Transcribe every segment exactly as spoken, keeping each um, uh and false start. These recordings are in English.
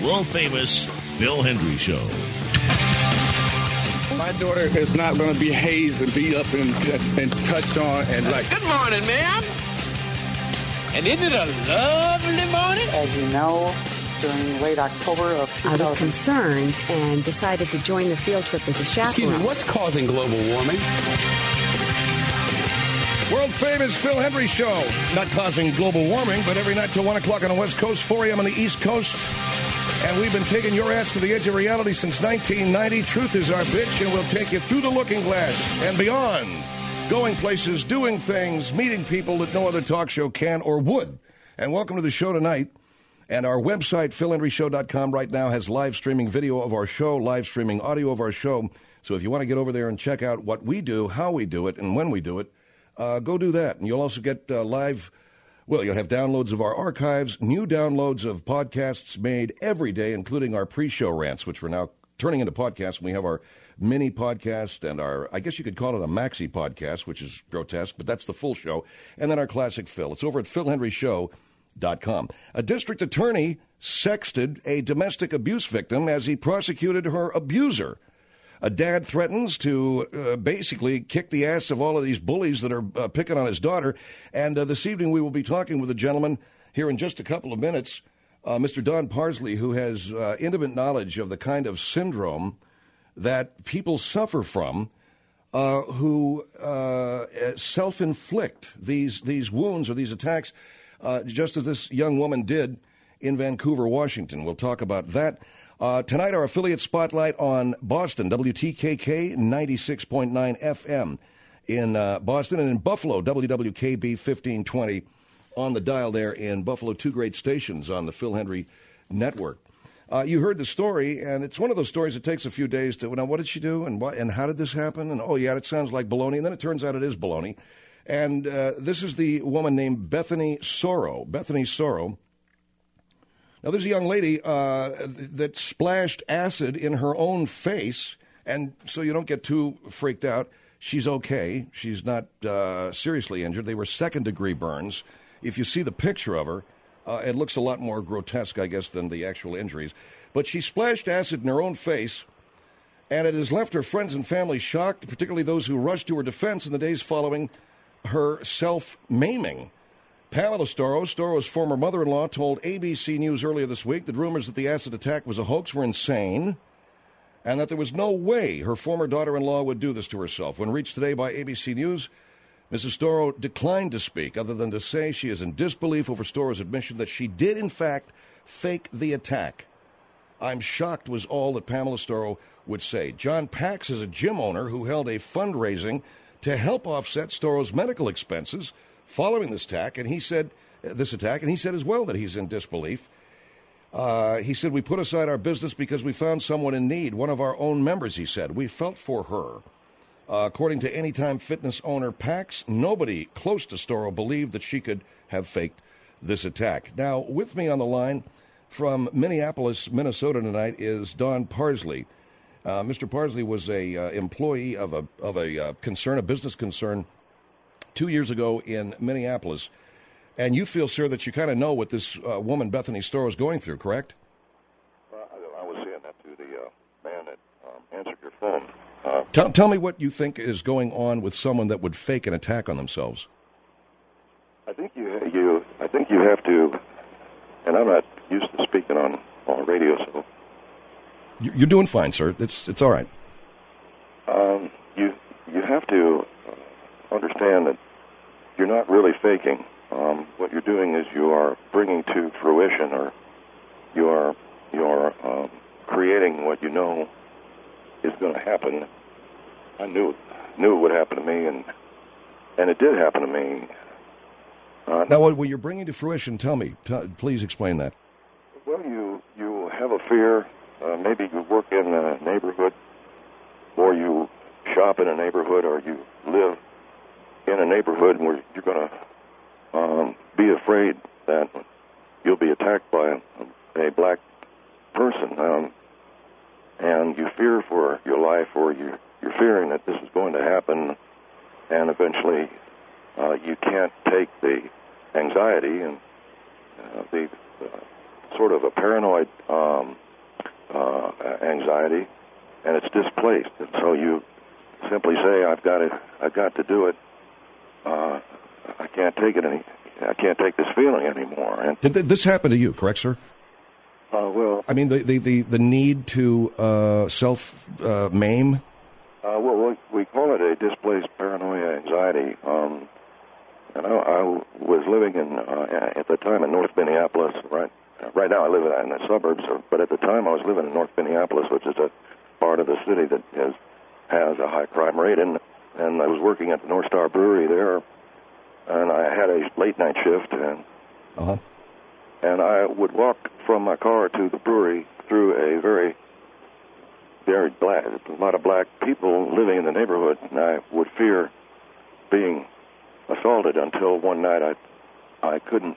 world-famous Phil Hendrie Show. My daughter is not going to be hazed and beat up and, and touched on and like... Good morning, ma'am. And isn't it a lovely morning? As you know, during late October of two thousand... I was concerned and decided to join the field trip as a chaperone. Excuse me, what's causing global warming? World-famous Phil Hendrie Show. Not causing global warming, but every night till one o'clock on the West Coast, four a.m. on the East Coast. And we've been taking your ass to the edge of reality since nineteen ninety. Truth is our bitch, and we'll take you through the looking glass and beyond. Going places, doing things, meeting people that no other talk show can or would. And welcome to the show tonight. And our website, phil hendrie show dot com, right now has live streaming video of our show, live streaming audio of our show. So if you want to get over there and check out what we do, how we do it, and when we do it, uh, go do that. And you'll also get uh, live... Well, you'll have downloads of our archives, new downloads of podcasts made every day, including our pre-show rants, which we're now turning into podcasts. We have our mini podcast and our, I guess you could call it a maxi podcast, which is grotesque, but that's the full show. And then our classic Phil. It's over at phil hendrie show dot com. A district attorney sexted a domestic abuse victim as he prosecuted her abuser. A dad threatens to uh, basically kick the ass of all of these bullies that are uh, picking on his daughter. And uh, this evening we will be talking with a gentleman here in just a couple of minutes, uh, Mister Don Parsley, who has uh, intimate knowledge of the kind of syndrome that people suffer from uh, who uh, self-inflict these, these wounds or these attacks, uh, just as this young woman did in Vancouver, Washington. We'll talk about that. Uh, tonight, our affiliate spotlight on Boston, W T K K ninety-six point nine F M in uh, Boston, and in Buffalo, W W K B fifteen twenty on the dial there in Buffalo. Two great stations on the Phil Hendrie Network. Uh, you heard the story, and it's one of those stories that takes a few days to, now, what did she do, and what, and how did this happen? And, oh, yeah, it sounds like baloney, and then it turns out it is baloney. And uh, this is the woman named Bethany Sorrow. Bethany Sorrow. Now, there's a young lady uh, that splashed acid in her own face, and so you don't get too freaked out. She's okay. She's not uh, seriously injured. They were second-degree burns. If you see the picture of her, uh, it looks a lot more grotesque, I guess, than the actual injuries. But she splashed acid in her own face, and it has left her friends and family shocked, particularly those who rushed to her defense in the days following her self-maiming. Pamela Storrow, Storrow's former mother-in-law, told A B C News earlier this week that rumors that the acid attack was a hoax were insane and that there was no way her former daughter-in-law would do this to herself. When reached today by A B C News, Missus Storrow declined to speak, other than to say she is in disbelief over Storrow's admission that she did, in fact, fake the attack. I'm shocked was all that Pamela Storrow would say. John Pax is a gym owner who held a fundraising to help offset Storrow's medical expenses following this attack, and he said, uh, this attack, and he said as well that he's in disbelief. Uh, he said, we put aside our business because we found someone in need, one of our own members, he said. We felt for her. Uh, according to Anytime Fitness owner Pax, nobody close to Storrow believed that she could have faked this attack. Now, with me on the line from Minneapolis, Minnesota tonight is Don Parsley. Uh, Mister Parsley was a uh, employee of a, of a uh, concern, a business concern, two years ago in Minneapolis, and you feel, sir, that you kind of know what this uh, woman, Bethany Storrow, is going through, correct? Well, I, I was saying that to the uh, man that um, answered your phone. Uh, tell, tell me what you think is going on with someone that would fake an attack on themselves. I think you, you, I think you have to, and I'm not used to speaking on, on radio, so you're doing fine, sir. It's it's all right. Um, you you have to understand that you're not really faking. Um, what you're doing is you are bringing to fruition, or you are you are um, creating what you know is going to happen. I knew knew it would happen to me, and and it did happen to me. Uh, now, what you're bringing to fruition, tell me. T- please explain that. Well, you you have a fear. Uh, maybe you work in a neighborhood, or you shop in a neighborhood, or you live in a neighborhood where you're going to um, be afraid that you'll be attacked by a, a black person, um, and you fear for your life, or you, you're fearing that this is going to happen, and eventually uh, you can't take the anxiety and uh, the uh, sort of a paranoid um, uh, anxiety, and it's displaced. And so you simply say, "I've got to, I've got to do it. Uh, I can't take it any. I can't take this feeling anymore." And did th- this happen to you? Correct, sir? Uh, well, I mean, the the the, the need to uh, self uh, maim. Uh, well, we, we call it a displaced paranoia anxiety. Um, and I, I was living in uh, at the time in North Minneapolis. Right, right now I live in the suburbs, but at the time I was living in North Minneapolis, which is a part of the city that has has a high crime rate. And and I was working at the North Star Brewery there, and I had a late night shift, and uh-huh. and I would walk from my car to the brewery through a very very black, a lot of black people living in the neighborhood, and I would fear being assaulted until one night I I couldn't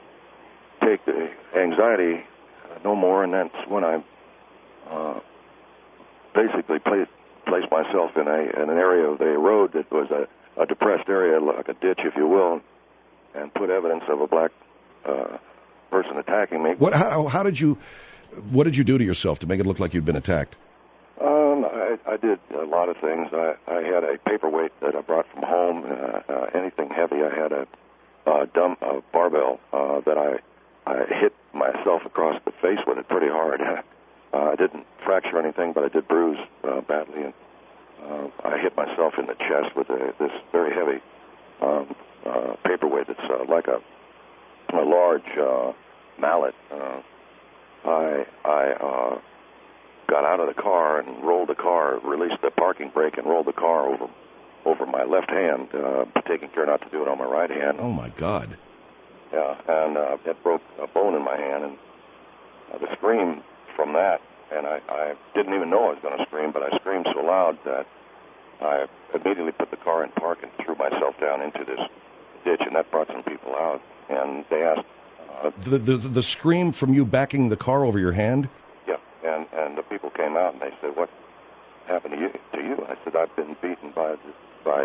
take the anxiety no more, and that's when I uh, basically placed, placed myself in a in an area of the road that was a, a depressed area, like a ditch, if you will, and put evidence of a black uh, person attacking me. What? How, how did you? What did you do to yourself to make it look like you'd been attacked? Um, I, I did a lot of things. I, I had a paperweight that I brought from home. Uh, uh, anything heavy. I had a, a dumb a barbell uh, that I I hit myself across the face with it pretty hard. Uh, I didn't fracture anything, but I did bruise uh, badly. And uh, I hit myself in the chest with a, this very heavy um, uh, paperweight. It's uh, like a a large uh, mallet. Uh, I I. Uh, got out of the car and rolled the car, released the parking brake and rolled the car over over my left hand, uh, taking care not to do it on my right hand. Oh, my God. Yeah, and uh, it broke a bone in my hand, and uh, the scream from that, and I, I didn't even know I was going to scream, but I screamed so loud that I immediately put the car in park and threw myself down into this ditch, and that brought some people out, and they asked... Uh, the, the, the scream from you backing the car over your hand? And and the people came out and they said, "What happened to you?" To you, I said, "I've been beaten by by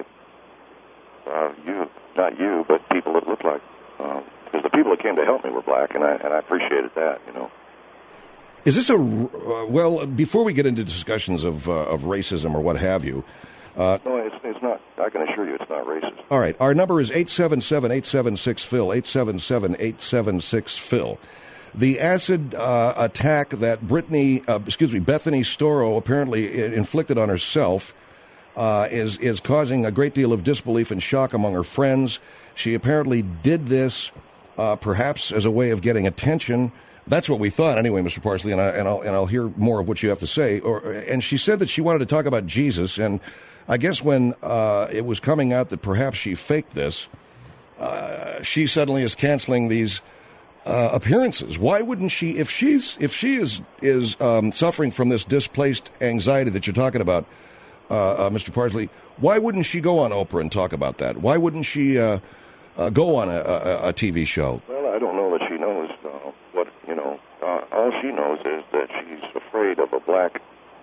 uh, you, not you, but people that looked like." Um, because the people that came to help me were black, and I and I appreciated that, you know. Is this a uh, well? Before we get into discussions of uh, of racism or what have you. Uh, no, it's it's not. I can assure you, it's not racist. All right, our number is eight seven seven, eight seven six, Phil. eight seven seven, eight seven six, Phil. The acid uh, attack that Brittany, uh, excuse me, Bethany Storrow apparently inflicted on herself uh, is is causing a great deal of disbelief and shock among her friends. She apparently did this uh, perhaps as a way of getting attention. That's what we thought, anyway, Mister Parsley, and, I, and I'll and I'll hear more of what you have to say. Or, and she said that she wanted to talk about Jesus, and I guess when uh, it was coming out that perhaps she faked this, uh, she suddenly is canceling these. Uh, appearances. Why wouldn't she, if she's if she is is um, suffering from this displaced anxiety that you're talking about, uh, uh, Mister Parsley? Why wouldn't she go on Oprah and talk about that? Why wouldn't she uh, uh, go on a, a, a T V show? Well, I don't know that she knows uh, what you know. Uh, all she knows is that she's afraid of a black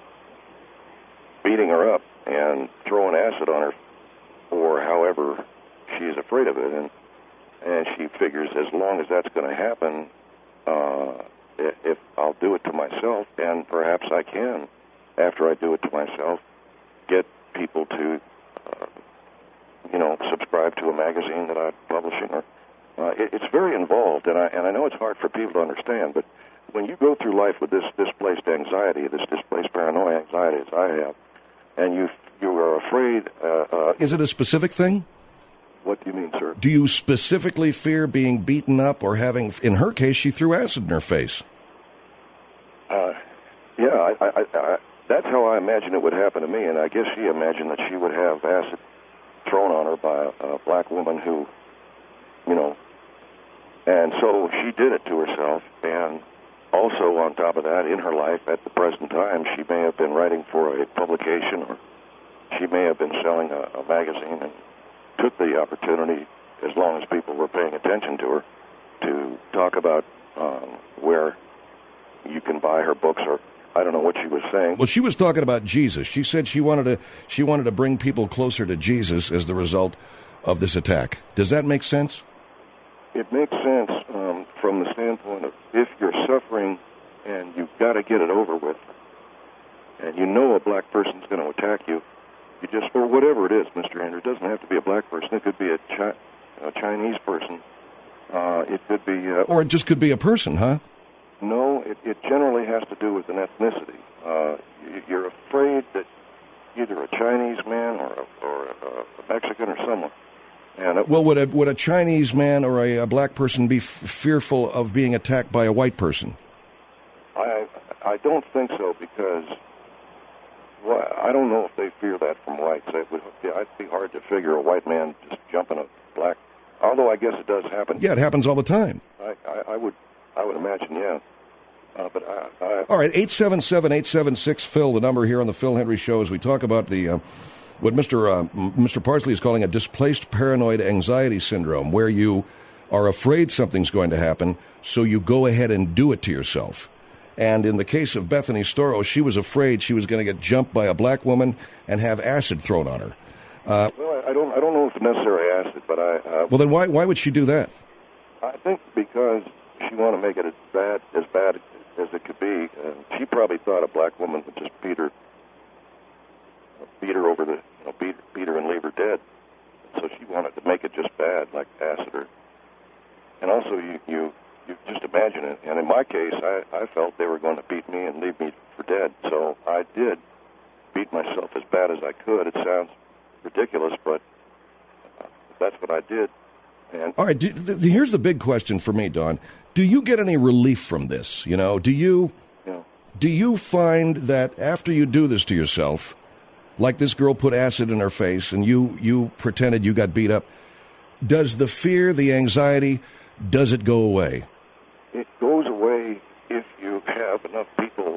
beating her up and throwing acid on her, or however she's afraid of it, and. And she figures as long as that's going to happen, uh, if I'll do it to myself, and perhaps I can, after I do it to myself, get people to, uh, you know, subscribe to a magazine that I'm publishing. Or, uh, it, it's very involved, and I and I know it's hard for people to understand, but when you go through life with this displaced anxiety, this displaced paranoia anxiety, as I have, and you you are afraid... Uh, uh, Is it a specific thing? What do you mean, sir? Do you specifically fear being beaten up or having, in her case, she threw acid in her face? Uh, yeah, I, I, I, that's how I imagine it would happen to me, and I guess she imagined that she would have acid thrown on her by a, a black woman who, you know, and so she did it to herself, and also on top of that, in her life at the present time, she may have been writing for a publication, or she may have been selling a, a magazine, and took the opportunity, as long as people were paying attention to her, to talk about um, where you can buy her books, or I don't know what she was saying. Well, she was talking about Jesus. She said she wanted to she wanted to bring people closer to Jesus as the result of this attack. Does that make sense? It makes sense um, from from the standpoint of if you're suffering and you've got to get it over with, and you know a black person's going to attack you, you just, or whatever it is, Mister Andrew, it doesn't have to be a black person. It could be a, chi- a Chinese person. Uh, it could be... Uh, or it just could be a person, huh? No, it, it generally has to do with an ethnicity. Uh, you're afraid that either a Chinese man or a, or a, a Mexican or someone. And it, well, would a, would a Chinese man or a, a black person be f- fearful of being attacked by a white person? I I don't think so, because well, I don't know if they fear that from whites. It would it'd be hard to figure a white man just jumping a black. Although I guess it does happen. Yeah, it happens all the time. I, I, I would I would imagine, yeah. Uh, but I, I, all right, eight seven seven, eight seven six, Phil, the number here on the Phil Hendry Show, as we talk about the uh, what Mister Uh, Mister Parsley is calling a displaced paranoid anxiety syndrome, where you are afraid something's going to happen, so you go ahead and do it to yourself. And in the case of Bethany Storrow, she was afraid she was going to get jumped by a black woman and have acid thrown on her. Uh, well, I, I don't I don't know if it's necessarily acid, but I... Uh, well, then why why would she do that? I think because she wanted to make it as bad as bad as it could be. Uh, she probably thought a black woman would just beat her, beat her over the, you know, beat, beat her and leave her dead. So she wanted to make it just bad, like acid her. And also, you, you, you just imagine it. And in my case, I, I felt they were going to beat me and leave me for dead. So I did beat myself as bad as I could. It sounds ridiculous, but uh, that's what I did. And all right, do, th- here's the big question for me, Don. Do you get any relief from this? You know, do you yeah. do you find that after you do this to yourself, like this girl put acid in her face and you, you pretended you got beat up, does the fear, the anxiety, does it go away? It goes away if you have enough people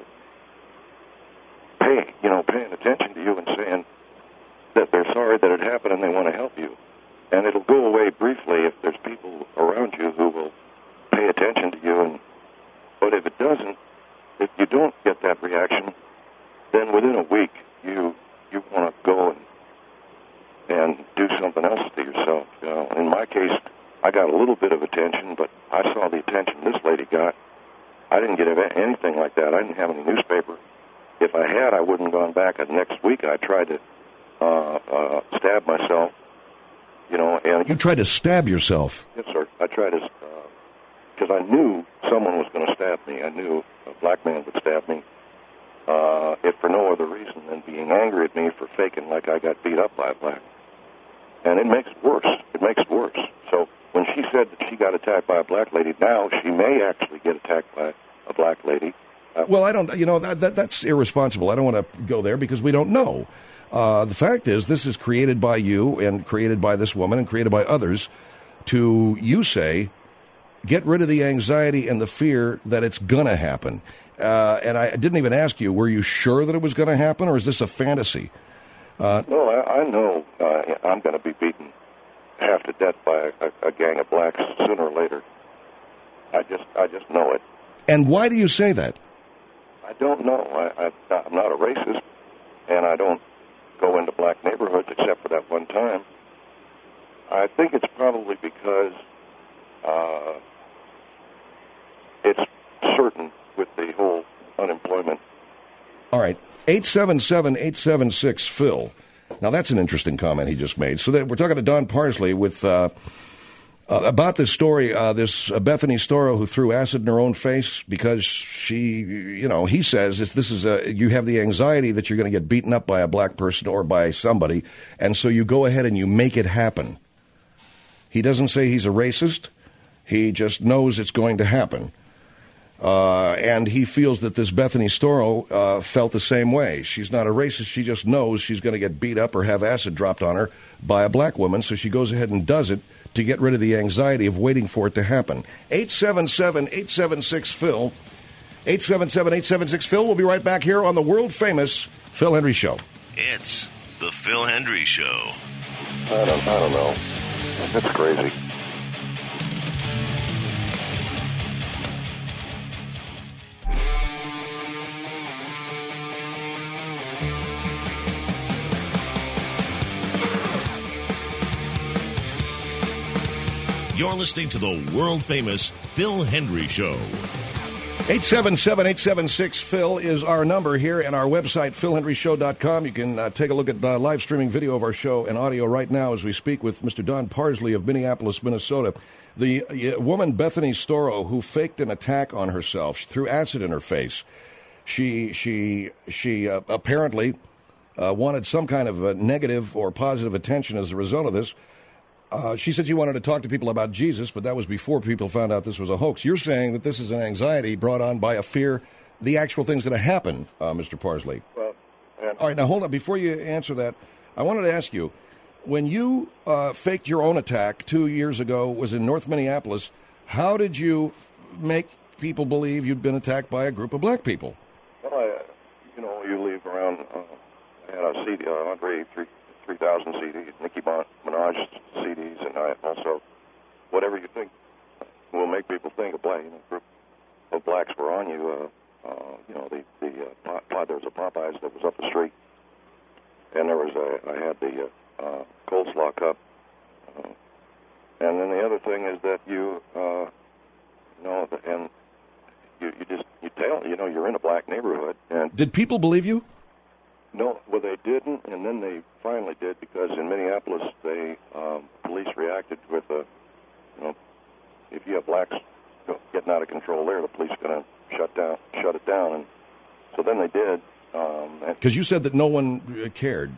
paying, you know, paying attention to you and saying that they're sorry that it happened and they want to help you. And it'll go away briefly if there's people around you who will pay attention to you. And but if it doesn't, if you don't get that reaction, then within a week you you want to go and and do something else to yourself. You know, in my case, I got a little bit of attention, but I saw the attention this lady got. I didn't get anything like that. I didn't have any newspaper. If I had, I wouldn't have gone back. And next week, I tried to uh, uh, stab myself. You know, and you tried to stab yourself. Yes, sir. I tried to, because uh, I knew someone was going to stab me. I knew a black man would stab me, uh, if for no other reason than being angry at me for faking like I got beat up by a black. And it makes it worse. It makes it worse. So when she said that she got attacked by a black lady, now she may actually get attacked by a black lady. Uh, well, I don't. You know, that, that that's irresponsible. I don't want to go there because we don't know. Uh, the fact is, this is created by you and created by this woman and created by others to, you say, get rid of the anxiety and the fear that it's going to happen. Uh, and I didn't even ask you, were you sure that it was going to happen, or is this a fantasy? Uh, no, I, I know uh, I'm going to be beaten half to death by a, a gang of blacks sooner or later. I just I just know it. And why do you say that? I don't know. I, I, I'm not a racist, and I don't go into black neighborhoods except for that one time. I think it's probably because uh, it's certain with the whole unemployment. All right. eight seven seven, eight seven six, Phil. Now, that's an interesting comment he just made. So that we're talking to Don Parsley with uh, uh, about this story, uh, this uh, Bethany Storrow who threw acid in her own face because she, you know, he says if this is a, you have the anxiety that you're going to get beaten up by a black person or by somebody, and so you go ahead and you make it happen. He doesn't say he's a racist. He just knows it's going to happen. Uh, and he feels that this Bethany Storrow uh, felt the same way. She's not a racist. She just knows she's going to get beat up or have acid dropped on her by a black woman, so she goes ahead and does it to get rid of the anxiety of waiting for it to happen. eight seven seven, eight seven six, Phil. eight seven seven, eight seven six, Phil. We'll be right back here on the world-famous Phil Hendry Show. It's the Phil Hendry Show. I don't, I don't know. That's crazy. You're listening to the world-famous Phil Hendry Show. eight seven seven, eight seven six, Phil is our number here, and our website, phil hendry show dot com. You can uh, take a look at uh, live streaming video of our show and audio right now as we speak with Mister Don Parsley of Minneapolis, Minnesota. The uh, woman, Bethany Storrow, who faked an attack on herself. She threw acid in her face. She, she, she uh, apparently uh, wanted some kind of uh, negative or positive attention as a result of this. Uh, she said she wanted to talk to people about Jesus, but that was before people found out this was a hoax. You're saying that this is an anxiety brought on by a fear the actual thing's going to happen, uh, Mister Parsley. Well, and all right, now hold on. Before you answer that, I wanted to ask you, when you uh, faked your own attack two years ago, was in North Minneapolis, how did you make people believe you'd been attacked by a group of black people? Well, I, you know, you leave around, uh, I had a C D, uh, Andre three thousand C Ds, Nicki Minaj C Ds, and I also, whatever you think will make people think a black, you know, group of blacks were on you. Uh, uh, you know, the, the uh, pot, there was a Popeyes that was up the street, and there was a, I had the uh, uh, coleslaw cup. Uh, and then the other thing is that you, uh, you know, and you, you just, you tell, you know, you're in a black neighborhood. And Did people believe you? No, well, they didn't, and then they finally did, because in Minneapolis, they um, police reacted with a, you know, if you have blacks getting out of control there, the police are going to shut down, shut it down, and so then they did. Because um, you said that no one cared.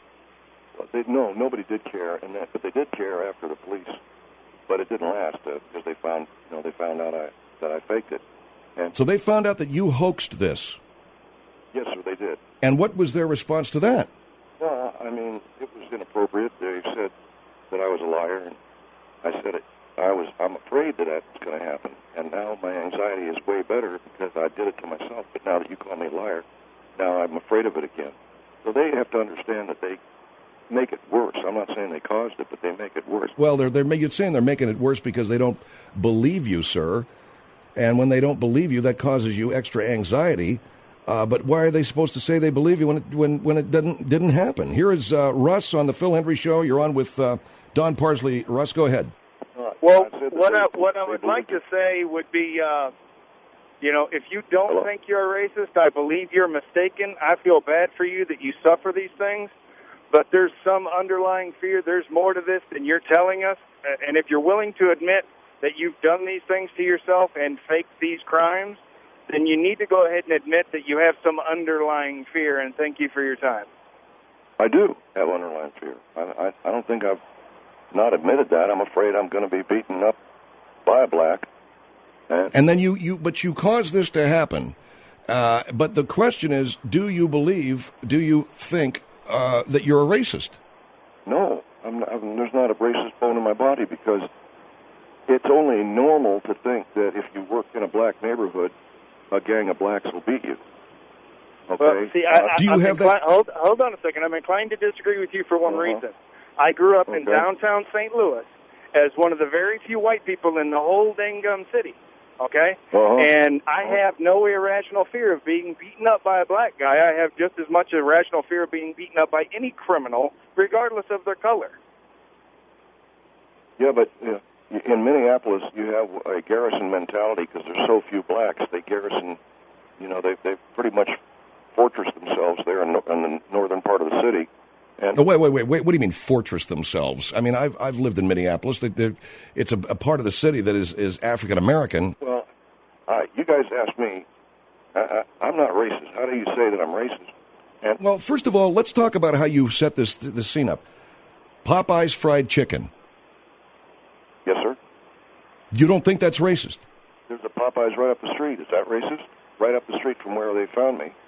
They, no, nobody did care, and that, but they did care after the police, but it didn't last uh, because they found, you know, they found out I, that I faked it. And so they found out that you hoaxed this. Yes, sir, they did. And what was their response to that? Well, I mean, it was inappropriate. They said that I was a liar, and I said it. I was. I'm afraid that that's going to happen, and now my anxiety is way better because I did it to myself. But now that you call me a liar, now I'm afraid of it again. So they have to understand that they make it worse. I'm not saying they caused it, but they make it worse. Well, they're they're you're saying they're making it worse because they don't believe you, sir. And when they don't believe you, that causes you extra anxiety. Uh, but why are they supposed to say they believe you when it, when, when it didn't didn't happen? Here is uh, Russ on the Phil Hendry Show. You're on with uh, Don Parsley. Russ, go ahead. Well, what I, what I would like to say would be, uh, you know, if you don't Hello? think you're a racist, I believe you're mistaken. I feel bad for you that you suffer these things, but there's some underlying fear. There's more to this than you're telling us. And if you're willing to admit that you've done these things to yourself and faked these crimes, then you need to go ahead and admit that you have some underlying fear, and thank you for your time. I do have underlying fear. I, I, I don't think I've not admitted that. I'm afraid I'm going to be beaten up by a black. And, and then you, you, but you caused this to happen. Uh, but the question is, do you believe, do you think uh, that you're a racist? No, I'm not, I'm, there's not a racist bone in my body, because it's only normal to think that if you work in a black neighborhood, a gang of blacks will beat you. Okay. Well, see, I, uh, do you I'm have inclined, that? Hold, hold on a second. I'm inclined to disagree with you for one Uh-huh. reason. I grew up Okay. in downtown Saint Louis as one of the very few white people in the whole dang gum city. Okay? Uh-huh. And I Uh-huh. have no irrational fear of being beaten up by a black guy. I have just as much irrational fear of being beaten up by any criminal, regardless of their color. Yeah, but uh, in Minneapolis, you have a garrison mentality because there's so few blacks. They garrison, you know, they they've pretty much fortressed themselves there in, in the northern part of the city. And No, wait, wait, wait, wait. What do you mean fortress themselves? I mean, I've I've lived in Minneapolis. They, they're- it's a, a part of the city that is, is African American. well, uh, you guys asked me. I, I, I'm not racist. How do you say that I'm racist? And Well, first of all, let's talk about how you set this this scene up. Popeye's fried chicken. yes, sir. You don't think that's racist? There's a Popeyes right up the street. Is that racist? Right up the street from where they found me.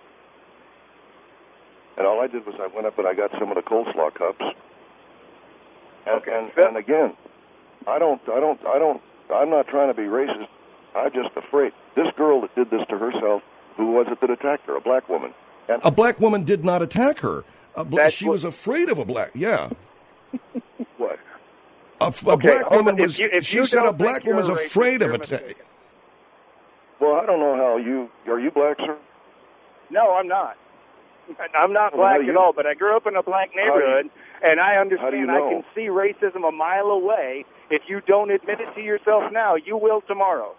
And all I did was I went up and I got some of the coleslaw cups. And, Okay. and, and again, I don't, I don't, I don't, I'm not trying to be racist. I'm just afraid. This girl that did this to herself, who was it that attacked her? A black woman. And A black woman did not attack her. A bla- That's she what- was afraid of a black. Yeah, what? a, a Okay, black hold woman on. If was. you- if she you said a don't black think you're woman's a racist, afraid of you're it. mistaken. Well, I don't know how you, are you black, sir? No, I'm not. I'm not Well, black no, you- at all, but I grew up in a black neighborhood, And I understand, How do you know? I can see racism a mile away. If you don't admit it to yourself now, you will tomorrow.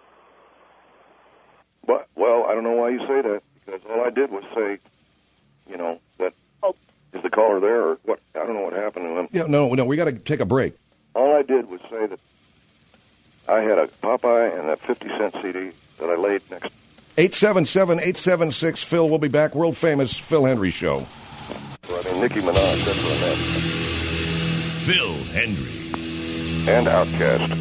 But, well, I don't know why you say that, because all I did was say, you know, that oh. is the caller there or what? I don't know what happened to him. Yeah, no, no, we got to take a break. All I did was say that I had a Popeye and a fifty cent C D that I laid next. eight seven seven, eight seven six, Phil. We'll be back. World famous Phil Hendry Show. Well, I mean, Nicki Minaj, that's what I meant. Phil Hendry. And Outkast.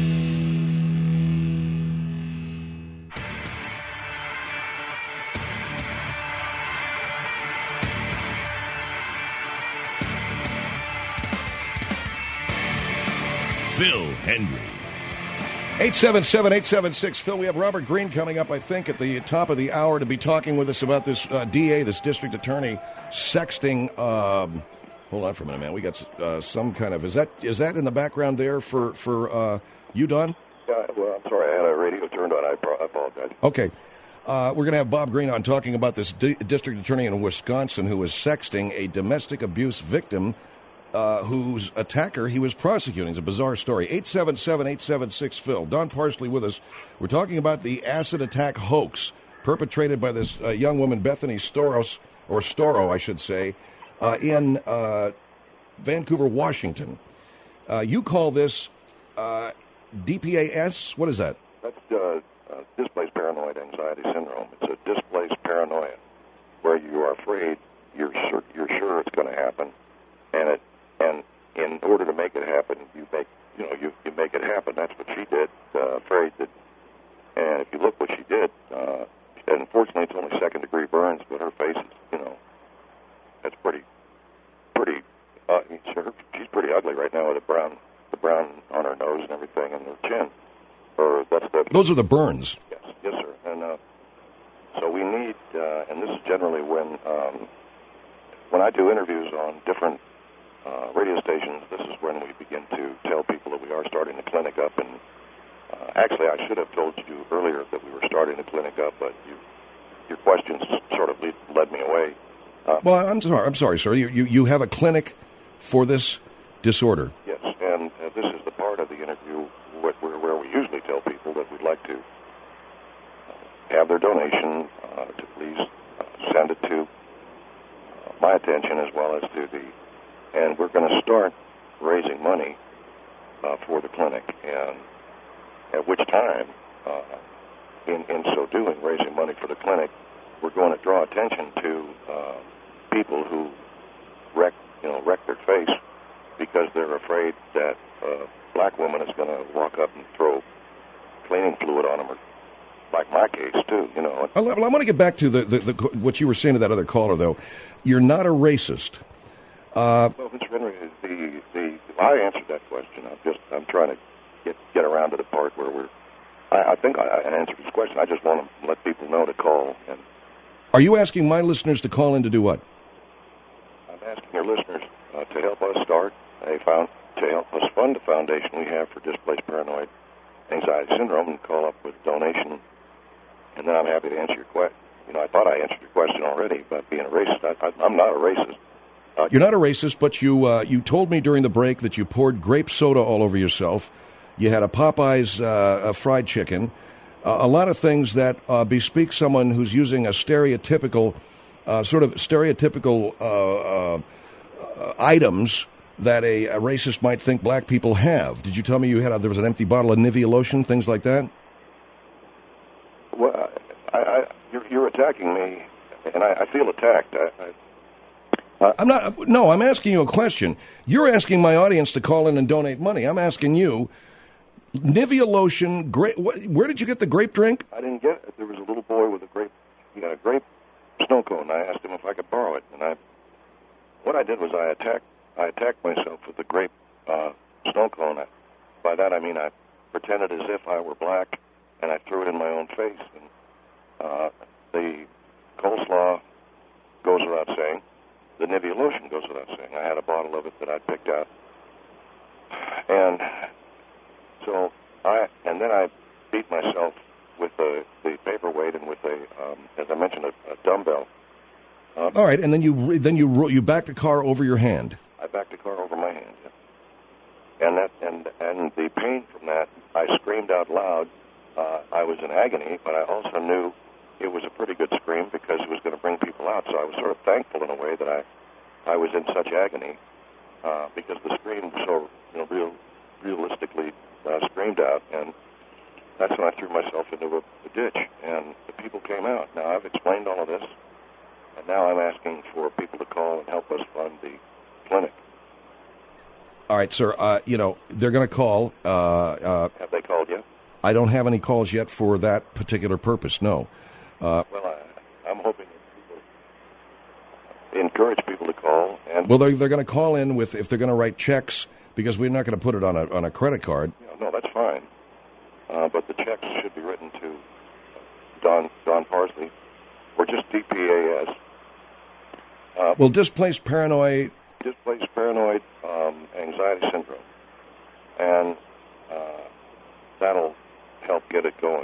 Phil Hendry. eight seven seven, eight seven six, Phil. We have Robert Green coming up, I think, at the top of the hour to be talking with us about this uh, D A, this district attorney, sexting. Um, hold on for a minute, man. We got uh, some kind of, is that is that in the background there for, for uh, you, Don? Yeah, well, I'm sorry. I had a radio turned on. I, pro- I apologize. Okay. Uh, we're going to have Bob Green on talking about this di- district attorney in Wisconsin who was sexting a domestic abuse victim Uh, whose attacker he was prosecuting. It's a bizarre story. eight seven seven, eight seven six, Phil. Don Parsley with us. We're talking about the acid attack hoax perpetrated by this uh, young woman, Bethany Storos, or Storo, I should say, uh, in uh, Vancouver, Washington. Uh, you call this uh, D P A S? What is that? That's uh, uh, displaced paranoid anxiety syndrome. It's a displaced paranoia where you are afraid, you're sure, you're sure it's going to happen, and it And in order to make it happen, you make you know you, you make it happen. That's what she did. Uh, afraid that, and if you look what she did, uh, and unfortunately it's only second degree burns, but her face is you know, that's pretty, pretty. Uh, I mean, her, she's pretty ugly right now with the brown, the brown on her nose and everything, and her chin. Or that's the. Those are the burns. Yes, yes, sir. And uh, so we need, uh, and this is generally when um, when I do interviews on different. Uh, radio stations, this is when we begin to tell people that we are starting the clinic up. And uh, actually, I should have told you earlier that we were starting the clinic up, but you, your questions sort of lead, led me away. Uh, well, I'm sorry, I'm sorry, sir. You, you you have a clinic for this disorder. Yes, and uh, this is the part of the interview where, where we usually tell people that we'd like to have their donation uh, to please uh, send it to uh, my attention as well as to the. And we're going to start raising money uh, for the clinic, and at which time, uh, in, in so doing, raising money for the clinic, we're going to draw attention to uh, people who wreck, you know, wreck their face because they're afraid that a black woman is going to walk up and throw cleaning fluid on them, or like my case too, you know. Well, I want to get back to the, the, the what you were saying to that other caller, though. You're not a racist. Uh, well, Mister Henry, the, the, I answered that question. I'm just I'm trying to get get around to the part where we're. I, I think I, I answered this question. I just want to let people know to call. And are you asking my listeners to call in to do what? I'm asking your listeners uh, to help us start a found to help us fund the foundation we have for displaced paranoid anxiety syndrome, and call up with a donation. And then I'm happy to answer your question. You know, I thought I answered your question already about being a racist. I, I, I'm not a racist. Uh, You're not a racist, but you uh, you told me during the break that you poured grape soda all over yourself. You had a Popeyes uh, a fried chicken, uh, a lot of things that uh, bespeak someone who's using a stereotypical, uh, sort of stereotypical uh, uh, uh, items that a, a racist might think black people have. Did you tell me you had a, there was an empty bottle of Nivea lotion, things like that? Well, I, I, you're, you're attacking me, and I, I feel attacked. I, I Uh, I'm not. No, I'm asking you a question. You're asking my audience to call in and donate money. I'm asking you, Nivea lotion. Grape. Where did you get the grape drink? I didn't get it. There was a little boy with a grape. He had a grape snow cone. I asked him if I could borrow it, and I. What I did was I attacked. I attacked myself with the grape uh, snow cone. I, by that I mean I pretended as if I were black, and I threw it in my own face. And uh, the coleslaw goes without saying. The Nivea lotion goes without saying. I had a bottle of it that I picked out, and so I and then I beat myself with the, the paperweight and with a, um, as I mentioned, a, a dumbbell. Um, All right, and then you then you you backed the car over your hand. I backed the car and that and and the pain from that, I screamed out loud. Uh, I was in agony, but I also knew it was a pretty good scream because it was going to bring people out. So I was sort of thankful in a way that I I was in such agony uh, because the scream was so you know real realistically uh, screamed out, and that's when I threw myself into a, a ditch, and the people came out. Now I've explained all of this, and now I'm asking for people to call and help us fund the clinic. All right, sir. Uh, you know, they're going to call. Uh, uh, Have they called yet? I don't have any calls yet for that particular purpose, no. Uh, well, I, I'm hoping that people encourage people to call. And well, they're, they're going to call in with if they're going to write checks, because we're not going to put it on a on a credit card. Yeah, no, that's fine. Uh, but the checks should be written to Don Don Parsley, or just D P A S. Uh, well, displaced paranoid... Displaced paranoid um, anxiety syndrome. And uh, that'll help get it going.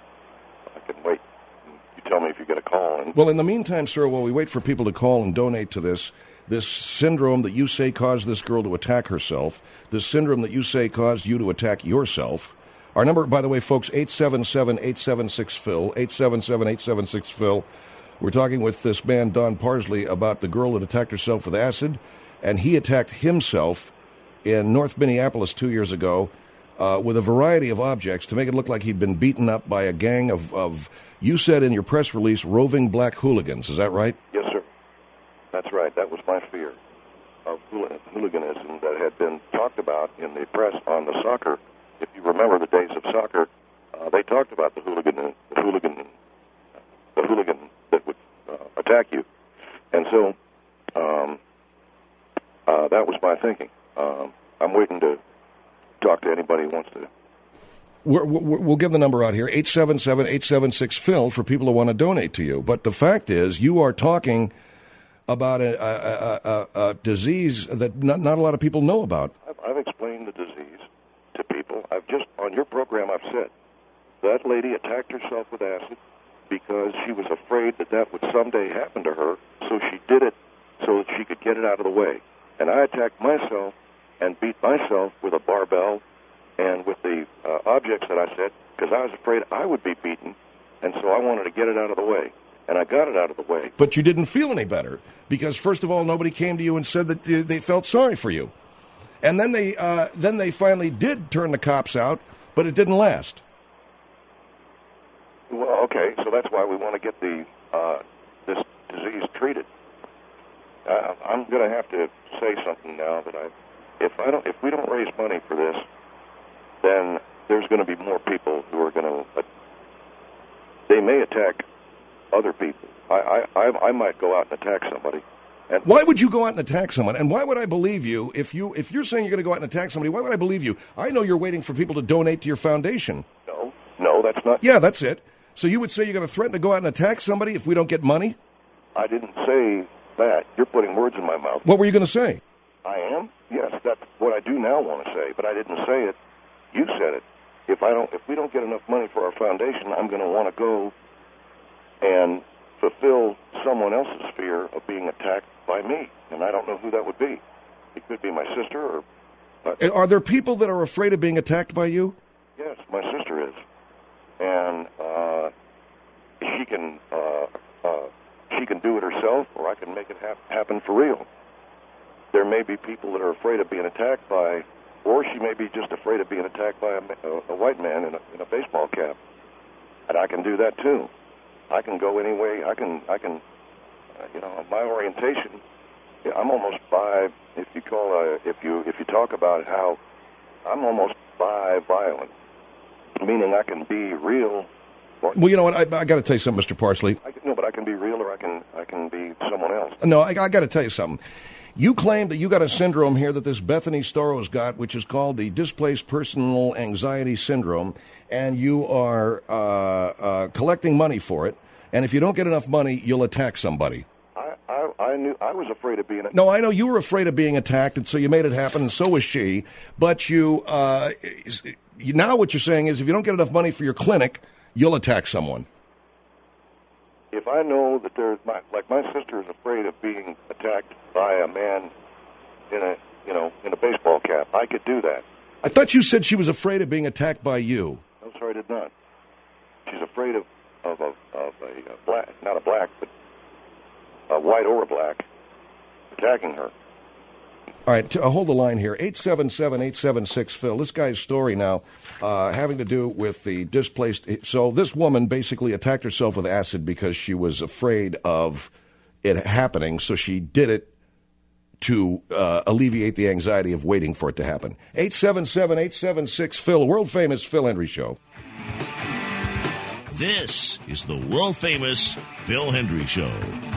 I can wait. You tell me if you get a call. And well, in the meantime, sir, while we wait for people to call and donate to this, this syndrome that you say caused this girl to attack herself, this syndrome that you say caused you to attack yourself. Our number, by the way, folks, eight seven seven, eight seven six, P H I L, eight seven seven, eight seven six, P H I L. We're talking with this man, Don Parsley, about the girl that attacked herself with acid, and he attacked himself in North Minneapolis two years ago uh, with a variety of objects to make it look like he'd been beaten up by a gang of, of, you said in your press release, roving black hooligans. Is that right? Yes, sir. That's right. That was my fear of hooliganism that had been talked about in the press on the soccer. If you remember the days of soccer, uh, they talked about the hooligan, the hooligan, the hooligan that would uh, attack you, and so um, uh, that was my thinking. Um, I'm waiting to talk to anybody who wants to. We're, we're, we'll give the number out here, eight seven seven, eight seven six, P H I L, for people who want to donate to you. But the fact is, you are talking about a, a, a, a disease that not, not a lot of people know about. I've, I've explained the disease to people. I've just, on your program, I've said, that lady attacked herself with acid because she was afraid that that would someday happen to her, so she did it so that she could get it out of the way. And I attacked myself and beat myself with a barbell and with the uh, objects that I said, because I was afraid I would be beaten, and so I wanted to get it out of the way. And I got it out of the way. But you didn't feel any better, because first of all, nobody came to you and said that they felt sorry for you. And then they uh, then they finally did turn the cops out, but it didn't last. Well, okay, so that's why we want to get the uh, this disease treated. Uh, I'm going to have to say something now that I, if I don't, if we don't raise money for this, then there's going to be more people who are going to. Uh, they may attack other people. I, I, I might go out and attack somebody. And why would you go out and attack someone? And why would I believe you if you if you're saying you're going to go out and attack somebody? Why would I believe you? I know you're waiting for people to donate to your foundation. No, no, that's not. Yeah, that's it. So you would say you're going to threaten to go out and attack somebody if we don't get money? I didn't say that. You're putting words in my mouth. What were you going to say? I am. Yes, that's what I do now want to say, but I didn't say it. You said it. If I don't, if we don't get enough money for our foundation, I'm going to want to go and fulfill someone else's fear of being attacked by me, and I don't know who that would be. It could be my sister, or. Uh, are there people that are afraid of being attacked by you? Yes, my sister is, and uh, she can uh, uh, she can do it herself, or I can make it ha- happen for real. There may be people that are afraid of being attacked by, or she may be just afraid of being attacked by a, a, a white man in a, in a baseball cap, and I can do that too. I can go any way. I can, I can, uh, you know, my orientation. Yeah, I'm almost bi. If you call, uh, if you if you talk about how I'm almost bi-violent, meaning I can be real. Or, well, you know what? I, I got to tell you something, Mister Parsley. I, no, but I can be real, or I can I can be someone else. No, I, I got to tell you something. You claim that you got a syndrome here that this Bethany Storrow's got, which is called the Displaced Personal Anxiety Syndrome, and you are uh, uh, collecting money for it. And if you don't get enough money, you'll attack somebody. I, I, I knew I was afraid of being attacked. No, I know you were afraid of being attacked, and so you made it happen, and so was she. But you, uh, you now what you're saying is if you don't get enough money for your clinic, you'll attack someone. If I know that there's my, like my sister is afraid of being attacked by a man in a you know, in a baseball cap. I could do that. I thought you said she was afraid of being attacked by you. No, sir, I did not. She's afraid of of a, of a, a black, not a black, but a white or a black attacking her. All right, t- uh, hold the line here. eight seven seven, eight seven six, Phil. This guy's story now uh, having to do with the displaced. So this woman basically attacked herself with acid because she was afraid of it happening, so she did it to uh, alleviate the anxiety of waiting for it to happen. eight seven seven, eight seven six, Phil, world-famous Phil Hendry Show. This is the world-famous Phil Hendry Show.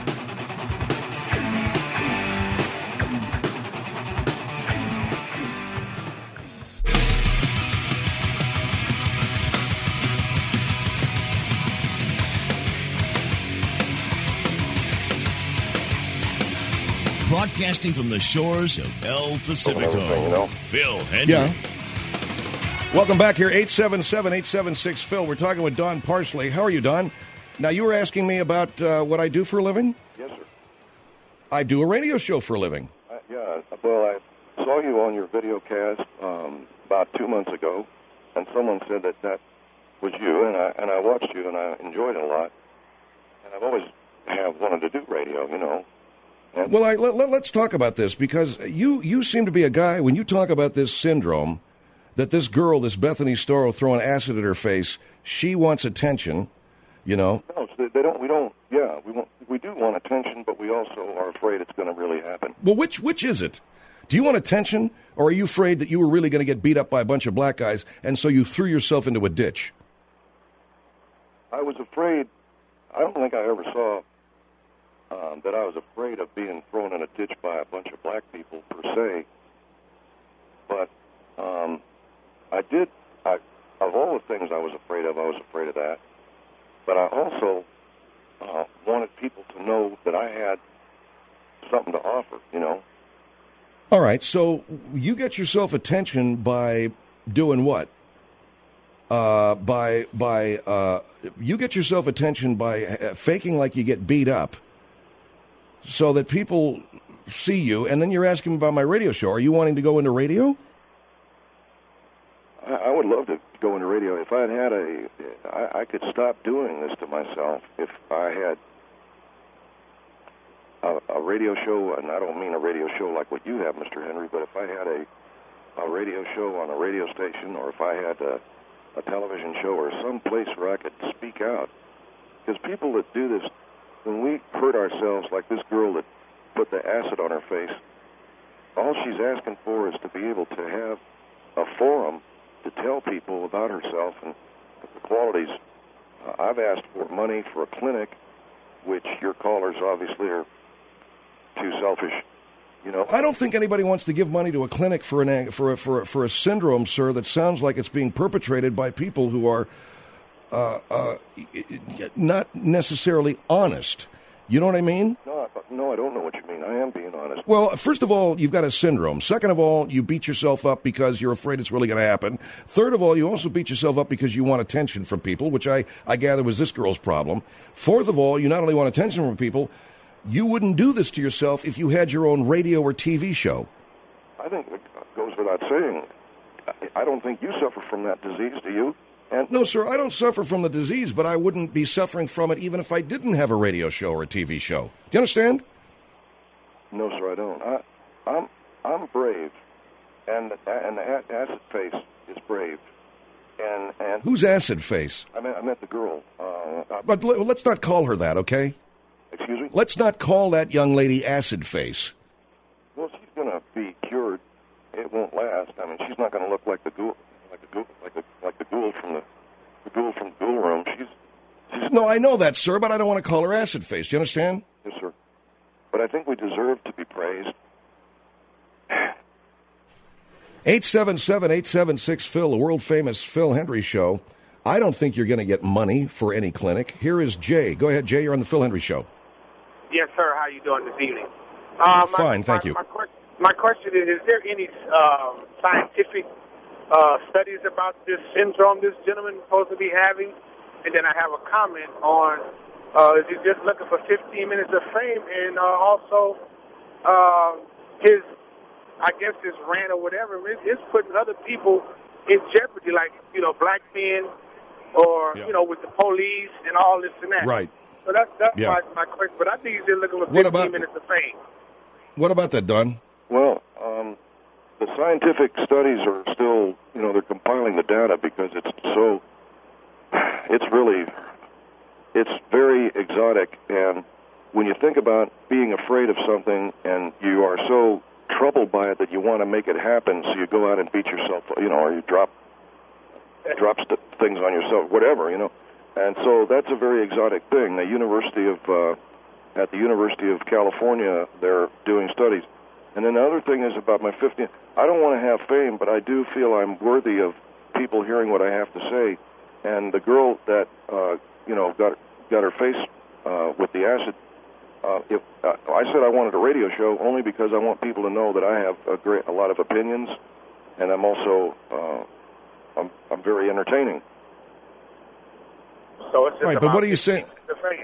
Broadcasting from the shores of El Pacifico, you know? Phil Hendry. Yeah. Welcome back here, eight seven seven, eight seven six, Phil. We're talking with Don Parsley. How are you, Don? Now, you were asking me about uh, what I do for a living? Yes, sir. I do a radio show for a living. Uh, yeah, well, I saw you on your video cast um, about two months ago, and someone said that that was you, and I, and I watched you, and I enjoyed it a lot. And I've always have wanted to do radio, you know. And Well, I, let, let, let's talk about this, because you, you seem to be a guy, when you talk about this syndrome, that this girl, this Bethany Storrow, throwing acid at her face, she wants attention, you know. no, so they, they don't. We don't. Yeah, we want. We do want attention, but we also are afraid it's going to really happen. Well, which which is it? Do you want attention, or are you afraid that you were really going to get beat up by a bunch of black guys, and so you threw yourself into a ditch? I was afraid. I don't think I ever saw um, that I was afraid of being thrown in a ditch by a bunch of black people per se. But um, I did. I, of all the things I was afraid of, I was afraid of that. But I also uh, wanted people to know that I had something to offer. You know. All right, so you get yourself attention by doing what? Uh, by by uh, you get yourself attention by uh, faking like you get beat up, so that people see you, and then you're asking about my radio show. Are you wanting to go into radio? I, I would love to go into radio. If I had had a, I, I could stop doing this to myself if I had a, a radio show, and I don't mean a radio show like what you have, Mister Henry, but if I had a, a radio show on a radio station, or if I had a, a television show, or some place where I could speak out. Because people that do this, when we hurt ourselves, like this girl that put the acid on her face, all she's asking for is to be able to have a forum to tell people about herself and the qualities. Uh, I've asked for money for a clinic, which your callers obviously are too selfish, you know. I don't think anybody wants to give money to a clinic for an for a, for a, for a syndrome, sir, that sounds like it's being perpetrated by people who are uh, uh, not necessarily honest. You know what I mean? No, no, I don't know what you mean. I am being honest. Well, first of all, you've got a syndrome. Second of all, you beat yourself up because you're afraid it's really going to happen. Third of all, you also beat yourself up because you want attention from people, which I, I gather was this girl's problem. Fourth of all, you not only want attention from people, you wouldn't do this to yourself if you had your own radio or T V show. I think it goes without saying. I don't think you suffer from that disease, do you? And No, sir, I don't suffer from the disease, but I wouldn't be suffering from it even if I didn't have a radio show or a T V show. Do you understand? No, sir, I don't. I, I'm I'm brave, and the, and the acid face is brave, and and Who's Acid Face? I met I met the girl. Uh, I, But l- let's not call her that, okay? excuse me. Let's not call that young lady Acid Face. Well, she's gonna be cured. It won't last. I mean, she's not gonna look like the ghoul, like the ghoul, like the like the ghoul from the the ghoul from the ghoul room. She's she's No, I know that, sir, but I don't want to call her Acid Face. Do you understand? yes, sir. But I think we deserve to be praised. eight seven seven, eight seven six, Phil, the world-famous Phil Hendry Show. I don't think you're going to get money for any clinic. Here is Jay. Go ahead, Jay. You're on the Phil Hendry Show. Yes, sir. How you doing this evening? Uh, my, Fine, thank my, you. My, my question is, is there any um, scientific uh, studies about this syndrome this gentleman is supposed to be having? And then I have a comment on, uh, is he just looking for fifteen minutes of fame? And uh, also, uh, his I guess this rant or whatever, it, it's putting other people in jeopardy, like, you know, black men or, yeah. you know, with the police and all this and that. Right. So that's, that's yeah. my, my question. But I think he's just looking for what fifteen about, minutes of fame. What about that, Don? Well, um, the scientific studies are still, you know, they're compiling the data because it's so, it's really, it's very exotic. And when you think about being afraid of something and you are so troubled by it that you want to make it happen, so you go out and beat yourself, you know, or you drop, drop st- things on yourself, whatever, you know. And so that's a very exotic thing. The University of, uh, at the University of California, they're doing studies. And then the other thing is about my fifteenth. I don't want to have fame, but I do feel I'm worthy of people hearing what I have to say. And the girl that, uh, you know, got got her face uh, with the acid, uh, if, uh, I said I wanted a radio show only because I want people to know that I have a great, a lot of opinions, and I'm also, uh, I'm, I'm very entertaining. So it's just right, but what are you saying? The fame.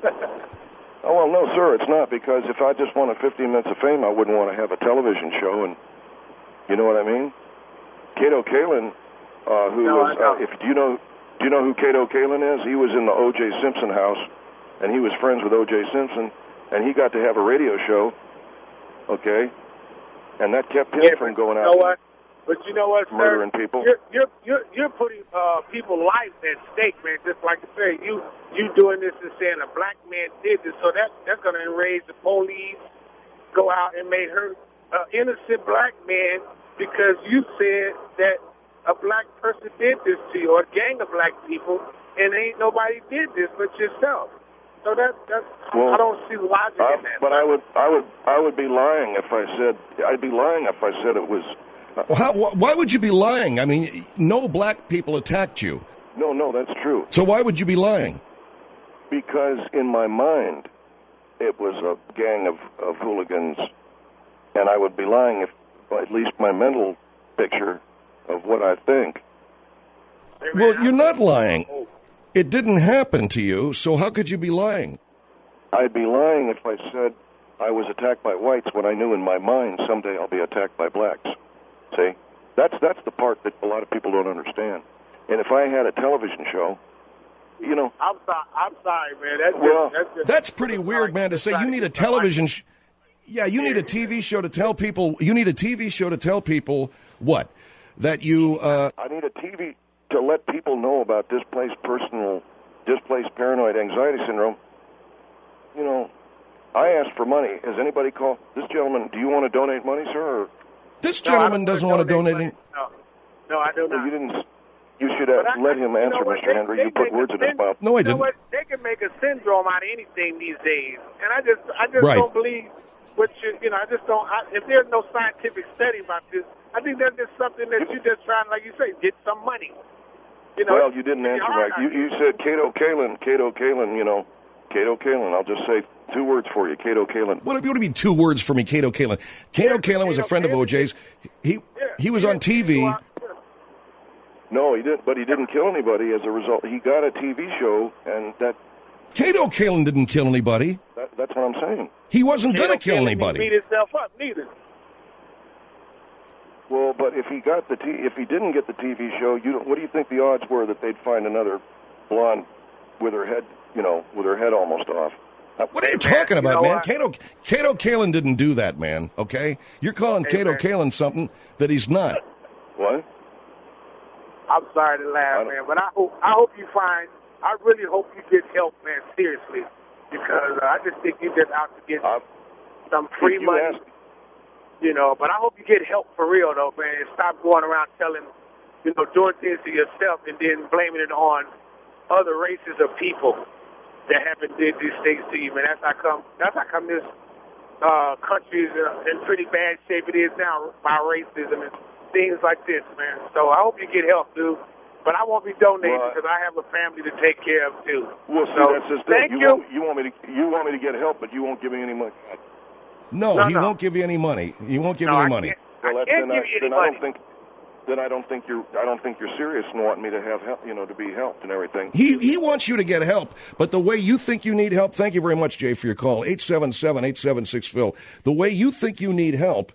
Oh, well, no, sir, it's not, because if I just wanted fifteen minutes of fame, I wouldn't want to have a television show, and you know what I mean? Kato Kaelin, uh, who no, was, uh, if do you know, do you know who Kato Kaelin is? He was in the O J Simpson house, and he was friends with O J Simpson, and he got to have a radio show, okay? And that kept him yeah, from going out. You know what? But you know what, sir? Murdering people. You're you're you're, you're putting uh, people's lives at stake, man. Just like I say, you you doing this and saying a black man did this, so that that's going to enrage the police. Go out and may hurt an innocent black man because you said that a black person did this to you, or a gang of black people, and ain't nobody did this but yourself. So that that's well, I don't see the logic I, in that. But I would I would I would be lying if I said I'd be lying if I said it was. Well, how, why would you be lying? I mean, no black people attacked you. No, no, that's true. So why would you be lying? Because in my mind, it was a gang of, of hooligans, and I would be lying if at least my mental picture of what I think. Well, you're not lying. It didn't happen to you, so how could you be lying? I'd be lying if I said I was attacked by whites when I knew in my mind someday I'll be attacked by blacks. See, that's that's the part that a lot of people don't understand. And if I had a television show, you know, I'm sorry, I'm sorry, man. That's well, just, that's, just, that's pretty weird, man. To say you need a television, sh- yeah, you need a T V show to tell people. You need a T V show to tell people what that you. Uh, I need a T V to let people know about displaced personal, displaced paranoid anxiety syndrome. You know, I asked for money. Has anybody called this gentleman? Do you want to donate money, sir? Or? This gentleman no, doesn't want to donate. Any... No, no, I do not. Well, you didn't. You should uh, I, let him answer, you know Mister Henry. You put words in his mouth. No, I didn't. You know what? They can make a syndrome out of anything these days, and I just, I just right. don't believe what you, you know. I just don't. I, if there's no scientific study about this, I think that's just something that you're just trying, like you say, get some money. You know. Well, you didn't answer right. You, you said Kato Kaelin, Kato Kaelin. You know, Kato Kaelin. I'll just say two words for you, Kato Kaelin. What do you mean two words for me, Kato Kaelin? Kato Kaelin was a friend of O J's. He he was on T V. No, he didn't. But he didn't kill anybody as a result. He got a T V show, and that. Kato Kaelin didn't kill anybody. That, that's what I'm saying. He wasn't going to kill anybody. Didn't beat himself up neither. Well, but if he got the t- if he didn't get the T V show, you don't, what do you think the odds were that they'd find another blonde with her head, you know, with her head almost off? What are you talking about, man? Kato Kato Kaelin didn't do that, man. Okay, you're calling hey, Kato man. Kaelin something that he's not. What? I'm sorry to laugh, man, but I hope I hope you find. I really hope you get help, man. Seriously, because uh, I just think you're just out to get uh, some free you money. Ask- You know, but I hope you get help for real, though, man. And stop going around telling, you know, doing things to yourself and then blaming it on other races of people that haven't did these things to you, man. That's how come. That's how come this uh, country is uh, in pretty bad shape it is now by racism and things like this, man. So I hope you get help, dude. But I won't be donating well, because I have a family to take care of too. Well, see, so, that's just thank it. you. You, want, you want me to you want me to get help, but you won't give me any money. No, no he no. won't give you any money. He won't give no, you any I money. Can't, well, I can't then give I, you any then money. I don't think. Then I don't think you're. I don't think you're serious and want me to have help. You know, to be helped and everything. He he wants you to get help, but the way you think you need help. Thank you very much, Jay, for your call. eight seven seven, eight seven six, Phil. The way you think you need help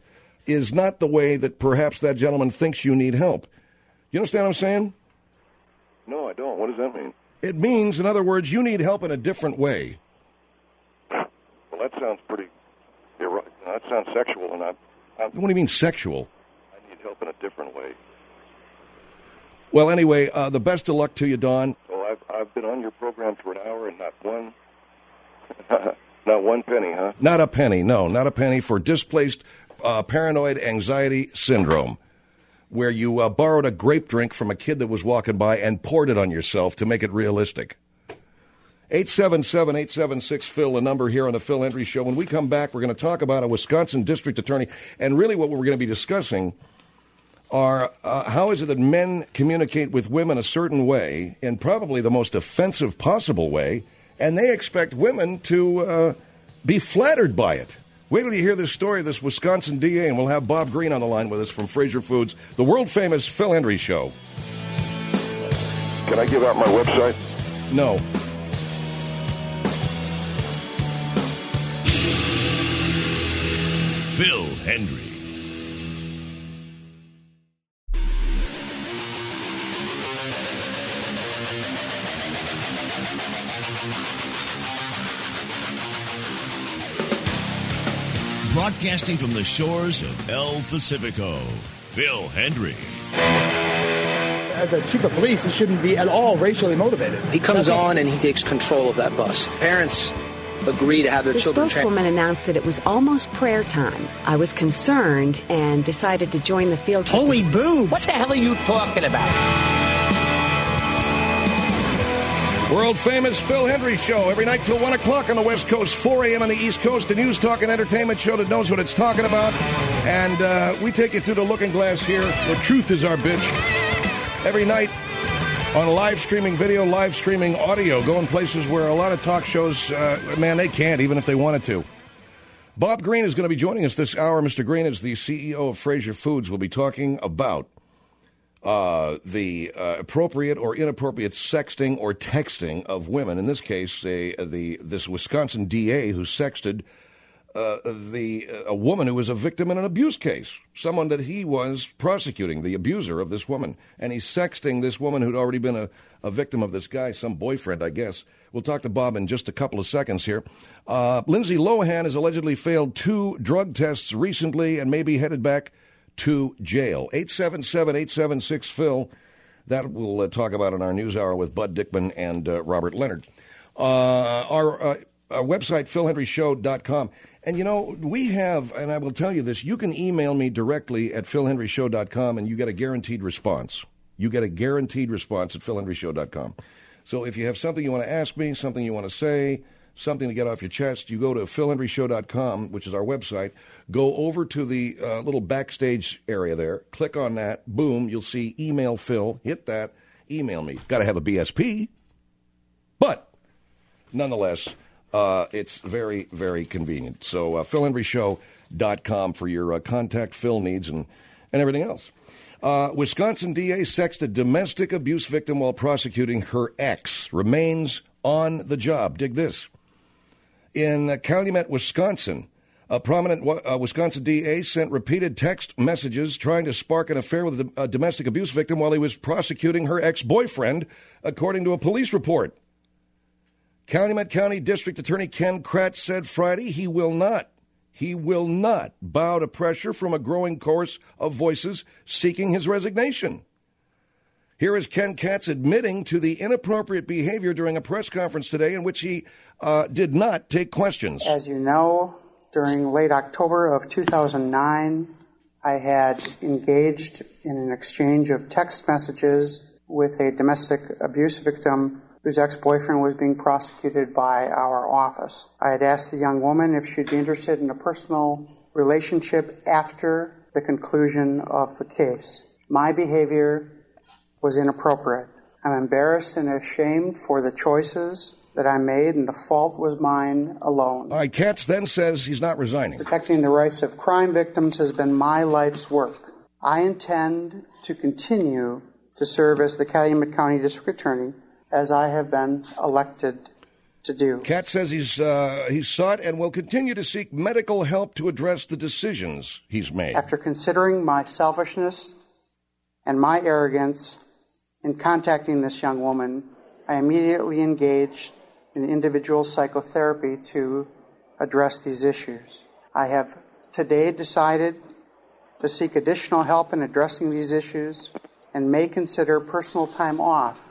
is not the way that perhaps that gentleman thinks you need help. You understand what I'm saying? No, I don't. What does that mean? It means, in other words, you need help in a different way. Well, that sounds pretty... That sounds sexual, and I... I'm, what do you mean sexual? I need help in a different way. Well, anyway, uh, the best of luck to you, Don. Well, I've, I've been on your program for an hour and not one... not one penny, huh? Not a penny, no. Not a penny for displaced uh, paranoid anxiety syndrome, where you uh, borrowed a grape drink from a kid that was walking by and poured it on yourself to make it realistic. eight seven seven, eight seven six, Phil, the number here on the Phil Hendrie Show. When we come back, we're going to talk about a Wisconsin district attorney, and really what we're going to be discussing are uh, how is it that men communicate with women a certain way, in probably the most offensive possible way, and they expect women to uh, be flattered by it. Wait till you hear this story of this Wisconsin D A, and we'll have Bob Green on the line with us from Fraser Foods, the world-famous Phil Hendrie Show. Can I give out my website? No. Phil Hendrie. Broadcasting from the shores of El Pacifico, Phil Hendrie. As a chief of police, he shouldn't be at all racially motivated. He comes That's on and he takes control of that bus. Parents agree to have their the children trained. The spokeswoman announced that it was almost prayer time. I was concerned and decided to join the field trip. Holy boobs! What the hell are you talking about? World-famous Phil Hendrie Show, every night till one o'clock on the West Coast, four a.m. on the East Coast, the news, talk, and entertainment show that knows what it's talking about. And uh, we take you through the looking glass here, where truth is our bitch. Every night on live streaming video, live streaming audio, going places where a lot of talk shows, uh, man, they can't, even if they wanted to. Bob Green is going to be joining us this hour. Mister Green is the C E O of Fraser Foods. We'll be talking about Uh, the uh, appropriate or inappropriate sexting or texting of women. In this case, a, the this Wisconsin D A who sexted uh, the a woman who was a victim in an abuse case, someone that he was prosecuting, the abuser of this woman, and he's sexting this woman who'd already been a, a victim of this guy, some boyfriend, I guess. We'll talk to Bob in just a couple of seconds here. Uh, Lindsay Lohan has allegedly failed two drug tests recently and may be headed back to jail. eight seven seven, eight seven six, Phil. That we'll uh, talk about in our news hour with Bud Dickman and uh, Robert Leonard. Uh, our, uh, our website, phil hendrie show dot com. And, you know, we have, and I will tell you this, you can email me directly at phil hendrie show dot com and you get a guaranteed response. You get a guaranteed response at phil hendrie show dot com. So if you have something you want to ask me, something you want to say, something to get off your chest, you go to phil hendrie show dot com, which is our website, go over to the uh, little backstage area there, click on that, boom, you'll see email Phil, hit that, email me. Got to have a B S P, but nonetheless, uh, it's very, very convenient. So uh, phil hendrie show dot com for your uh, contact Phil needs and, and everything else. Uh, Wisconsin D A sexted domestic abuse victim while prosecuting her ex, remains on the job. Dig this. In uh, Calumet, Wisconsin, a prominent uh, Wisconsin D A sent repeated text messages trying to spark an affair with a, a domestic abuse victim while he was prosecuting her ex-boyfriend, according to a police report. Calumet County District Attorney Ken Kratz said Friday he will not, he will not bow to pressure from a growing chorus of voices seeking his resignation. Here is Ken Katz admitting to the inappropriate behavior during a press conference today in which he uh, did not take questions. As you know, during late October of two thousand nine, I had engaged in an exchange of text messages with a domestic abuse victim whose ex-boyfriend was being prosecuted by our office. I had asked the young woman if she'd be interested in a personal relationship after the conclusion of the case. My behavior was inappropriate. I'm embarrassed and ashamed for the choices that I made, and the fault was mine alone. All right, Katz then says he's not resigning. Protecting the rights of crime victims has been my life's work. I intend to continue to serve as the Calumet County District Attorney as I have been elected to do. Kat says he's uh, he's sought and will continue to seek medical help to address the decisions he's made. After considering my selfishness and my arrogance in contacting this young woman, I immediately engaged in individual psychotherapy to address these issues. I have today decided to seek additional help in addressing these issues and may consider personal time off.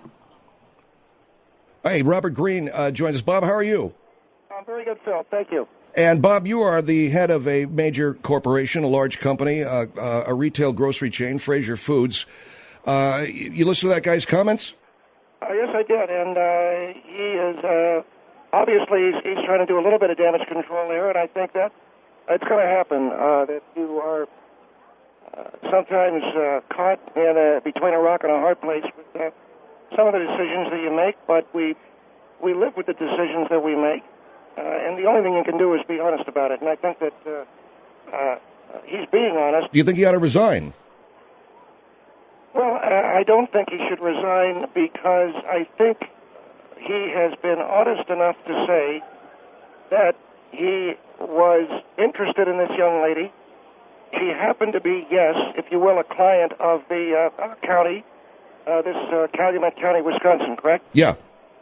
Hey, Robert Green uh, joins us. Bob, how are you? I'm very good, Phil. Thank you. And, Bob, you are the head of a major corporation, a large company, uh, uh, a retail grocery chain, Fraser Foods. Uh, you listen to that guy's comments? Uh, yes, I did. And uh, he is, uh, obviously, he's, he's trying to do a little bit of damage control there, and I think that it's going to happen, uh, that you are uh, sometimes uh, caught in a, between a rock and a hard place with uh, some of the decisions that you make, but we we live with the decisions that we make, uh, and the only thing you can do is be honest about it. And I think that uh, uh, he's being honest. Do you think he ought to resign? Well, I don't think he should resign because I think he has been honest enough to say that he was interested in this young lady. She happened to be, yes, if you will, a client of the uh, county, uh, this uh, Calumet County, Wisconsin, correct? Yeah.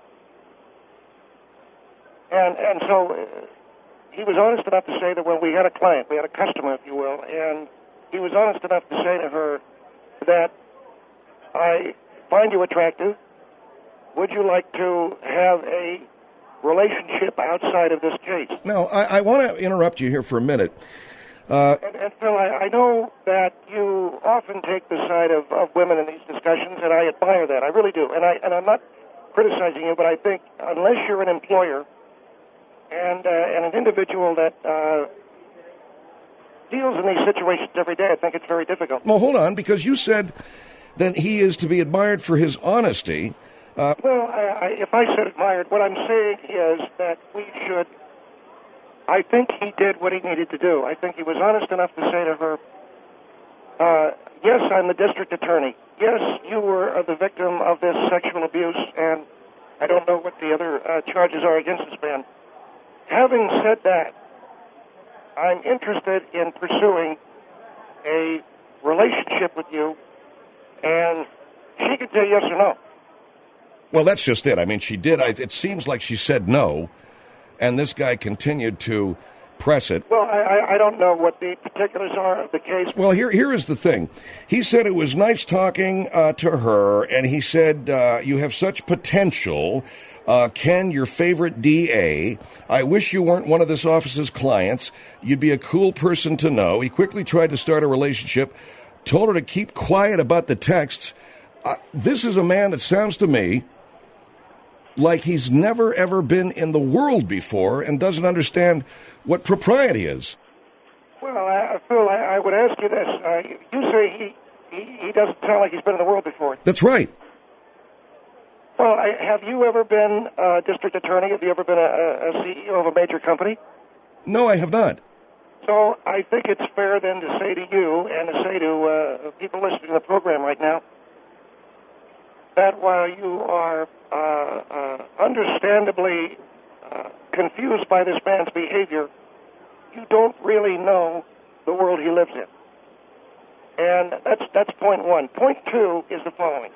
And and so uh, he was honest enough to say that, well, we had a client, we had a customer, if you will, and he was honest enough to say to her that I find you attractive. Would you like to have a relationship outside of this case? No, I, I want to interrupt you here for a minute. Uh, and, and Phil, I, I know that you often take the side of, of women in these discussions, and I admire that. I really do. And, I, and I'm not criticizing you, but I think unless you're an employer and, uh, and an individual that uh, deals in these situations every day, I think it's very difficult. Well, hold on, because you said that he is to be admired for his honesty. Uh, well, I, I, if I said admired, what I'm saying is that we should, I think he did what he needed to do. I think he was honest enough to say to her, uh, yes, I'm the district attorney. Yes, you were uh, the victim of this sexual abuse, and I don't know what the other uh, charges are against this man. Having said that, I'm interested in pursuing a relationship with you, and she could say yes or no. Well, that's just it. I mean, she did. I, it seems like she said no, and this guy continued to press it. Well, I, I don't know what the particulars are of the case. Well, here here is the thing. He said it was nice talking uh, to her, and he said, uh, you have such potential. Uh, Ken, your favorite D A. I wish you weren't one of this office's clients. You'd be a cool person to know. He quickly tried to start a relationship, told her to keep quiet about the texts. Uh, this is a man that sounds to me like he's never, ever been in the world before and doesn't understand what propriety is. Well, I, Phil, I, I would ask you this. Uh, you say he, he, he doesn't sound like he's been in the world before. That's right. Well, I, have you ever been a district attorney? Have you ever been a, a C E O of a major company? No, I have not. So I think it's fair then to say to you and to say to uh, people listening to the program right now that while you are uh, uh, understandably uh, confused by this man's behavior, you don't really know the world he lives in. And that's that's point one. Point two is the following.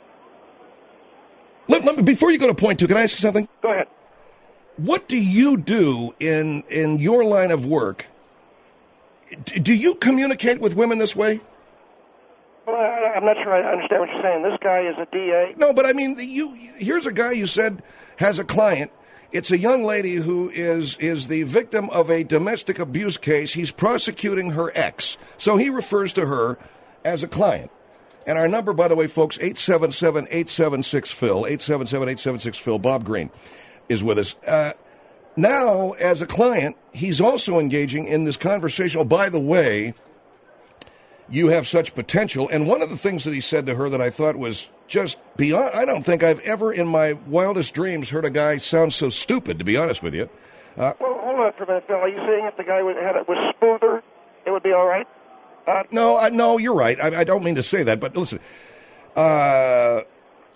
Let, let me, before you go to point two, can I ask you something? Go ahead. What do you do in in your line of work? D- do you communicate with women this way? Well, I, I'm not sure I understand what you're saying. This guy is a D A. No, but I mean, you. Here's a guy you said has a client. It's a young lady who is is the victim of a domestic abuse case. He's prosecuting her ex, so he refers to her as a client. And our number, by the way, folks, eight seven seven, eight seven six, Phil, eight seven seven, eight seven six, Phil. Bob Green is with us. Uh, now, as a client, he's also engaging in this conversation. Oh, by the way, you have such potential. And one of the things that he said to her that I thought was just beyond, I don't think I've ever in my wildest dreams heard a guy sound so stupid, to be honest with you. Uh, well, hold on for a minute, Phil. Are you saying if the guy was, had it was smoother, it would be all right? Uh, no, I, no, you're right. I, I don't mean to say that, but listen. Uh,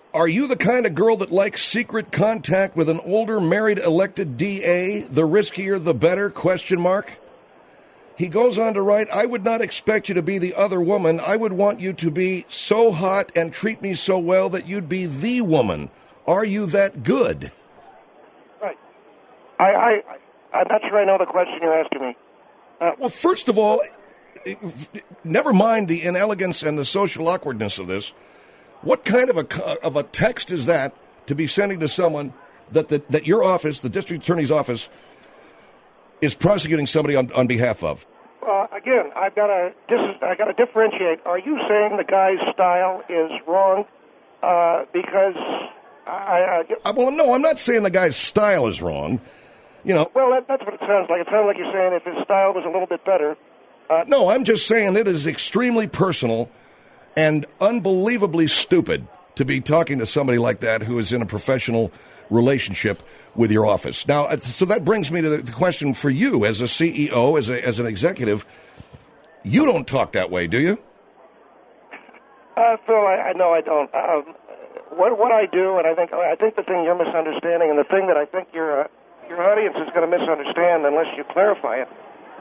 Are you the kind of girl that likes secret contact with an older married elected D A? The riskier, the better, question mark. He goes on to write, I would not expect you to be the other woman. I would want you to be so hot and treat me so well that you'd be the woman. Are you that good? Right. I, I, I'm not sure I know the question you're asking me. Uh, well, first of all, never mind the inelegance and the social awkwardness of this. What kind of a of a text is that to be sending to someone that the, that your office, the district attorney's office, is prosecuting somebody on, on behalf of? Uh, again, I've got to I got to differentiate. Are you saying the guy's style is wrong? Uh, because I, I uh, well, no, I'm not saying the guy's style is wrong. You know. Well, that, that's what it sounds like. It sounds like you're saying if his style was a little bit better. Uh, no, I'm just saying it is extremely personal and unbelievably stupid to be talking to somebody like that who is in a professional relationship with your office. Now, so that brings me to the question for you as a C E O, as a, as an executive. You don't talk that way, do you? Uh, Phil, I, I no, I don't. Um, what what I do, and I think I think the thing you're misunderstanding, and the thing that I think your uh, your audience is going to misunderstand unless you clarify it.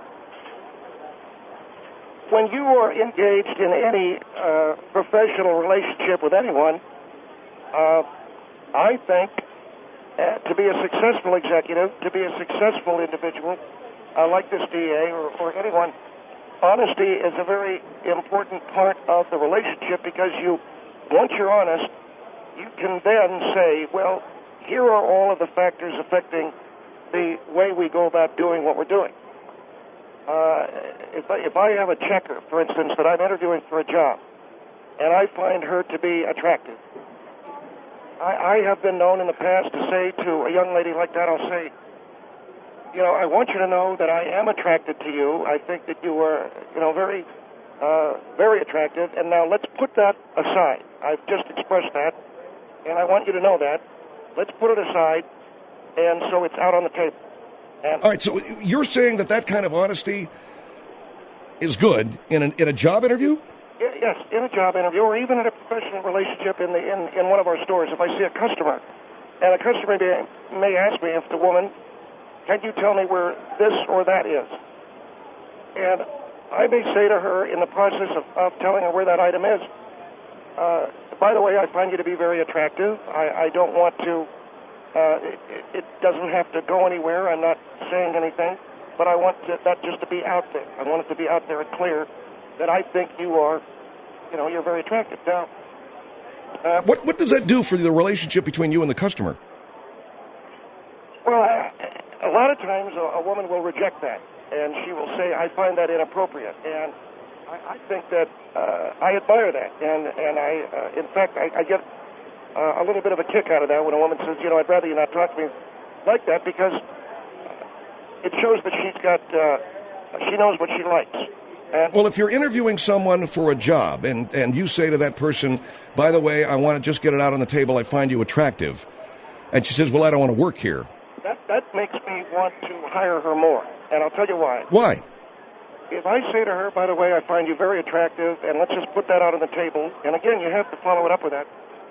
When you are engaged in any uh, professional relationship with anyone, uh, I think uh, to be a successful executive, to be a successful individual, uh, like this D A or, or anyone, honesty is a very important part of the relationship because you, once you're honest, you can then say, well, here are all of the factors affecting the way we go about doing what we're doing. Uh, if, I, if I have a checker, for instance, that I'm interviewing for a job, and I find her to be attractive, I, I have been known in the past to say to a young lady like that, I'll say, you know, I want you to know that I am attracted to you. I think that you are, you know, very, uh, very attractive, and now let's put that aside. I've just expressed that, and I want you to know that. Let's put it aside, and so it's out on the table. And all right, so you're saying that that kind of honesty is good in an, in a job interview? Yes, in a job interview, or even in a professional relationship in the in, in one of our stores. If I see a customer, and a customer may, may ask me if the woman, can you tell me where this or that is? And I may say to her in the process of, of telling her where that item is, uh, by the way, I find you to be very attractive. I, I don't want to Uh, it, it doesn't have to go anywhere. I'm not saying anything, but I want to, that just to be out there. I want it to be out there and clear that I think you are, you know, you're very attractive. Now, uh, what what does that do for the relationship between you and the customer? Well, I, a lot of times a, a woman will reject that, and she will say, "I find that inappropriate," and I, I think that uh, I admire that, and and I, uh, in fact, I, I get. Uh, a little bit of a kick out of that when a woman says, you know, I'd rather you not talk to me like that because it shows that she's got, uh, she knows what she likes. And well, if you're interviewing someone for a job and, and you say to that person, by the way, I want to just get it out on the table, I find you attractive, and she says, well, I don't want to work here. That, that makes me want to hire her more, and I'll tell you why. Why? If I say to her, by the way, I find you very attractive, and let's just put that out on the table, and again, you have to follow it up with that.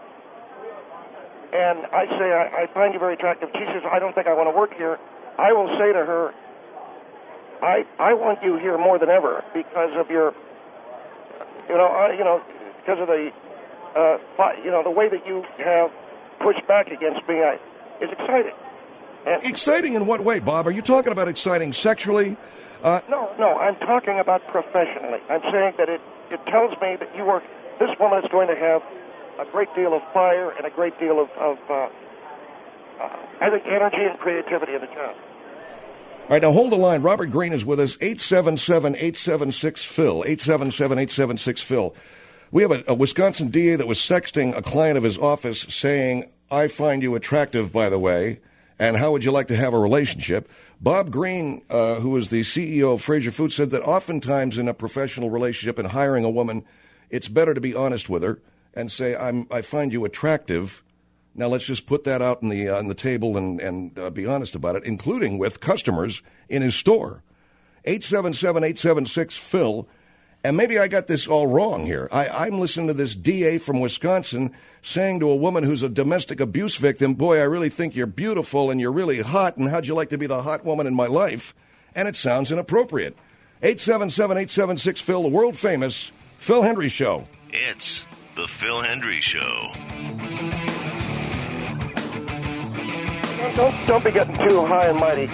And I say, I, I find you very attractive. She says, I don't think I want to work here. I will say to her, I I want you here more than ever because of your, you know, uh, you know, because of the, uh, you know, the way that you have pushed back against me I, is exciting. And exciting in what way, Bob? Are you talking about exciting sexually? Uh, no, no, I'm talking about professionally. I'm saying that it, it tells me that you are, this woman is going to have a great deal of fire and a great deal of, of uh, uh, I think, energy and creativity in the job. All right, now hold the line. Robert Green is with us, eight seven seven, eight seven six, Phil, eight seven seven, eight seven six, Phil. We have a, a Wisconsin D A that was sexting a client of his office saying, I find you attractive, by the way, and how would you like to have a relationship? Bob Green, uh, who is the C E O of Fraser Foods, said that oftentimes in a professional relationship and hiring a woman, it's better to be honest with her and say, I'm, I find you attractive. Now let's just put that out on the, uh, on the table and, and uh, be honest about it, including with customers in his store. eight seven seven, eight seven six, Phil. And maybe I got this all wrong here. I, I'm listening to this D A from Wisconsin saying to a woman who's a domestic abuse victim, boy, I really think you're beautiful and you're really hot, and how'd you like to be the hot woman in my life? And it sounds inappropriate. eight seven seven, eight seven six, Phil, the world-famous Phil Hendrie Show. It's the Phil Hendrie Show. Don't, don't be getting too high and mighty.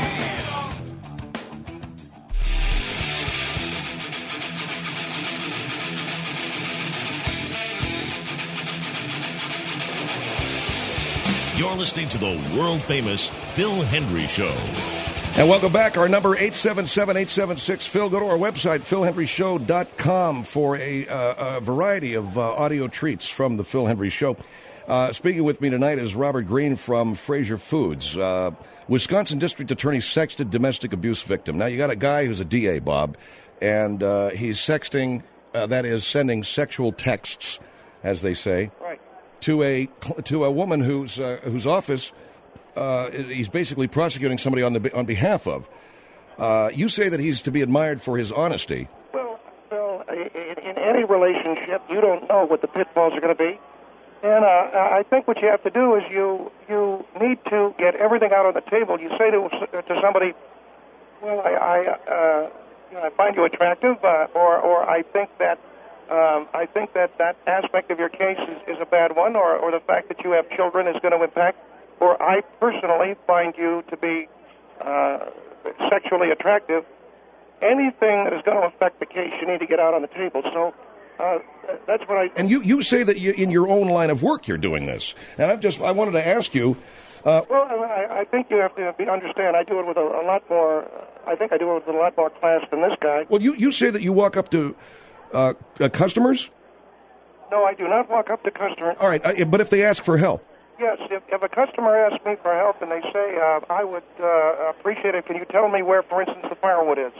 You're listening to the world-famous Phil Hendrie Show. And welcome back. Our number, eight seven seven, eight seven six, Phil. Go to our website, phil hendrie show dot com, for a, uh, a variety of uh, audio treats from the Phil Hendrie Show. Uh, speaking with me tonight is Robert Green from Fraser Foods. Uh, Wisconsin District Attorney sexted domestic abuse victim. Now, you got a guy who's a D A, Bob, and uh, he's sexting, uh, that is, sending sexual texts, as they say, right, to a to a woman whose uh, whose office uh, he's basically prosecuting somebody on the on behalf of. Uh, you say that he's to be admired for his honesty. Well, Phil, in, in any relationship, you don't know what the pitfalls are going to be. And uh, I think what you have to do is you you need to get everything out on the table. You say to to somebody, "Well, I I, uh, you know, I find you attractive," uh, or or I think that um, I think that that aspect of your case is, is a bad one, or or the fact that you have children is going to impact, or I personally find you to be uh, sexually attractive. Anything that is going to affect the case, you need to get out on the table. So. Uh, that's what I. And you, you say that you, in your own line of work you're doing this, and I've just I wanted to ask you. Uh, well, I, I think you have to be, understand. I do it with a, a lot more. I think I do it with a lot more class than this guy. Well, you, you say that you walk up to uh, uh, customers. No, I do not walk up to customers. All right, I, but if they ask for help. Yes, if, if a customer asks me for help and they say, uh, I would uh, appreciate it. Can you tell me where, for instance, the firewood is?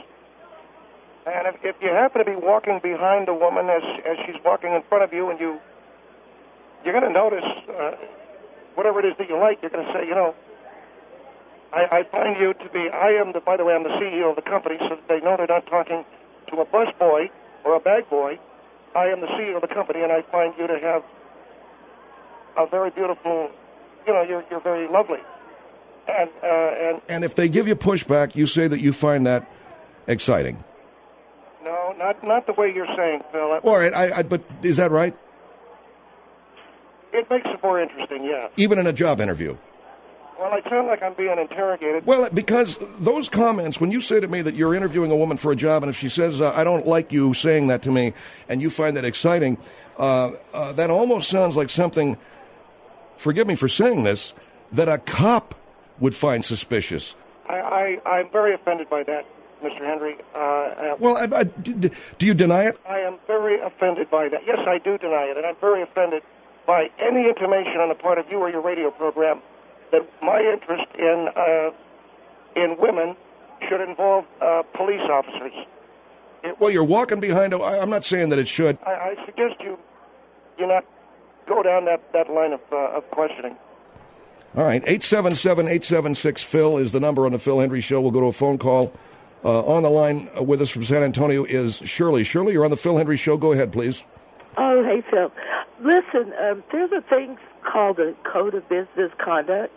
And if, if you happen to be walking behind a woman as as she's walking in front of you, and you you're going to notice uh, whatever it is that you like, you're going to say, you know, I, I find you to be. I am the. By the way, I'm the C E O of the company, so that they know they're not talking to a bus boy or a bag boy. I am the C E O of the company, and I find you to have a very beautiful. You know, you're you're very lovely. And uh, and and if they give you pushback, you say that you find that exciting. No, not not the way you're saying, Phil. All right, I, I, but is that right? It makes it more interesting, yeah. Even in a job interview? Well, I sound like I'm being interrogated. Well, because those comments, when you say to me that you're interviewing a woman for a job, and if she says, uh, I don't like you saying that to me, and you find that exciting, uh, uh, that almost sounds like something, forgive me for saying this, that a cop would find suspicious. I, I, I'm very offended by that. Mister Hendrie. Uh, uh, well, I, I, do you deny it? I am very offended by that. Yes, I do deny it, and I'm very offended by any intimation on the part of you or your radio program that my interest in uh, in women should involve uh, police officers. It, well, you're walking behind. A, I'm not saying that it should. I, I suggest you you not go down that, that line of uh, of questioning. All right, eight seven seven, eight seven six, Phil is the number on the Phil Hendrie Show. We'll go to a phone call. Uh, on the line with us from San Antonio is Shirley. Shirley, you're on the Phil Hendrie Show. Go ahead, please. Oh, hey, Phil. Listen, um, there's a thing called a Code of Business Conduct,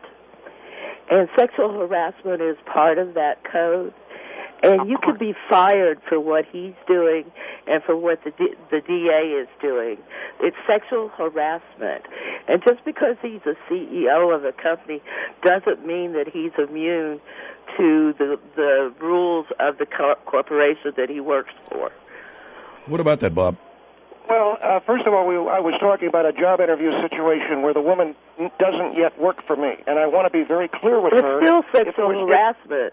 and sexual harassment is part of that code. And you could be fired for what he's doing and for what the D- the D A is doing. It's sexual harassment. And just because he's a C E O of a company doesn't mean that he's immune to the the rules of the co- corporation that he works for. What about that, Bob? Well, uh, first of all, we, I was talking about a job interview situation where the woman doesn't yet work for me, and I want to be very clear with it's her. It's still sexual was, harassment.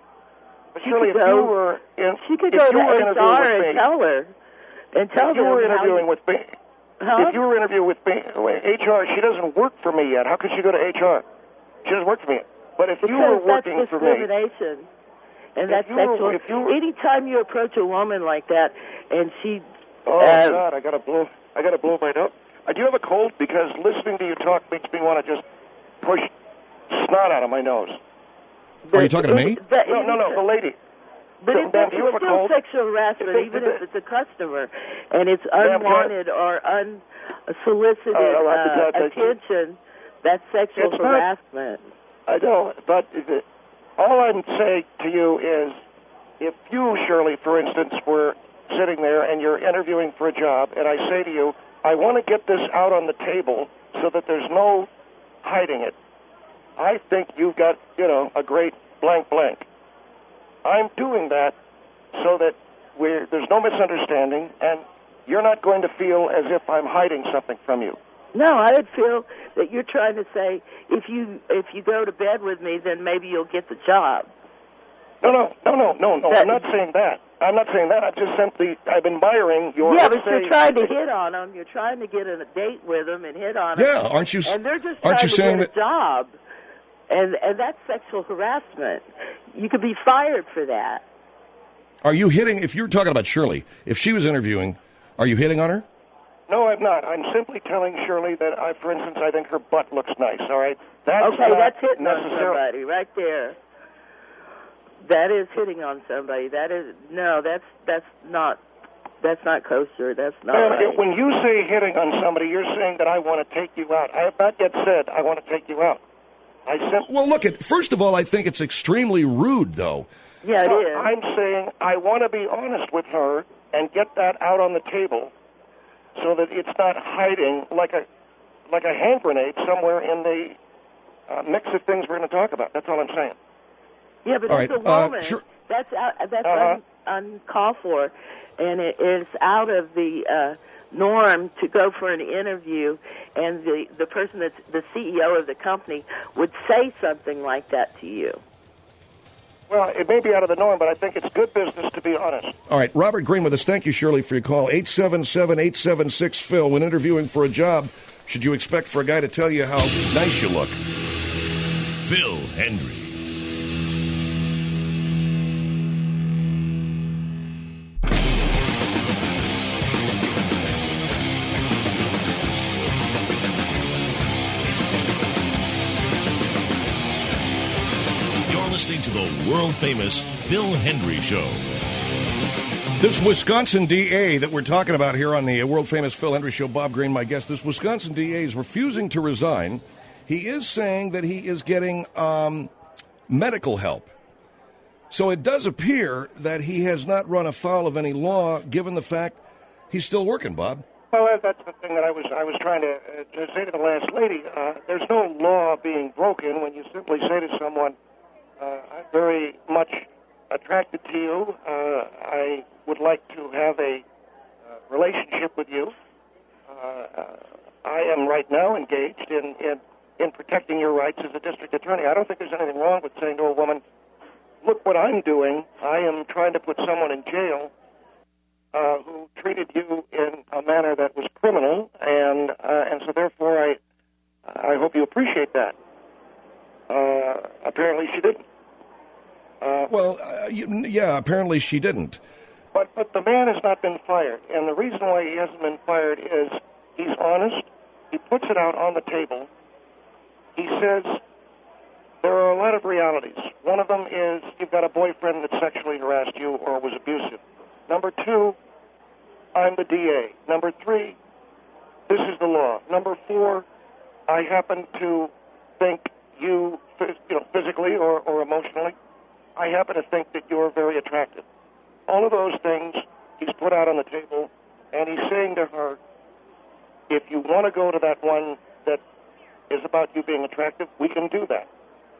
But Shirley, if go, you were in, she could if go you to were H R and me, tell her, and tell if you were interviewing how, with me. Huh? If you were interviewing with me, H R, she doesn't work for me yet. How could she go to H R? She doesn't work for me yet. But if because you were working that's for me, discrimination, and if that's you were, sexual. If you were, anytime you approach a woman like that, and she, oh uh, God, I gotta blow, I gotta blow my nose. Uh, do you have a cold? Because listening to you talk makes me want to just push snot out of my nose. Are you talking to me? No, no, no, the lady. But it's, it's still sexual harassment, if even if it's a customer, and it's unwanted or unsolicited uh, uh, attention. That's sexual it's harassment. Not, I know, but it, all I'm saying to you is, if you, Shirley, for instance, were sitting there and you're interviewing for a job, and I say to you, I want to get this out on the table so that there's no hiding it. I think you've got, you know, a great blank blank. I'm doing that so that we're, there's no misunderstanding, and you're not going to feel as if I'm hiding something from you. No, I would feel that you're trying to say, if you if you go to bed with me, then maybe you'll get the job. No, no, no, no, no, no. That, I'm not saying that. I'm not saying that. I'm just simply, I'm admiring your... Yeah, but you're trying to hit on them. You're trying to get in a date with them and hit on them. Yeah, aren't you? And they're just aren't trying you to saying get that, a job. And, and that's sexual harassment. You could be fired for that. Are you hitting, if you're talking about Shirley, if she was interviewing, are you hitting on her? No, I'm not. I'm simply telling Shirley that, I, for instance, I think her butt looks nice, all right? That's okay, not that's hitting on necessarily... somebody right there. That is hitting on somebody. That is, no, that's that's not, that's not kosher. That's not Well, right. When you say hitting on somebody, you're saying that I want to take you out. I have not yet said I want to take you out. I sim- Well, look, at first of all, I think it's extremely rude, though. Yeah, it no, is. I'm saying I want to be honest with her and get that out on the table so that it's not hiding like a like a hand grenade somewhere in the uh, mix of things we're going to talk about. That's all I'm saying. Yeah, but all as right, a woman, uh, sure. that's out, that's uh-huh. un, uncalled for, and it is out of the uh, norm to go for an interview, and the the person that's the C E O of the company would say something like that to you. Well, it may be out of the norm, but I think it's good business to be honest. All right, Robert Green with us. Thank you, Shirley, for your call. eight seven seven, eight seven six, Phil. When interviewing for a job, should you expect for a guy to tell you how nice you look? Phil Hendrie. Listening to the world-famous Phil Hendrie Show. This Wisconsin D A that we're talking about here on the world-famous Phil Hendrie Show, Bob Green, my guest, this Wisconsin D A is refusing to resign. He is saying that he is getting um, medical help. So it does appear that he has not run afoul of any law, given the fact he's still working, Bob. Well, that's the thing that I was I was trying to, uh, to say to the last lady. Uh, there's no law being broken when you simply say to someone, Uh, I'm very much attracted to you. Uh, I would like to have a uh, relationship with you. Uh, I am right now engaged in, in, in protecting your rights as a district attorney. I don't think there's anything wrong with saying to a woman, look what I'm doing. I am trying to put someone in jail uh, who treated you in a manner that was criminal, and uh, and so therefore I I hope you appreciate that. Uh, apparently she didn't. Uh, well, uh, you, yeah, apparently she didn't. But but the man has not been fired, and the reason why he hasn't been fired is he's honest. He puts it out on the table. He says there are a lot of realities. One of them is you've got a boyfriend that sexually harassed you or was abusive. Number two, I'm the D A. Number three, this is the law. Number four, I happen to think you, you know, physically or, or emotionally, I happen to think that you're very attractive. All of those things he's put out on the table, and he's saying to her, if you want to go to that one that is about you being attractive, we can do that.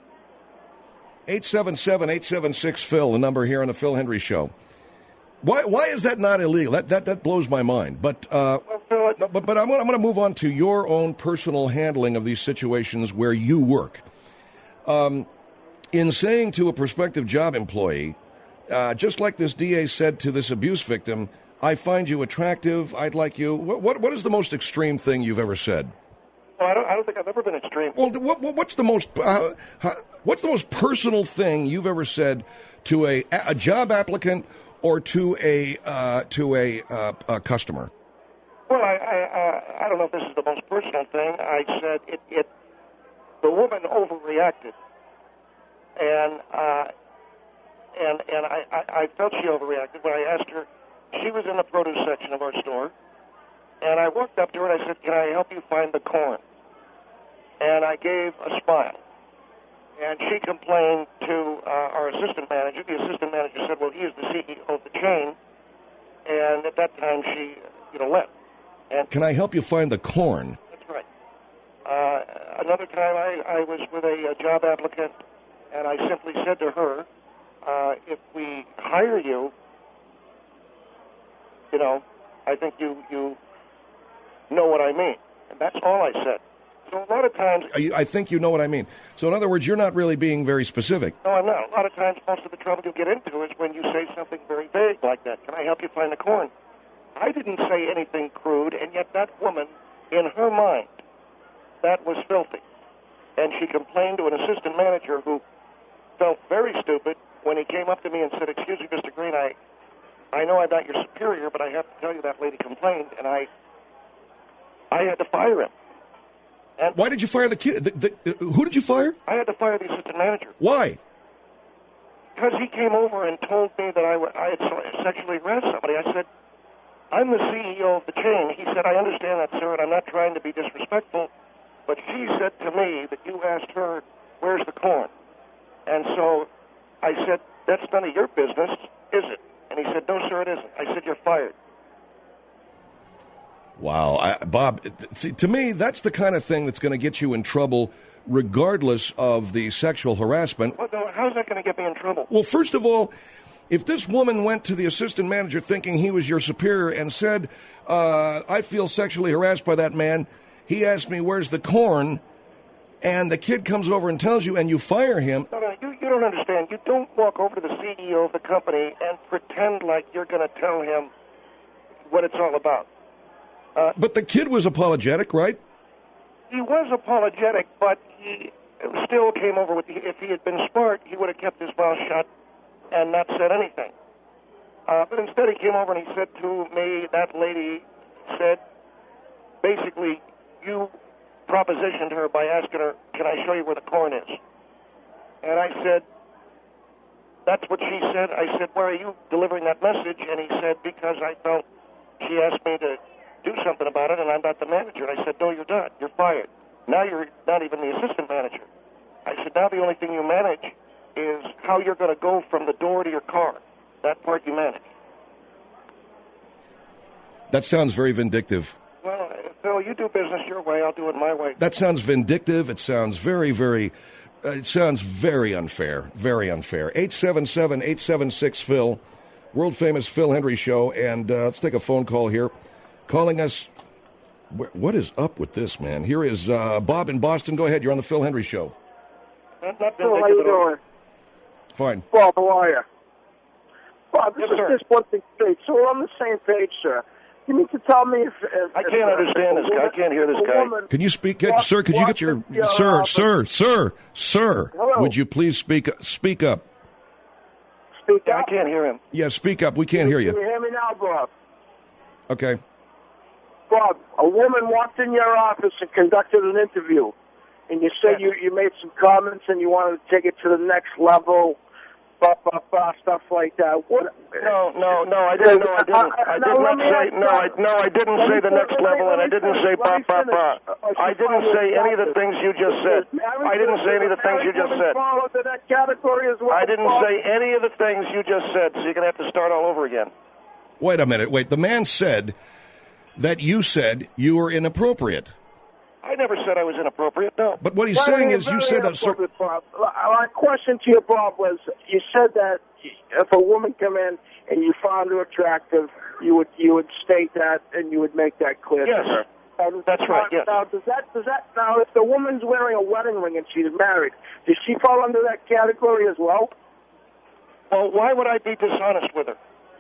eight seven seven, eight seven six, Phil, the number here on the Phil Hendrie Show. Why why is that not illegal? That that, that blows my mind. But uh, well, Phil, no, but but I'm going to move on to your own personal handling of these situations where you work. Um, in saying to a prospective job employee, uh, just like this D A said to this abuse victim, I find you attractive, I'd like you. What what, what is the most extreme thing you've ever said? Well, I don't, I don't think I've ever been extreme. Well, what, what's the most uh, what's the most personal thing you've ever said to a a job applicant or to a uh, to a, uh, a customer? Well, I, I uh, I don't know if this is the most personal thing. I said it. it the woman overreacted, and uh, and and I, I, I felt she overreacted when I asked her. She was in the produce section of our store, and I walked up to her and I said, "Can I help you find the corn?" And I gave a smile. And she complained to uh, our assistant manager. The assistant manager said, "Well, he is the C E O of the chain." And at that time, she, you know, left. And Can I help you find the corn? that's right. Uh, another time, I, I was with a, a job applicant, and I simply said to her, uh, "If we hire you, you know, I think you you know what I mean." And that's all I said. So a lot of times... I I think you know what I mean. So in other words, you're not really being very specific. No, I'm not. A lot of times, most of the trouble you get into is when you say something very vague like that. Can I help you find the corn? I didn't say anything crude, and yet that woman, in her mind, that was filthy. And she complained to an assistant manager who felt very stupid when he came up to me and said, "Excuse me, Mister Green, I, I know I'm not your superior, but I have to tell you that lady complained," and I, I had to fire him. And Why did you fire the kid? The, the, who did you fire? I had to fire the assistant manager. Why? Because he came over and told me that I, w- I had so- sexually harassed somebody. I said, "I'm the C E O of the chain." He said, "I understand that, sir, and I'm not trying to be disrespectful, but she said to me that you asked her, 'Where's the corn?'" And so I said, "That's none of your business, is it?" And he said, "No, sir, it isn't." I said, "You're fired." Wow, I, Bob, see, to me, that's the kind of thing that's going to get you in trouble regardless of the sexual harassment. Well, no, how's that going to get me in trouble? Well, first of all, if this woman went to the assistant manager thinking he was your superior and said, uh, "I feel sexually harassed by that man, he asked me, 'Where's the corn?' and the kid comes over and tells you and you fire him." No, no, you, you don't understand. You don't walk over to the C E O of the company and pretend like you're going to tell him what it's all about. Uh, but the kid was apologetic, right? He was apologetic, but he still came over with, the, if he had been smart, he would have kept his mouth shut and not said anything. Uh, but instead he came over and he said to me, that lady said, basically, you propositioned her by asking her, "Can I show you where the corn is?" And I said, "That's what she said." I said, "Where are you delivering that message?" And he said, "Because I felt she asked me to do something about it, and I'm not the manager." And I said, "No, you're not. You're fired. Now you're not even the assistant manager." I said, "Now the only thing you manage is how you're going to go from the door to your car. That part you manage." That sounds very vindictive. Well, Phil, you do business your way. I'll do it my way. That sounds vindictive. It sounds very, very, uh, it sounds very unfair. Very unfair. eight seven seven, eight seven six, Phil, world-famous Phil Hendry Show. And uh, let's take a phone call here. Calling us, what is up with this, man? Here is uh, Bob in Boston. Go ahead. You're on the Phil Hendry Show. Not, not Phil, how you doing? Fine. Bob, how are you? Bob, this Yes, is sir. just one thing straight. So we're on the same page, sir. You need to tell me if... if I can't if, understand if this guy. I can't hear this a guy. woman Can you speak, get, sir, could you get your, walks into sir, office- sir, sir, sir, Hello? would you please speak, speak up? Speak Yeah, I up. can't hear him. Yeah, speak up. We can't hear Can you. you hear me now, Bob? Okay. Bob, a woman walked in your office and conducted an interview, and you said you, you made some comments and you wanted to take it to the next level, blah, blah, blah, stuff like that. What? No, no, no, I didn't. No, I didn't. I did not say. No, I no, I didn't say the next level, and I didn't say ba ba ba. I didn't say any of the things you just said. I didn't say any of the things you just said. Fall into that category as well. I didn't Bob? say any of the things you just said, so you're gonna have to start all over again. Wait a minute. Wait. The man said that you said you were inappropriate. I never said I was inappropriate. No. But what he's Well, saying you're is you very said a certain... inappropriate, Bob. My question to you, Bob, was you said that if a woman come in and you found her attractive, you would you would state that and you would make that clear Yes. to her. Now, That's now, right, yes. Now, does that does that now if the woman's wearing a wedding ring and she's married, does she fall under that category as well? Well, why would I be dishonest with her?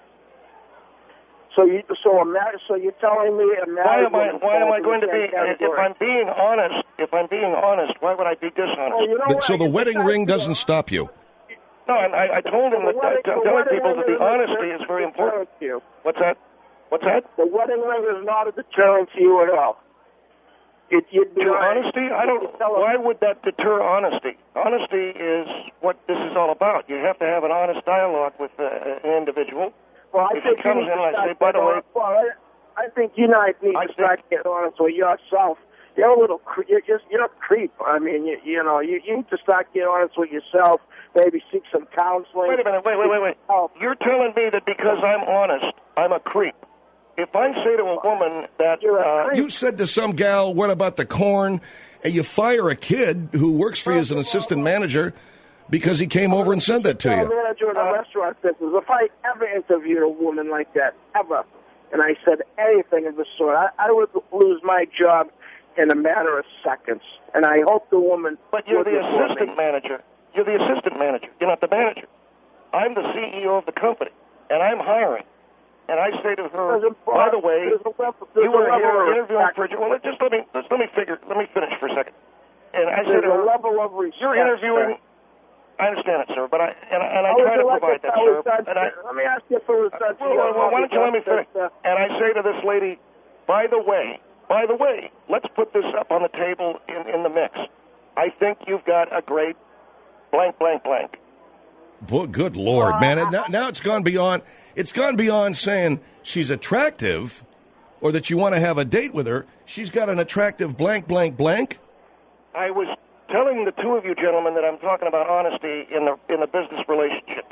So you so a mar- so you're telling me a Why married am I? woman Why am falls I in going the to be? same If category? I'm being honest, if I'm being honest, why would I be dishonest? Oh, you know what? So the I- wedding ring doesn't stop you. No, and I, I told him The that wedding- I'm the telling wedding people ring that the is a honesty is very important. deterrent to you. What's that? What's that? The wedding ring is not a deterrent to you at all. It, you'd be To lying. honesty? I don't. Why would that deter honesty? Honesty is what this is all about. You have to have an honest dialogue with uh, an individual. Well, I if think he comes you in need and to I say, start by the way, getting- well, I, I think you guys need I to start getting honest with yourself. You're a little, cre- you're just, you're a creep. I mean, you, you know, you, you need to start getting honest with yourself. Maybe seek some counseling. Wait a minute, wait, wait, wait, wait. You're telling me that because I'm honest, I'm a creep. If I say to a woman that uh, You said to some gal, what about the corn? And you fire a kid who works for you as an assistant manager because he came over and said that to I'm a you. manager in a restaurant business. If I ever interviewed a woman like that, ever, and I said anything of the sort, I, I would lose my job in a matter of seconds. And I hope the woman... But you're would the report assistant me. manager. You're the assistant manager. You're not the manager. I'm the C E O of the company, and I'm hiring. And I say to her, by the way, There's a level- there's you a were level here of interviewing for... respect. Well, just let me, just let me figure, let me finish for a second. And I say There's to a her, level of respect. you're interviewing... sir. I understand it, sir, but I and, and I How try would to you like provide if that, I sir. was done- And I, Let me ask you if it was done to well, you. well, well, why don't you let me finish? Uh, And I say to this lady, by the way, by the way, let's put this up on the table in, in the mix. I think you've got a great blank, blank, blank. Boy, good Lord, man. And now, now it's gone beyond, it's gone beyond saying she's attractive or that you want to have a date with her. She's got an attractive blank, blank, blank. I was telling the two of you gentlemen that I'm talking about honesty in the in the business relationship.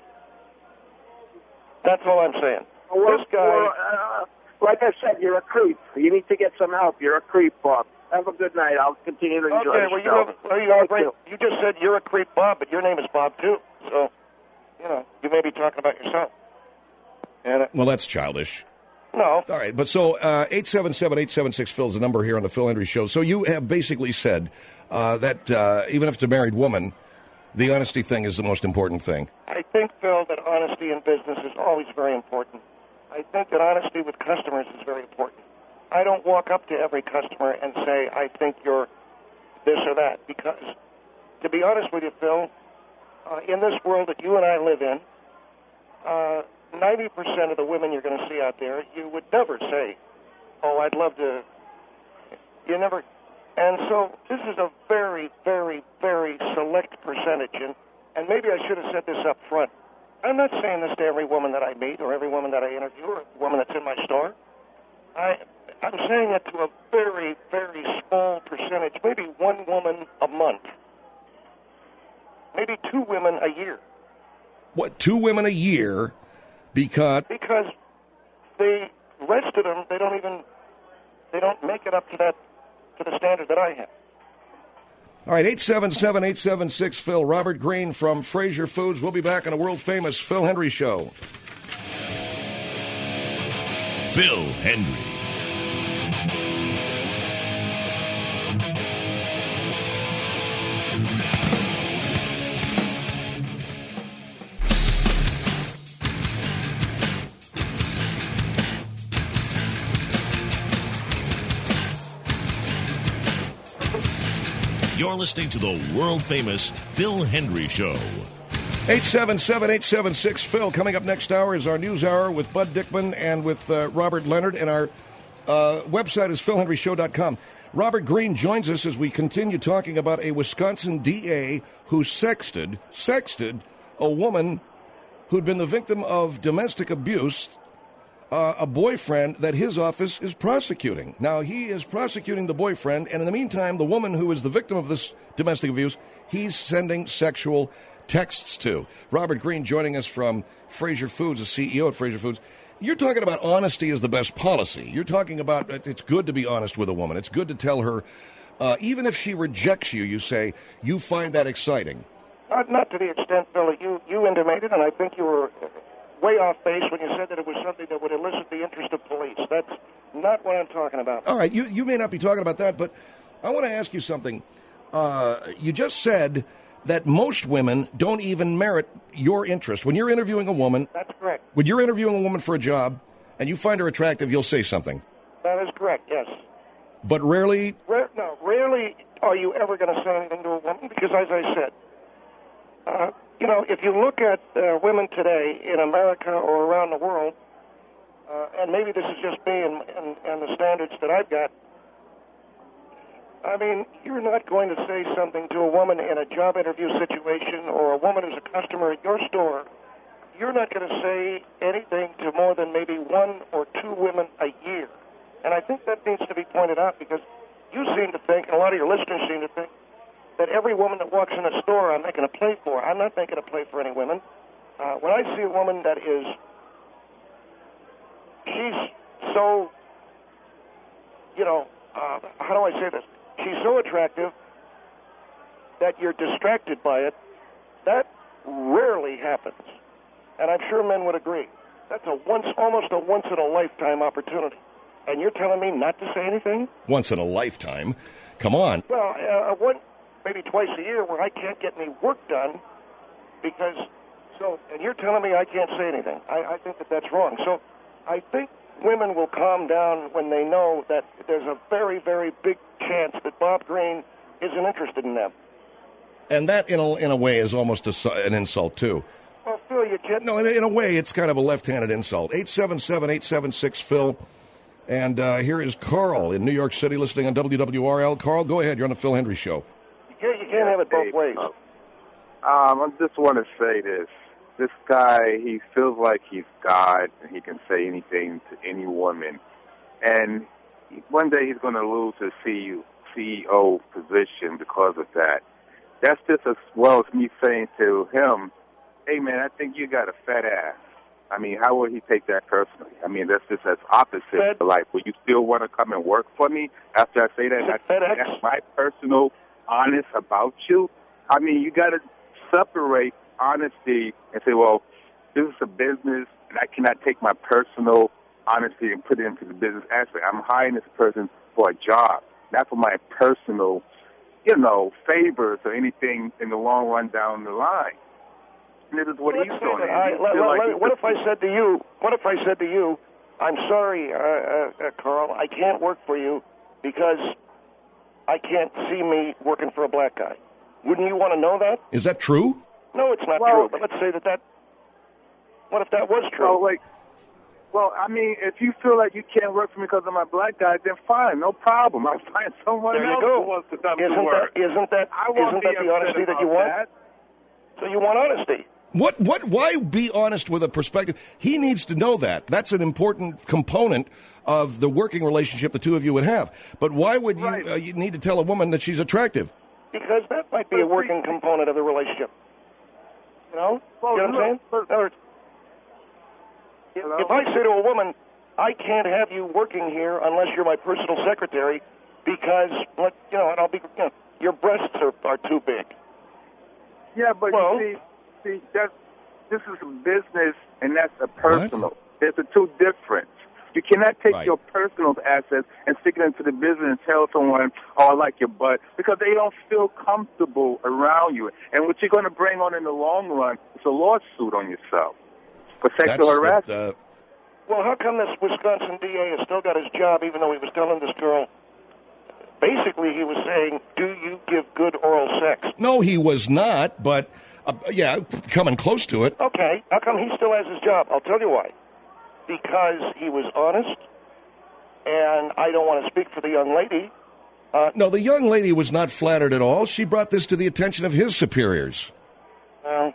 That's all I'm saying. Well, this guy... well, uh, like I said, you're a creep. You need to get some help. You're a creep, Bob. Have a good night. I'll continue to enjoy Okay, the well, you, show. have, well, you, have a Thank great, you. you just said you're a creep, Bob, but your name is Bob, too. So, you know, you may be talking about yourself. And, uh, Well, that's childish. no. All right, but so uh, eight seven seven, eight seven six, Phil is the number here on the Phil Hendry Show. So you have basically said uh, that uh, even if it's a married woman, the honesty thing is the most important thing. I think, Phil, that honesty in business is always very important. I think that honesty with customers is very important. I don't walk up to every customer and say, I think you're this or that, because, to be honest with you, Phil, uh, in this world that you and I live in, uh, ninety percent of the women you're going to see out there, you would never say, oh, I'd love to, you never, and so this is a very, very, very select percentage, and, and maybe I should have said this up front. I'm not saying this to every woman that I meet or every woman that I interview or every woman that's in my store. I, I'm saying it to a very, very small percentage, maybe one woman a month, maybe two women a year. What, two women a year because... Because the rest of them, they don't even, they don't make it up to that, to the standard that I have. All right, eight seven seven, eight seven six, Phil. Robert Greene from Fraser Foods. We'll be back on a world-famous Phil Hendry Show. Phil Hendry. You're listening to the world-famous Phil Hendry Show. eight seven seven, eight seven six, Phil. Coming up next hour is our news hour with Bud Dickman and with uh, Robert Leonard. And our uh, website is phil hendry show dot com. Robert Greene joins us as we continue talking about a Wisconsin D A who sexted, sexted a woman who'd been the victim of domestic abuse, uh, a boyfriend that his office is prosecuting. Now, he is prosecuting the boyfriend, and in the meantime, the woman who is the victim of this domestic abuse, he's sending sexual texts to. Robert Greene joining us from Fraser Foods, the C E O at Fraser Foods. You're talking about honesty is the best policy. You're talking about it's good to be honest with a woman. It's good to tell her, uh, even if she rejects you, you say, you find that exciting. Not, not to the extent, Phil, that you, you intimated, and I think you were way off base when you said that it was something that would elicit the interest of police. That's not what I'm talking about. All right, you, you may not be talking about that, but I want to ask you something. Uh, you just said that most women don't even merit your interest. When you're interviewing a woman... That's correct. When you're interviewing a woman for a job and you find her attractive, you'll say something. That is correct, yes. But rarely... Rare, no, rarely are you ever going to say anything to a woman because, as I said, uh, you know, if you look at uh, women today in America or around the world, uh, and maybe this is just me and, and, and the standards that I've got, I mean, you're not going to say something to a woman in a job interview situation or a woman who's a customer at your store. You're not going to say anything to more than maybe one or two women a year. And I think that needs to be pointed out because you seem to think, and a lot of your listeners seem to think, that every woman that walks in a store I'm making a play for. I'm not making a play for any women. Uh, when I see a woman that is, she's so, you know, uh, how do I say this? She's so attractive that you're distracted by it. That rarely happens. And I'm sure men would agree. That's a once, almost a once-in-a-lifetime opportunity. And you're telling me not to say anything? Once in a lifetime? Come on. Well, uh, one, maybe twice a year where I can't get any work done because, so, and you're telling me I can't say anything. I, I think that that's wrong. So I think women will calm down when they know that there's a very, very big chance that Bob Green isn't interested in them. And that, in a, in a way, is almost a, an insult, too. Well, Phil, you can't... No, in a, in a way, it's kind of a left-handed insult. eight seven seven, eight seven six, Phil. And uh, here is Carl in New York City listening on W W R L. Carl, go ahead. You're on the Phil Hendry Show. You can't, you can't have it both ways. Um, I just want to say this. This guy, he feels like he's God, and he can say anything to any woman. And one day he's going to lose his C E O position because of that. That's just as well as me saying to him, hey, man, I think you got a fat ass. I mean, how will he take that personally? I mean, that's just as opposite to life. Will you still want to come and work for me after I say that? I think that's my personal honest about you. I mean, you got to separate honesty and say, well, this is a business, and I cannot take my personal honesty and put it into the business aspect. I'm hiring this person for a job, not for my personal, you know, favors or anything in the long run down the line. And this is what Let's he's doing. I, let, let, like let, what if I said to you, what if I said to you, I'm sorry, uh, uh, uh, Carl, I can't work for you because I can't see me working for a black guy. Wouldn't you want to know that? Is that true? No, it's not well, true, but let's say that that, what if that was true? Well, like, well, I mean, if you feel like you can't work for me because I'm a black guy, then fine, no problem. I'll find someone there else you go. who wants to come isn't to work. That, isn't that, I won't isn't that be the honesty that you want? That. So you want honesty. What? What? Why be honest with a perspective? He needs to know that. That's an important component of the working relationship the two of you would have. But why would you, right. uh, you need to tell a woman that she's attractive? Because that might be a working component of the relationship. You know? Well, you know what I'm saying? In words, if I say to a woman, I can't have you working here unless you're my personal secretary because, you know, and I'll be, you know, your breasts are, are too big. Yeah, but well, you see, see, that's, this is a business and that's a personal. There's the two different. You cannot take right. your personal assets and stick it into the business and tell someone, oh, I like your butt, because they don't feel comfortable around you. And what you're going to bring on in the long run is a lawsuit on yourself for sexual That's harassment. The, uh... Well, how come this Wisconsin D A has still got his job even though he was telling this girl, basically he was saying, do you give good oral sex? No, he was not, but, uh, yeah, coming close to it. Okay, how come he still has his job? I'll tell you why. Because he was honest, and I don't want to speak for the young lady. Uh, no, the young lady was not flattered at all. She brought this to the attention of his superiors. Uh,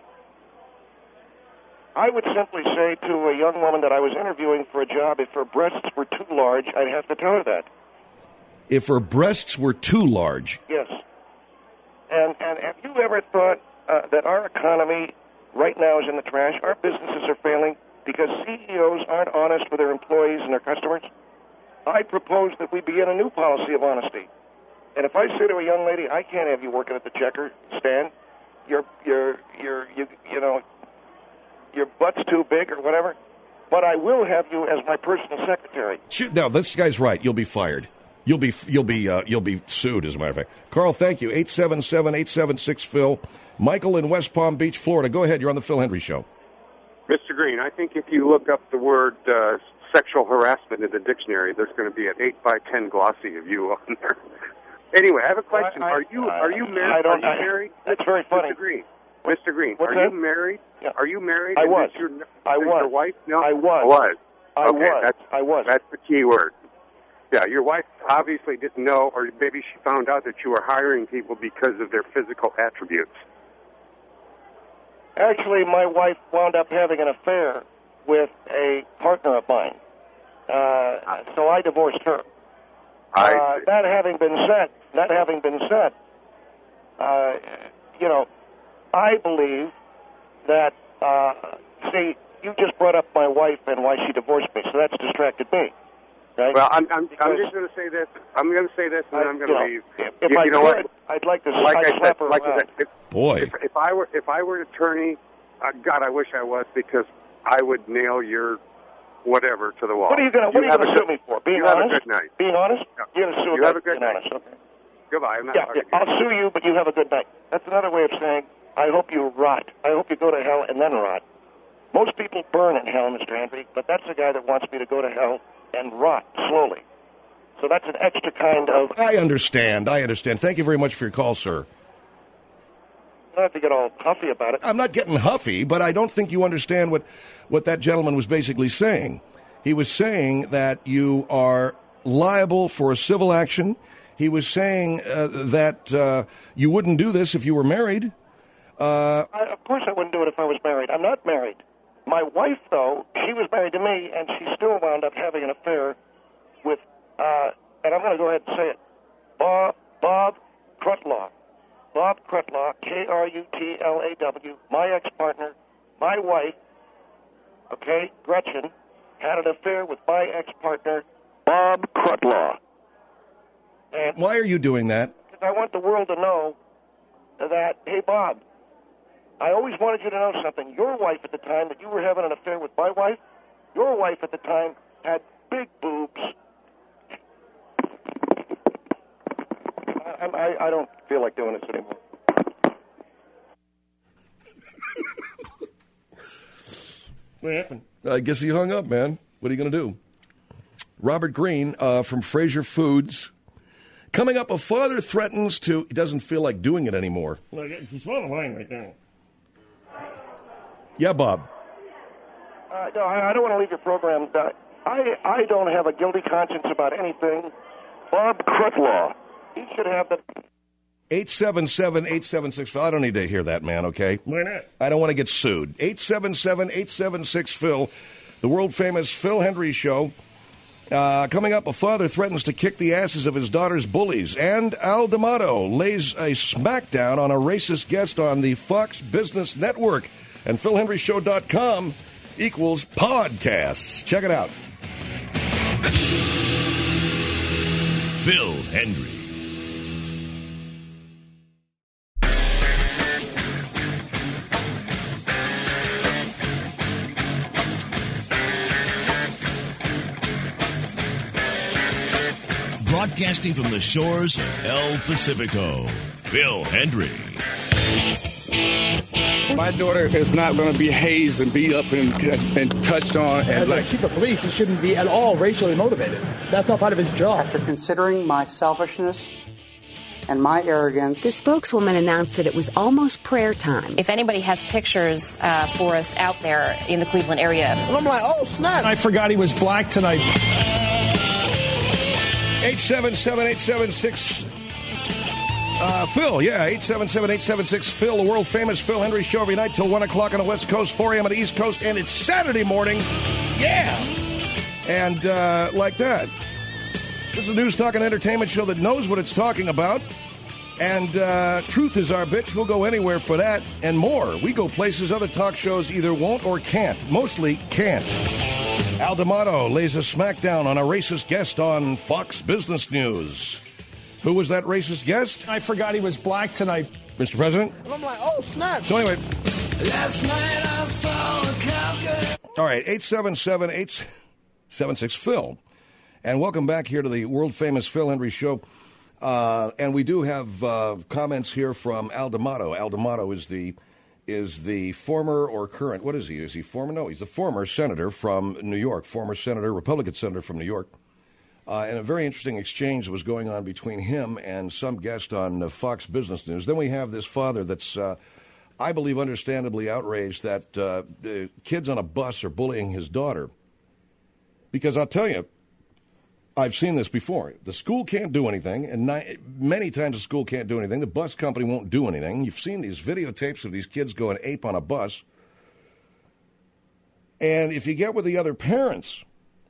I would simply say to a young woman that I was interviewing for a job, if her breasts were too large, I'd have to tell her that. If her breasts were too large? Yes. And, and have you ever thought uh, that our economy right now is in the trash? Our businesses are failing because C E Os aren't honest with their employees and their customers. I propose that we begin a new policy of honesty. And if I say to a young lady, I can't have you working at the checker stand, your your your you you know your butt's too big or whatever, but I will have you as my personal secretary. No, this guy's right. You'll be fired. You'll be you'll be uh, you'll be sued, as a matter of fact. Carl, thank you. eight seven seven, eight seven six, Phil. Michael in West Palm Beach, Florida. Go ahead. You're on the Phil Hendry Show. Mister Green, I think if you look up the word uh, sexual harassment in the dictionary, there's going to be an eight by ten glossy of you on there. Anyway, I have a question. I, I, are you are you married? I don't, are you I, married? That's very funny. Mister Green, Mister Green, What's are that? you married? Yeah. Are you married? I And was. is Your, I is was. Your wife? No, I was. was. I okay, was. That's, I was. That's the key word. Yeah, your wife obviously didn't know, or maybe she found out that you were hiring people because of their physical attributes. Actually, my wife wound up having an affair with a partner of mine, uh, so I divorced her. I uh, that having been said, that having been said, uh, you know, I believe that, uh, see, you just brought up my wife and why she divorced me, so that's distracted me. Right? Well, I'm, I'm, I'm just going to say this. I'm going to say this, and then I'm going to leave. If, if you, I you know could, what? I'd like to like I'd I slap said, her like around. I said, if, Boy. If, if I were if I were an attorney, uh, God, I wish I was, because I would nail your whatever to the wall. What are you going to What are you have going a to sue good- me for? Being you honest? have a good night. Being honest? No. You're going to sue You me have a for good being night. honest. Okay. Goodbye. I'm not Yeah, talking yeah, to you. I'll sue you, but you have a good night. That's another way of saying I hope you rot. I hope you go to hell and then rot. Most people burn in hell, Mister Henry, but that's the guy that wants me to go to hell and rot slowly. So that's an extra kind of... I understand. I understand. Thank you very much for your call, sir. You don't have to get all huffy about it. I'm not getting huffy, but I don't think you understand what, what that gentleman was basically saying. He was saying that you are liable for a civil action. He was saying uh, that uh, you wouldn't do this if you were married. Uh, I, of course I wouldn't do it if I was married. I'm not married. My wife, though, she was married to me, and she still wound up having an affair with, uh, and I'm going to go ahead and say it, Bob, Bob Crutlaw. Bob Crutlaw, K R U T L A W, my ex-partner, my wife, okay, Gretchen, had an affair with my ex-partner, Bob Crutlaw. And why are you doing that? because I want the world to know that, hey, Bob, I always wanted you to know something. Your wife at the time that you were having an affair with my wife, your wife at the time had big boobs. I, I, I don't feel like doing this anymore. What happened? I guess he hung up, man. What are you going to do? Robert Greene uh, from Fraser Foods. Coming up, a father threatens to... He doesn't feel like doing it anymore. Look, he's on the line right now. Yeah, Bob. Uh, no, I, I don't want to leave your program. Uh, I, I don't have a guilty conscience about anything. Bob Crutlaw, he should have the... eight seven seven, eight seven six, Phil. I don't need to hear that, man, okay? Why not? I don't want to get sued. eight seven seven, eight seven six, Phil. The world-famous Phil Hendry Show. Uh, coming up, a father threatens to kick the asses of his daughter's bullies. And Al D'Amato lays a smackdown on a racist guest on the Fox Business Network. And Phil Hendry Show dot com equals podcasts. Check it out. Phil Hendry. Broadcasting from the shores of El Pacifico, Phil Hendry. My daughter is not going to be hazed and beat up and, and touched on. And As like, a chief of police, he shouldn't be at all racially motivated. That's not part of his job. After considering my selfishness and my arrogance, The spokeswoman announced that it was almost prayer time. If anybody has pictures uh, for us out there in the Cleveland area. And I'm like, oh, snap. I forgot he was black tonight. eight seven seven, eight seven six, uh, Phil, yeah, eight seven seven, eight seven six, Phil, the world-famous Phil Hendry Show every night till one o'clock on the West Coast, four a.m. on the East Coast, and it's Saturday morning. Yeah! And uh, like that. This is a news, talk, and entertainment show that knows what it's talking about. And uh, truth is our bitch. We'll go anywhere for that and more. We go places other talk shows either won't or can't. Mostly can't. Al D'Amato lays a smackdown on a racist guest on Fox Business News. Who was that racist guest? I forgot he was black tonight. Mister President? And I'm like, oh, snap. So anyway. Last night I saw a cowgirl. All right, eight seven seven, eight seven six, Phil. And welcome back here to the world-famous Phil Hendry Show. Uh, and we do have uh, comments here from Al D'Amato. Al D'Amato is the... is the former or current, what is he? Is he former? No, he's the former senator from New York, former senator, Republican senator from New York. Uh, and a very interesting exchange was going on between him and some guest on uh, Fox Business News. Then we have this father that's, uh, I believe, understandably outraged that uh, the kids on a bus are bullying his daughter. Because I'll tell you, I've seen this before. The school can't do anything, and ni- many times the school can't do anything. The bus company won't do anything. You've seen these videotapes of these kids going ape on a bus. And if you get with the other parents,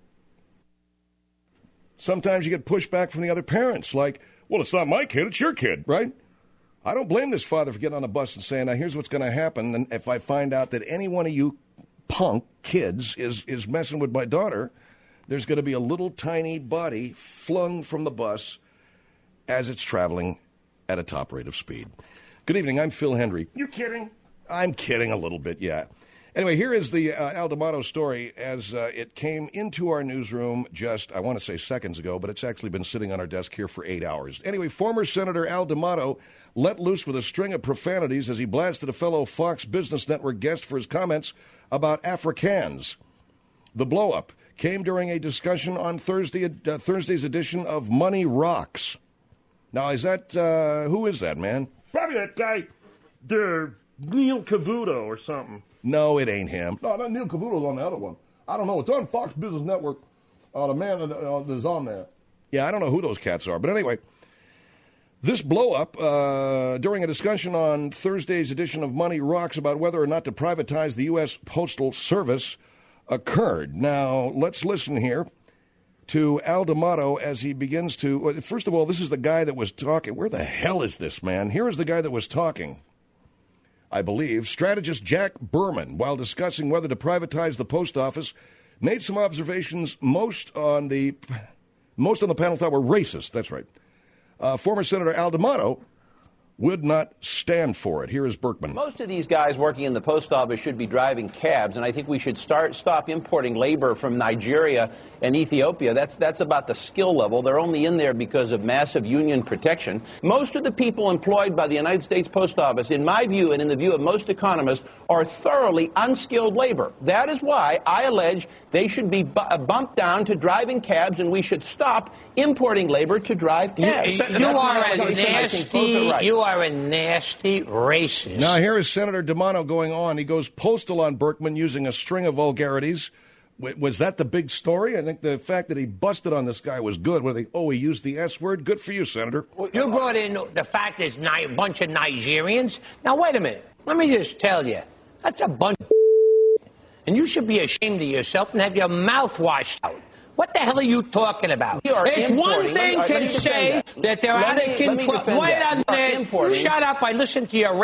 sometimes you get pushback from the other parents, like, well, it's not my kid, it's your kid, right? I don't blame this father for getting on a bus and saying, now, here's what's going to happen, and if I find out that any one of you punk kids is, is messing with my daughter, there's going to be a little tiny body flung from the bus as it's traveling at a top rate of speed. Good evening, I'm Phil Hendry. You kidding? I'm kidding a little bit, yeah. Anyway, here is the uh, Al D'Amato story as uh, it came into our newsroom just, I want to say seconds ago, but it's actually been sitting on our desk here for eight hours. Anyway, former Senator Al D'Amato let loose with a string of profanities as he blasted a fellow Fox Business Network guest for his comments about Afrikaans. The blow-up came during a discussion on Thursday, uh, Thursday's edition of Money Rocks. Now, is that, uh, who is that, man? Probably that guy, the Neil Cavuto or something. No, it ain't him. No, not Neil Cavuto's on the other one. I don't know. It's on Fox Business Network. Uh, the man uh, that's on there. Yeah, I don't know who those cats are. But anyway, this blow-up uh, during a discussion on Thursday's edition of Money Rocks about whether or not to privatize the U S Postal Service occurred. Now, let's listen here to Al D'Amato as he begins to... First of all, this is the guy that was talking. Where the hell is this, man? Here is the guy that was talking. I believe, strategist Jack Berman, while discussing whether to privatize the post office, made some observations most on the most on the panel thought were racist. That's right. Uh, former Senator Al D'Amato would not stand for it. Here is Berkman. Most of these guys working in the post office should be driving cabs, and I think we should start stop importing labor from Nigeria and Ethiopia. That's that's about the skill level. They're only in there because of massive union protection. Most of the people employed by the United States Post Office, in my view and in the view of most economists, are thoroughly unskilled labor. That is why I allege they should be bu- bumped down to driving cabs, and we should stop importing labor to drive cabs. You, you are a nasty, right. you are a nasty racist. Now, here is Senator D'Amato going on. He goes postal on Berkman using a string of vulgarities. Was that the big story? I think the fact that he busted on this guy was good. Where they, oh, he used the S word? Good for you, Senator. You brought in the fact there's a bunch of Nigerians. Now, wait a minute. Let me just tell you. That's a bunch of and you should be ashamed of yourself and have your mouth washed out. What the hell are you talking about? You it's one thing me, to say that. that they're let out me, of control. Wait a minute. Shut up. I listened to your...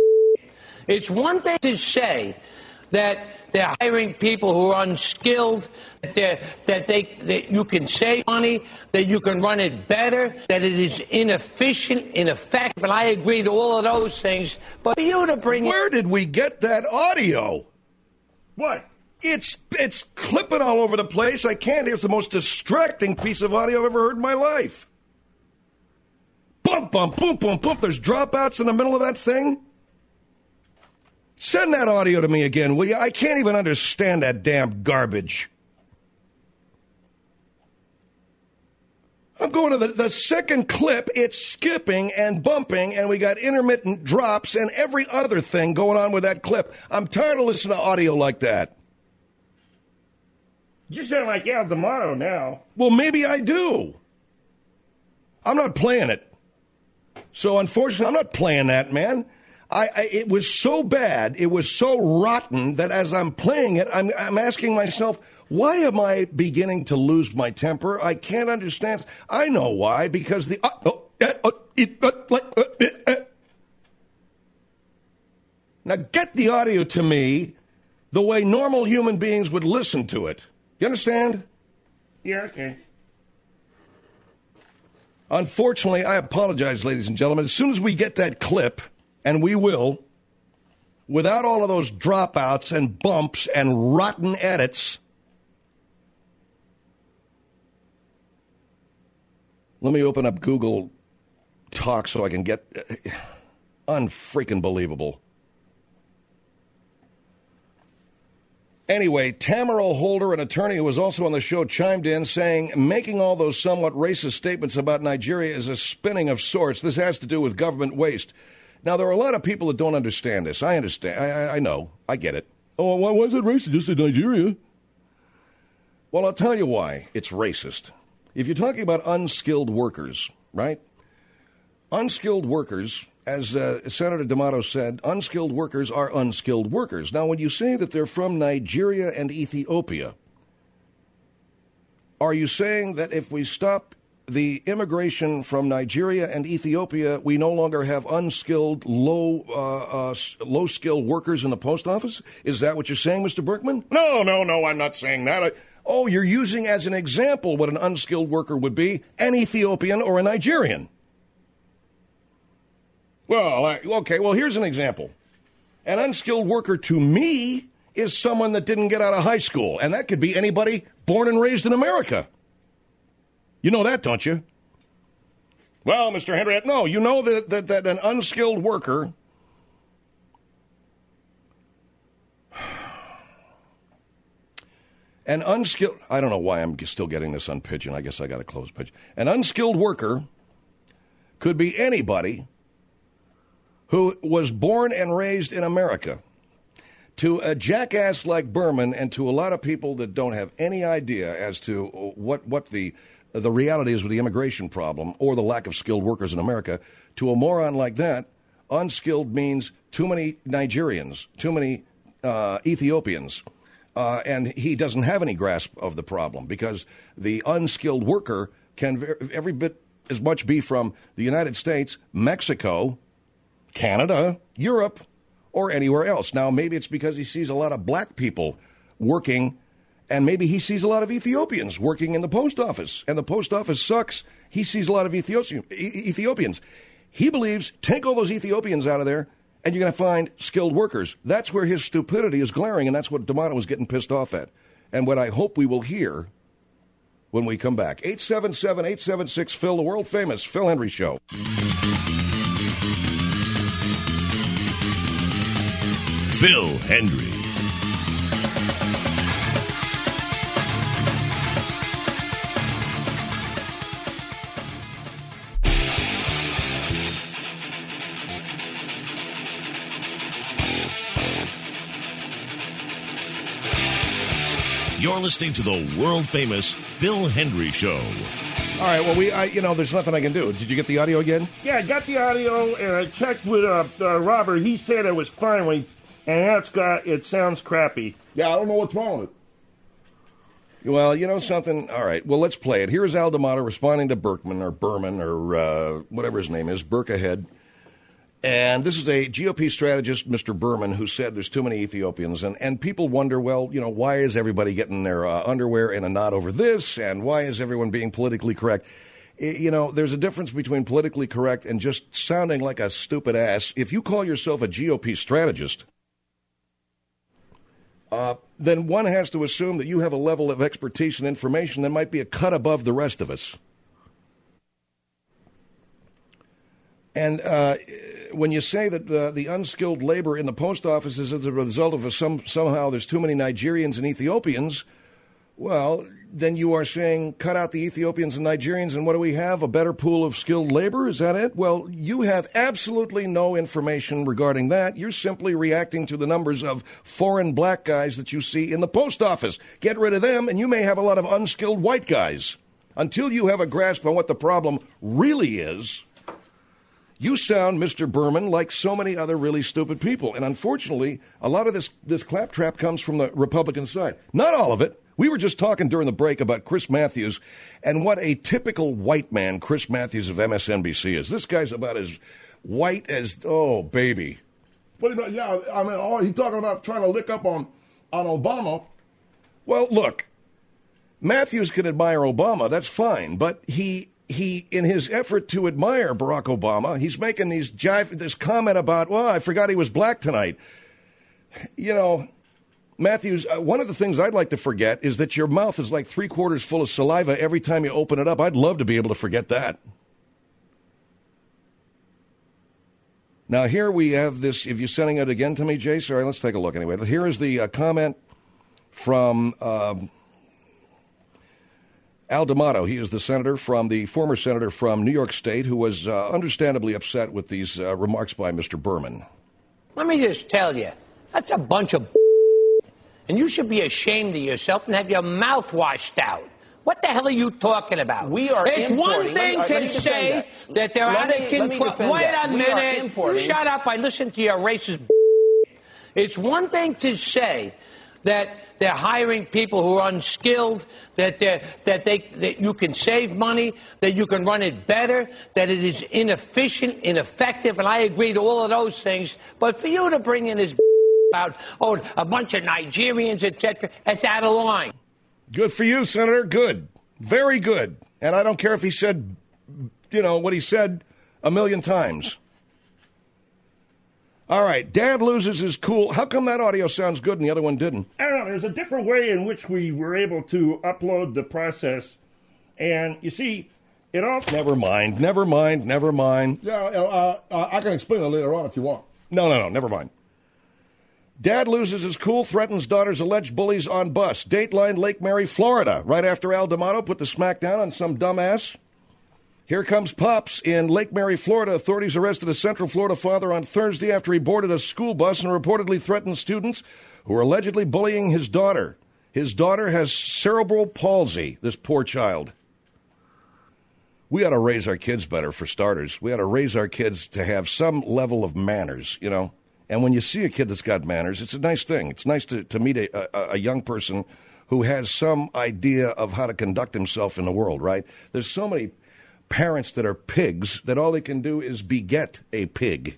It's one thing to say that they're hiring people who are unskilled, that, that they that you can save money, that you can run it better, that it is inefficient, ineffective, and I agree to all of those things. But for you to bring... Where did we get that audio? What? It's it's clipping all over the place. I can't hear. It's the most distracting piece of audio I've ever heard in my life. Bump, bump, boom, boom, boom. There's dropouts in the middle of that thing. Send that audio to me again, will you? I can't even understand that damn garbage. I'm going to the, the second clip. It's skipping and bumping, and we got intermittent drops and every other thing going on with that clip. I'm tired of listening to audio like that. You sound like Al D'Amato now. Well, maybe I do. I'm not playing it. So, unfortunately, I'm not playing that, man. I, I, it was so bad, it was so rotten that as I'm playing it, I'm, I'm asking myself, why am I beginning to lose my temper? I can't understand. I know why, because the... Uh, oh, uh, uh, it, uh, uh, uh, uh. Now get the audio to me the way normal human beings would listen to it. You understand? Yeah, okay. Unfortunately, I apologize, ladies and gentlemen. As soon as we get that clip... And we will, without all of those dropouts and bumps and rotten edits. Let me open up Google Talk so I can get uh, unfreaking believable. Anyway, Tamara Holder, an attorney who was also on the show, chimed in saying, making all those somewhat racist statements about Nigeria is a spinning of sorts. This has to do with government waste. Now, there are a lot of people that don't understand this. I understand. I, I, I know. I get it. Oh, why is it racist just in Nigeria? Well, I'll tell you why it's racist. if you're talking about unskilled workers, right? Unskilled workers, as uh, Senator D'Amato said, unskilled workers are unskilled workers. Now, when you say that they're from Nigeria and Ethiopia, are you saying that if we stop the immigration from Nigeria and Ethiopia, we no longer have unskilled, low, uh, uh, low-skilled workers in the post office? Is that what you're saying, Mister Berkman? No, no, no, I'm not saying that. I, oh, you're using as an example what an unskilled worker would be, an Ethiopian or a Nigerian. Well, I, okay, well, here's an example. An unskilled worker to me is someone that didn't get out of high school, and that could be anybody born and raised in America. You know that, don't you? Well, Mister Henriette, no, you know that, that, that an unskilled worker an unskilled, I don't know why I'm still getting this on Pigeon. I guess I got to close Pigeon. An unskilled worker could be anybody who was born and raised in America. To a jackass like Berman and to a lot of people that don't have any idea as to what, what the the reality is with the immigration problem or the lack of skilled workers in America, to a moron like that, unskilled means too many Nigerians, too many uh, Ethiopians, uh, and he doesn't have any grasp of the problem because the unskilled worker can every bit as much be from the United States, Mexico, Canada, Europe, or anywhere else. Now, maybe it's because he sees a lot of black people working, and maybe he sees a lot of Ethiopians working in the post office, and the post office sucks. He sees a lot of Ethiopians. He believes, take all those Ethiopians out of there, and you're going to find skilled workers. That's where his stupidity is glaring, and that's what D'Amato was getting pissed off at, and what I hope we will hear when we come back. eight seven seven, eight seven six, Phil, the world-famous Phil Hendrie Show. Phil Hendrie. You're listening to the world-famous Phil Hendrie Show. All right, well, we, I, you know, there's nothing I can do. Did you get the audio again? Yeah, I got the audio, and I checked with uh, uh, Robert. He said it was fine, when, and now it's got, it sounds crappy. Yeah, I don't know what's wrong with it. Well, you know something? All right, well, let's play it. Here's Al D'Amato responding to Berkman, or Berman, or uh, whatever his name is, Burkahead. And this is a G O P strategist, Mister Berman, who said there's too many Ethiopians. And, and people wonder, well, you know, why is everybody getting their uh, underwear in a knot over this? And why is everyone being politically correct? I, you know, there's a difference between politically correct and just sounding like a stupid ass. If you call yourself a G O P strategist, uh, then one has to assume that you have a level of expertise and information that might be a cut above the rest of us. And uh, when you say that uh, the unskilled labor in the post office is as a result of a some, somehow there's too many Nigerians and Ethiopians, well, then you are saying cut out the Ethiopians and Nigerians, and what do we have? A better pool of skilled labor? Is that it? Well, you have absolutely no information regarding that. You're simply reacting to the numbers of foreign black guys that you see in the post office. Get rid of them, and you may have a lot of unskilled white guys. Until you have a grasp on what the problem really is, you sound, Mister Berman, like so many other really stupid people. And unfortunately, a lot of this, this claptrap comes from the Republican side. Not all of it. We were just talking during the break about Chris Matthews and what a typical white man Chris Matthews of M S N B C is. This guy's about as white as, oh, baby. What about, yeah, I mean, oh, he's talking about trying to lick up on, on Obama. Well, look, Matthews can admire Obama. That's fine. But he... He, in his effort to admire Barack Obama, he's making these jive, this comment about, well, I forgot he was black tonight. You know, Matthews, uh, one of the things I'd like to forget is that your mouth is like three quarters full of saliva every time you open it up. I'd love to be able to forget that. Now, here we have this, if you're sending it again to me, Jace, all right, let's take a look anyway. Here is the uh, comment from... Uh, Al D'Amato. He is the senator from the former senator from New York State who was uh, understandably upset with these uh, remarks by Mister Berman. Let me just tell you, that's a bunch of and you should be ashamed of yourself and have your mouth washed out. What the hell are you talking about? We are It's importing. one thing let me, to let me say that. that they're let out me, of control. Wait that. a we minute. Shut up. I listened to your racist. It's one thing to say that they're hiring people who are unskilled, that they that they that you can save money, that you can run it better, that it is inefficient, ineffective, and I agree to all of those things. But for you to bring in this about oh a bunch of Nigerians, et cetera, that's out of line. Good for you, Senator. Good. Very good. And I don't care if he said, you know, what he said a million times. All right. Dad loses his cool. How come that audio sounds good and the other one didn't? I don't know. There's a different way in which we were able to upload the process. And you see, it all. Never mind. Never mind. Never mind. Yeah, uh, uh, I can explain it later on if you want. No, no, no. Never mind. Dad loses his cool, threatens daughter's alleged bullies on bus. Dateline, Lake Mary, Florida. Right after Al D'Amato put the smackdown on some dumbass. Here comes Pops. In Lake Mary, Florida, authorities arrested a Central Florida father on Thursday after he boarded a school bus and reportedly threatened students who are allegedly bullying his daughter. His daughter has cerebral palsy, this poor child. We ought to raise our kids better, for starters. We ought to raise our kids to have some level of manners, you know. And when you see a kid that's got manners, it's a nice thing. It's nice to, to meet a, a, a young person who has some idea of how to conduct himself in the world, right? There's so many parents that are pigs that all they can do is beget a pig.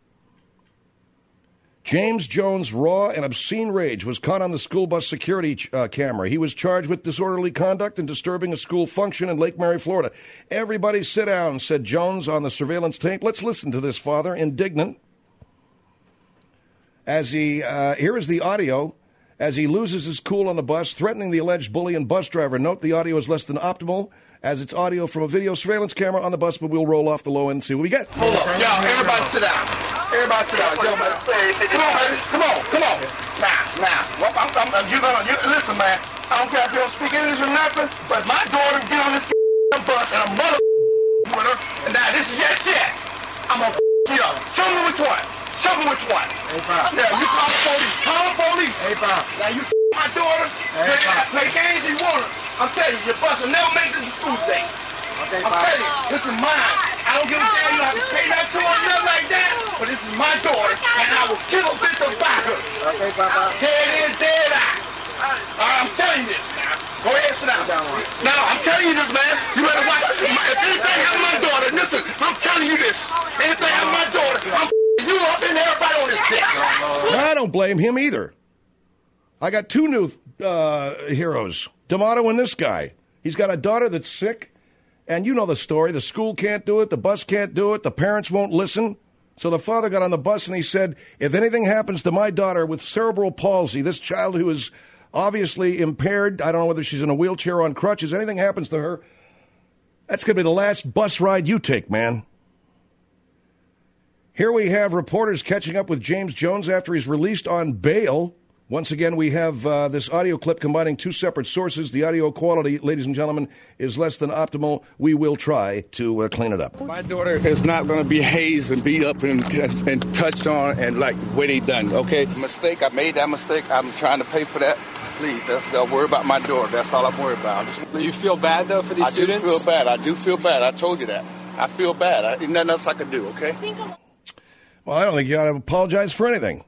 James Jones' raw and obscene rage was caught on the school bus security uh, camera. He was charged with disorderly conduct and disturbing a school function in Lake Mary, Florida. Everybody sit down, said Jones on the surveillance tape. Let's listen to this father, indignant. As he, uh, here is the audio as he loses his cool on the bus, threatening the alleged bully and bus driver. Note the audio is less than optimal, as it's audio from a video surveillance camera on the bus, but we'll roll off the low end and see what we get. Hold on. Yo, everybody sit down. Everybody sit down. Gentlemen. Come on, baby. Come on. Come on. Now, now. Well, I'm, I'm, I'm, you gonna, you, listen, man. I don't care if you don't speak English or nothing, but my daughter get on this bus and I'm mother with her, and now this is your shit. I'm gonna you up. Show me which one. Show me which one. Hey, Bob. Yeah, you call the police. Call the police. Hey, Bob. Now, you my daughter. Hey, Bob. Play games you want. I'm telling you, your bus will never make it to school day. Okay, I'm telling you, this is mine. I don't give a damn you have to pay that to her or nothing like that, but this is my daughter, and I will kill a bitch about her. Okay, Bob. Dead in, dead out. All right, I'm telling you this. Go ahead, sit down. No, I'm telling you this, man. You better watch. If anything happens to my daughter, listen, I'm telling you this. Anything happens to my daughter, I'm you up and everybody on this shit. I don't blame him either. I got two new uh, heroes, D'Amato and this guy. He's got a daughter that's sick, and you know the story. The school can't do it. The bus can't do it. The parents won't listen. So the father got on the bus and he said, if anything happens to my daughter with cerebral palsy, this child who is obviously impaired, I don't know whether she's in a wheelchair or on crutches, anything happens to her, that's going to be the last bus ride you take, man. Here we have reporters catching up with James Jones after he's released on bail. Once again, we have uh, this audio clip combining two separate sources. The audio quality, ladies and gentlemen, is less than optimal. We will try to uh, clean it up. My daughter is not going to be hazed and beat up and, and touched on and like what they done, okay? Mistake, I made that mistake. I'm trying to pay for that. Please, that's, don't worry about my daughter. That's all I'm worried about. Do you feel bad, though, for these I students? I do feel bad. I do feel bad. I told you that. I feel bad. I, there's nothing else I can do, okay? Well, I don't think you ought to apologize for anything.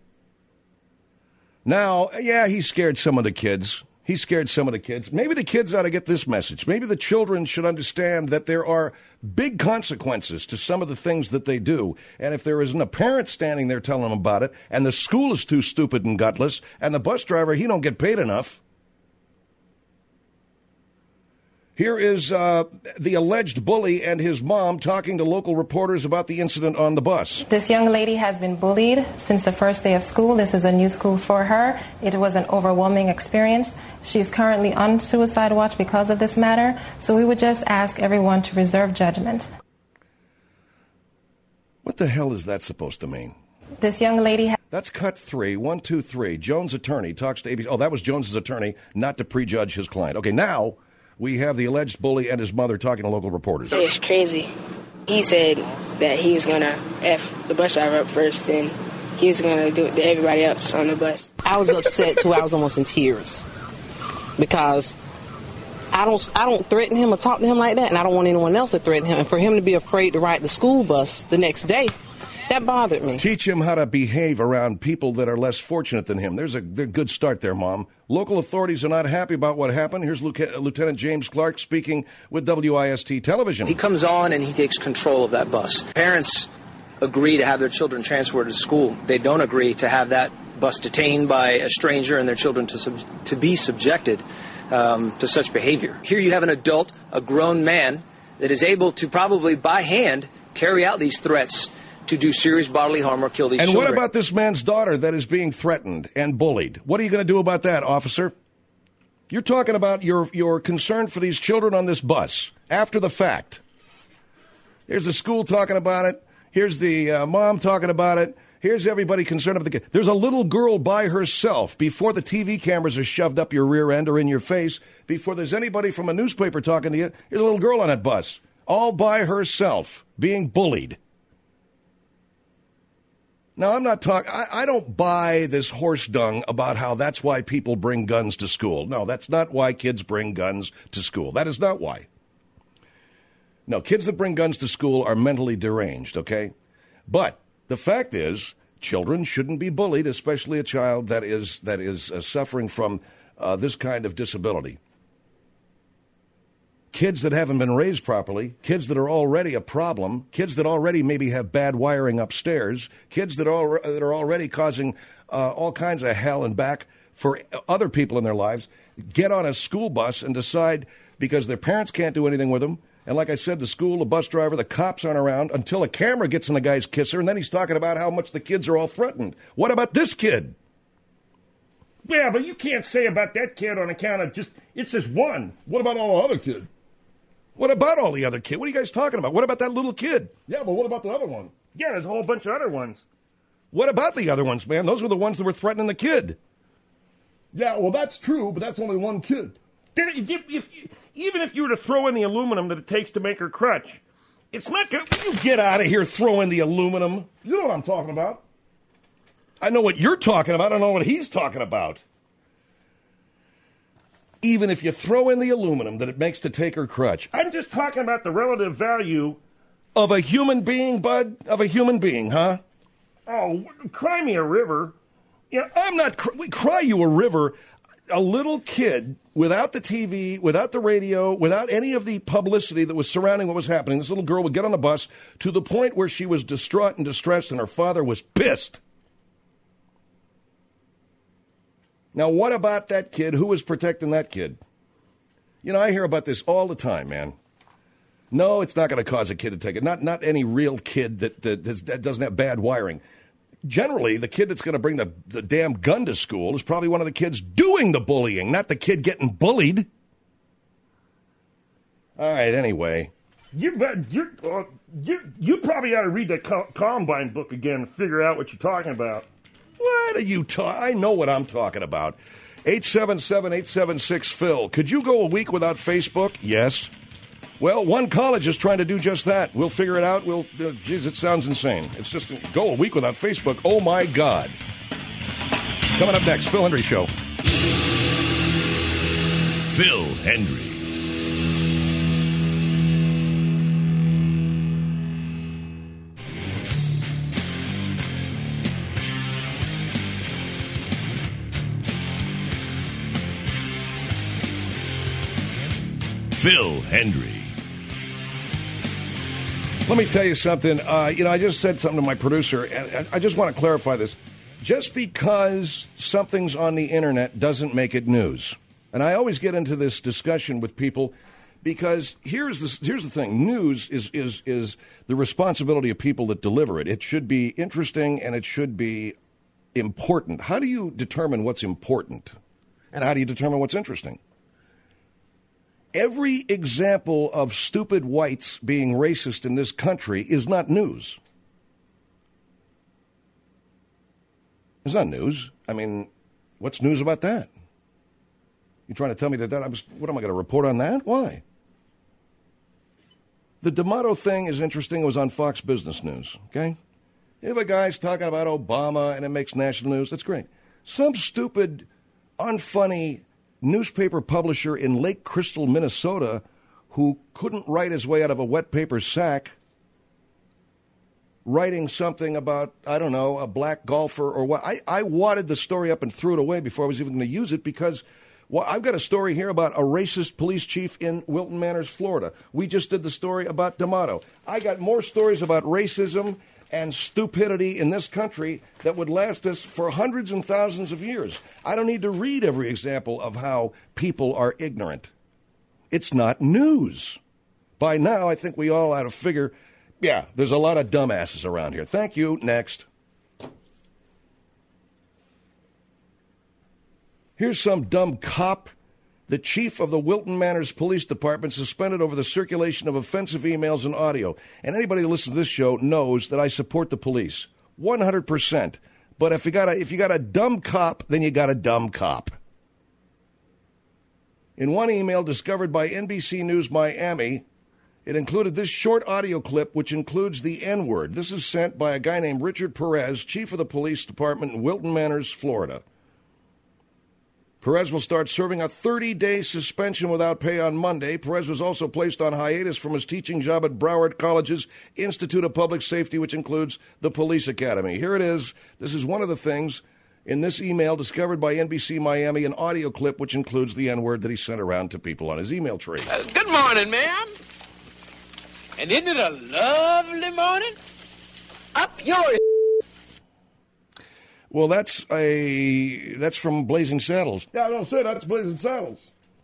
Now, yeah, he scared some of the kids. He scared some of the kids. Maybe the kids ought to get this message. Maybe the children should understand that there are big consequences to some of the things that they do. And if there isn't a parent standing there telling them about it, and the school is too stupid and gutless, and the bus driver, he don't get paid enough. Here is uh, the alleged bully and his mom talking to local reporters about the incident on the bus. This young lady has been bullied since the first day of school. This is a new school for her. It was an overwhelming experience. She's currently on suicide watch because of this matter. So we would just ask everyone to reserve judgment. What the hell is that supposed to mean? This young lady... Ha- That's cut three, one, two, three. Jones' attorney talks to A B C. Oh, that was Jones' attorney, not to prejudge his client. Okay, now... we have the alleged bully and his mother talking to local reporters. It's crazy. He said that he was going to F the bus driver up first, and he was going to do it to everybody else on the bus. I was upset, too. I was almost in tears because I don't I don't threaten him or talk to him like that, and I don't want anyone else to threaten him. And for him to be afraid to ride the school bus the next day, that bothered me. Teach him how to behave around people that are less fortunate than him. There's a, there's a good start there, Mom. Local authorities are not happy about what happened. Here's Lieutenant James Clark speaking with W I S T Television. He comes on and he takes control of that bus. Parents agree to have their children transferred to school. They don't agree to have that bus detained by a stranger and their children to sub- to be subjected um, to such behavior. Here you have an adult, a grown man, that is able to probably by hand carry out these threats to do serious bodily harm or kill these and children. And what about this man's daughter that is being threatened and bullied? What are you going to do about that, officer? You're talking about your, your concern for these children on this bus after the fact. Here's the school talking about it. Here's the uh, mom talking about it. Here's everybody concerned about the kid. There's a little girl by herself before the T V cameras are shoved up your rear end or in your face, before there's anybody from a newspaper talking to you. Here's a little girl on that bus, all by herself, being bullied. Now, I'm not talking, I don't buy this horse dung about how that's why people bring guns to school. No, that's not why kids bring guns to school. That is not why. No, kids that bring guns to school are mentally deranged, okay? But the fact is, children shouldn't be bullied, especially a child that is, that is uh, suffering from uh, this kind of disability. Kids that haven't been raised properly, kids that are already a problem, kids that already maybe have bad wiring upstairs, kids that are, that are already causing uh, all kinds of hell and back for other people in their lives, get on a school bus and decide, because their parents can't do anything with them, and like I said, the school, the bus driver, the cops aren't around until a camera gets in the guy's kisser, and then he's talking about how much the kids are all threatened. What about this kid? Yeah, but you can't say about that kid on account of just, it's just one. What about all the other kids? What about all the other kids? What are you guys talking about? What about that little kid? Yeah, but what about the other one? Yeah, there's a whole bunch of other ones. What about the other ones, man? Those were the ones that were threatening the kid. Yeah, well, that's true, but that's only one kid. If, if, if, even if you were to throw in the aluminum that it takes to make her crutch, it's not going to... You get out of here, throw in the aluminum. You know what I'm talking about. I know what you're talking about. I don't know what he's talking about. Even if you throw in the aluminum that it makes to take her crutch. I'm just talking about the relative value... Of a human being, bud? Of a human being, huh? Oh, cry me a river. Yeah, I'm not... Cr- we cry you a river. A little kid, without the T V, without the radio, without any of the publicity that was surrounding what was happening, this little girl would get on the bus to the point where she was distraught and distressed and her father was pissed. Now, what about that kid? Who was protecting that kid? You know, I hear about this all the time, man. No, it's not going to cause a kid to take it. Not not any real kid that, that, that doesn't have bad wiring. Generally, the kid that's going to bring the, the damn gun to school is probably one of the kids doing the bullying, not the kid getting bullied. All right, anyway. You you uh, you you probably ought to read that Col- Columbine book again and figure out what you're talking about. What are you talking? I know what I'm talking about. eight seven seven, eight seven six, Phil. Could you go a week without Facebook? Yes. Well, one college is trying to do just that. We'll figure it out. We'll, uh, geez, it sounds insane. It's just go a week without Facebook. Oh, my God. Coming up next, Phil Hendrie Show. Phil Hendrie. Phil Hendrie. Let me tell you something. Uh, you know, I just said something to my producer, and I just want to clarify this. Just because something's on the internet doesn't make it news. And I always get into this discussion with people because here's the, here's the thing. News is, is, is the responsibility of people that deliver it. It should be interesting and it should be important. How do you determine what's important? And how do you determine what's interesting? Every example of stupid whites being racist in this country is not news. It's not news. I mean, what's news about that? You trying to tell me that, that I was, what am I going to report on that? Why? The D'Amato thing is interesting. It was on Fox Business News, okay? If a guy's talking about Obama and it makes national news, that's great. Some stupid, unfunny newspaper publisher in Lake Crystal, Minnesota, who couldn't write his way out of a wet paper sack, writing something about, I don't know, a black golfer or what. I, I wadded the story up and threw it away before I was even going to use it because, well, I've got a story here about a racist police chief in Wilton Manors, Florida. We just did the story about D'Amato. I got more stories about racism and stupidity in this country that would last us for hundreds and thousands of years. I don't need to read every example of how people are ignorant. It's not news. By now, I think we all ought to figure, yeah, there's a lot of dumbasses around here. Thank you. Next. Here's some dumb cop. The chief of the Wilton Manors Police Department suspended over the circulation of offensive emails and audio. And anybody that listens to this show knows that I support the police, one hundred percent. But if you got a, if you got a dumb cop, then you got a dumb cop. In one email discovered by N B C News Miami, it included this short audio clip, which includes the N-word. This is sent by a guy named Richard Perez, chief of the police department in Wilton Manors, Florida. Perez will start serving a thirty-day suspension without pay on Monday. Perez was also placed on hiatus from his teaching job at Broward College's Institute of Public Safety, which includes the Police Academy. Here it is. This is one of the things in this email discovered by N B C Miami, an audio clip which includes the N-word that he sent around to people on his email tree. Uh, good morning, ma'am. And isn't it a lovely morning? Up your... Well, that's a that's from Blazing Saddles. Yeah, I don't say that's Blazing Saddles.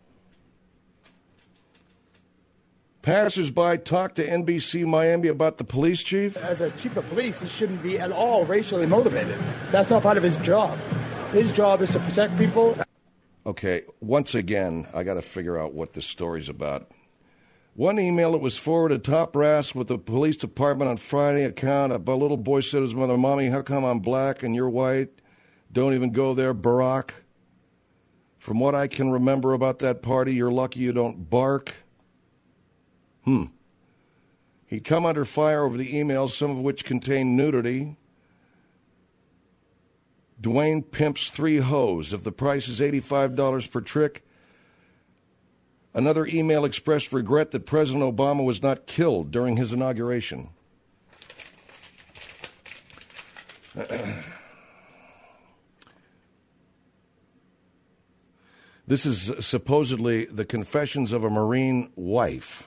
Passers-by talk to N B C Miami about the police chief. As a chief of police, he shouldn't be at all racially motivated. That's not part of his job. His job is to protect people. Okay, once again, I got to figure out what this story's about. One email that was forwarded top brass with the police department on Friday account. A little boy said to his mother, "Mommy, how come I'm black and you're white? Don't even go there, Barack. From what I can remember about that party, you're lucky you don't bark." Hmm. He'd come under fire over the emails, some of which contained nudity. Dwayne pimps three hoes. If the price is eighty-five dollars per trick. Another email expressed regret that President Obama was not killed during his inauguration. This is supposedly the confessions of a Marine wife.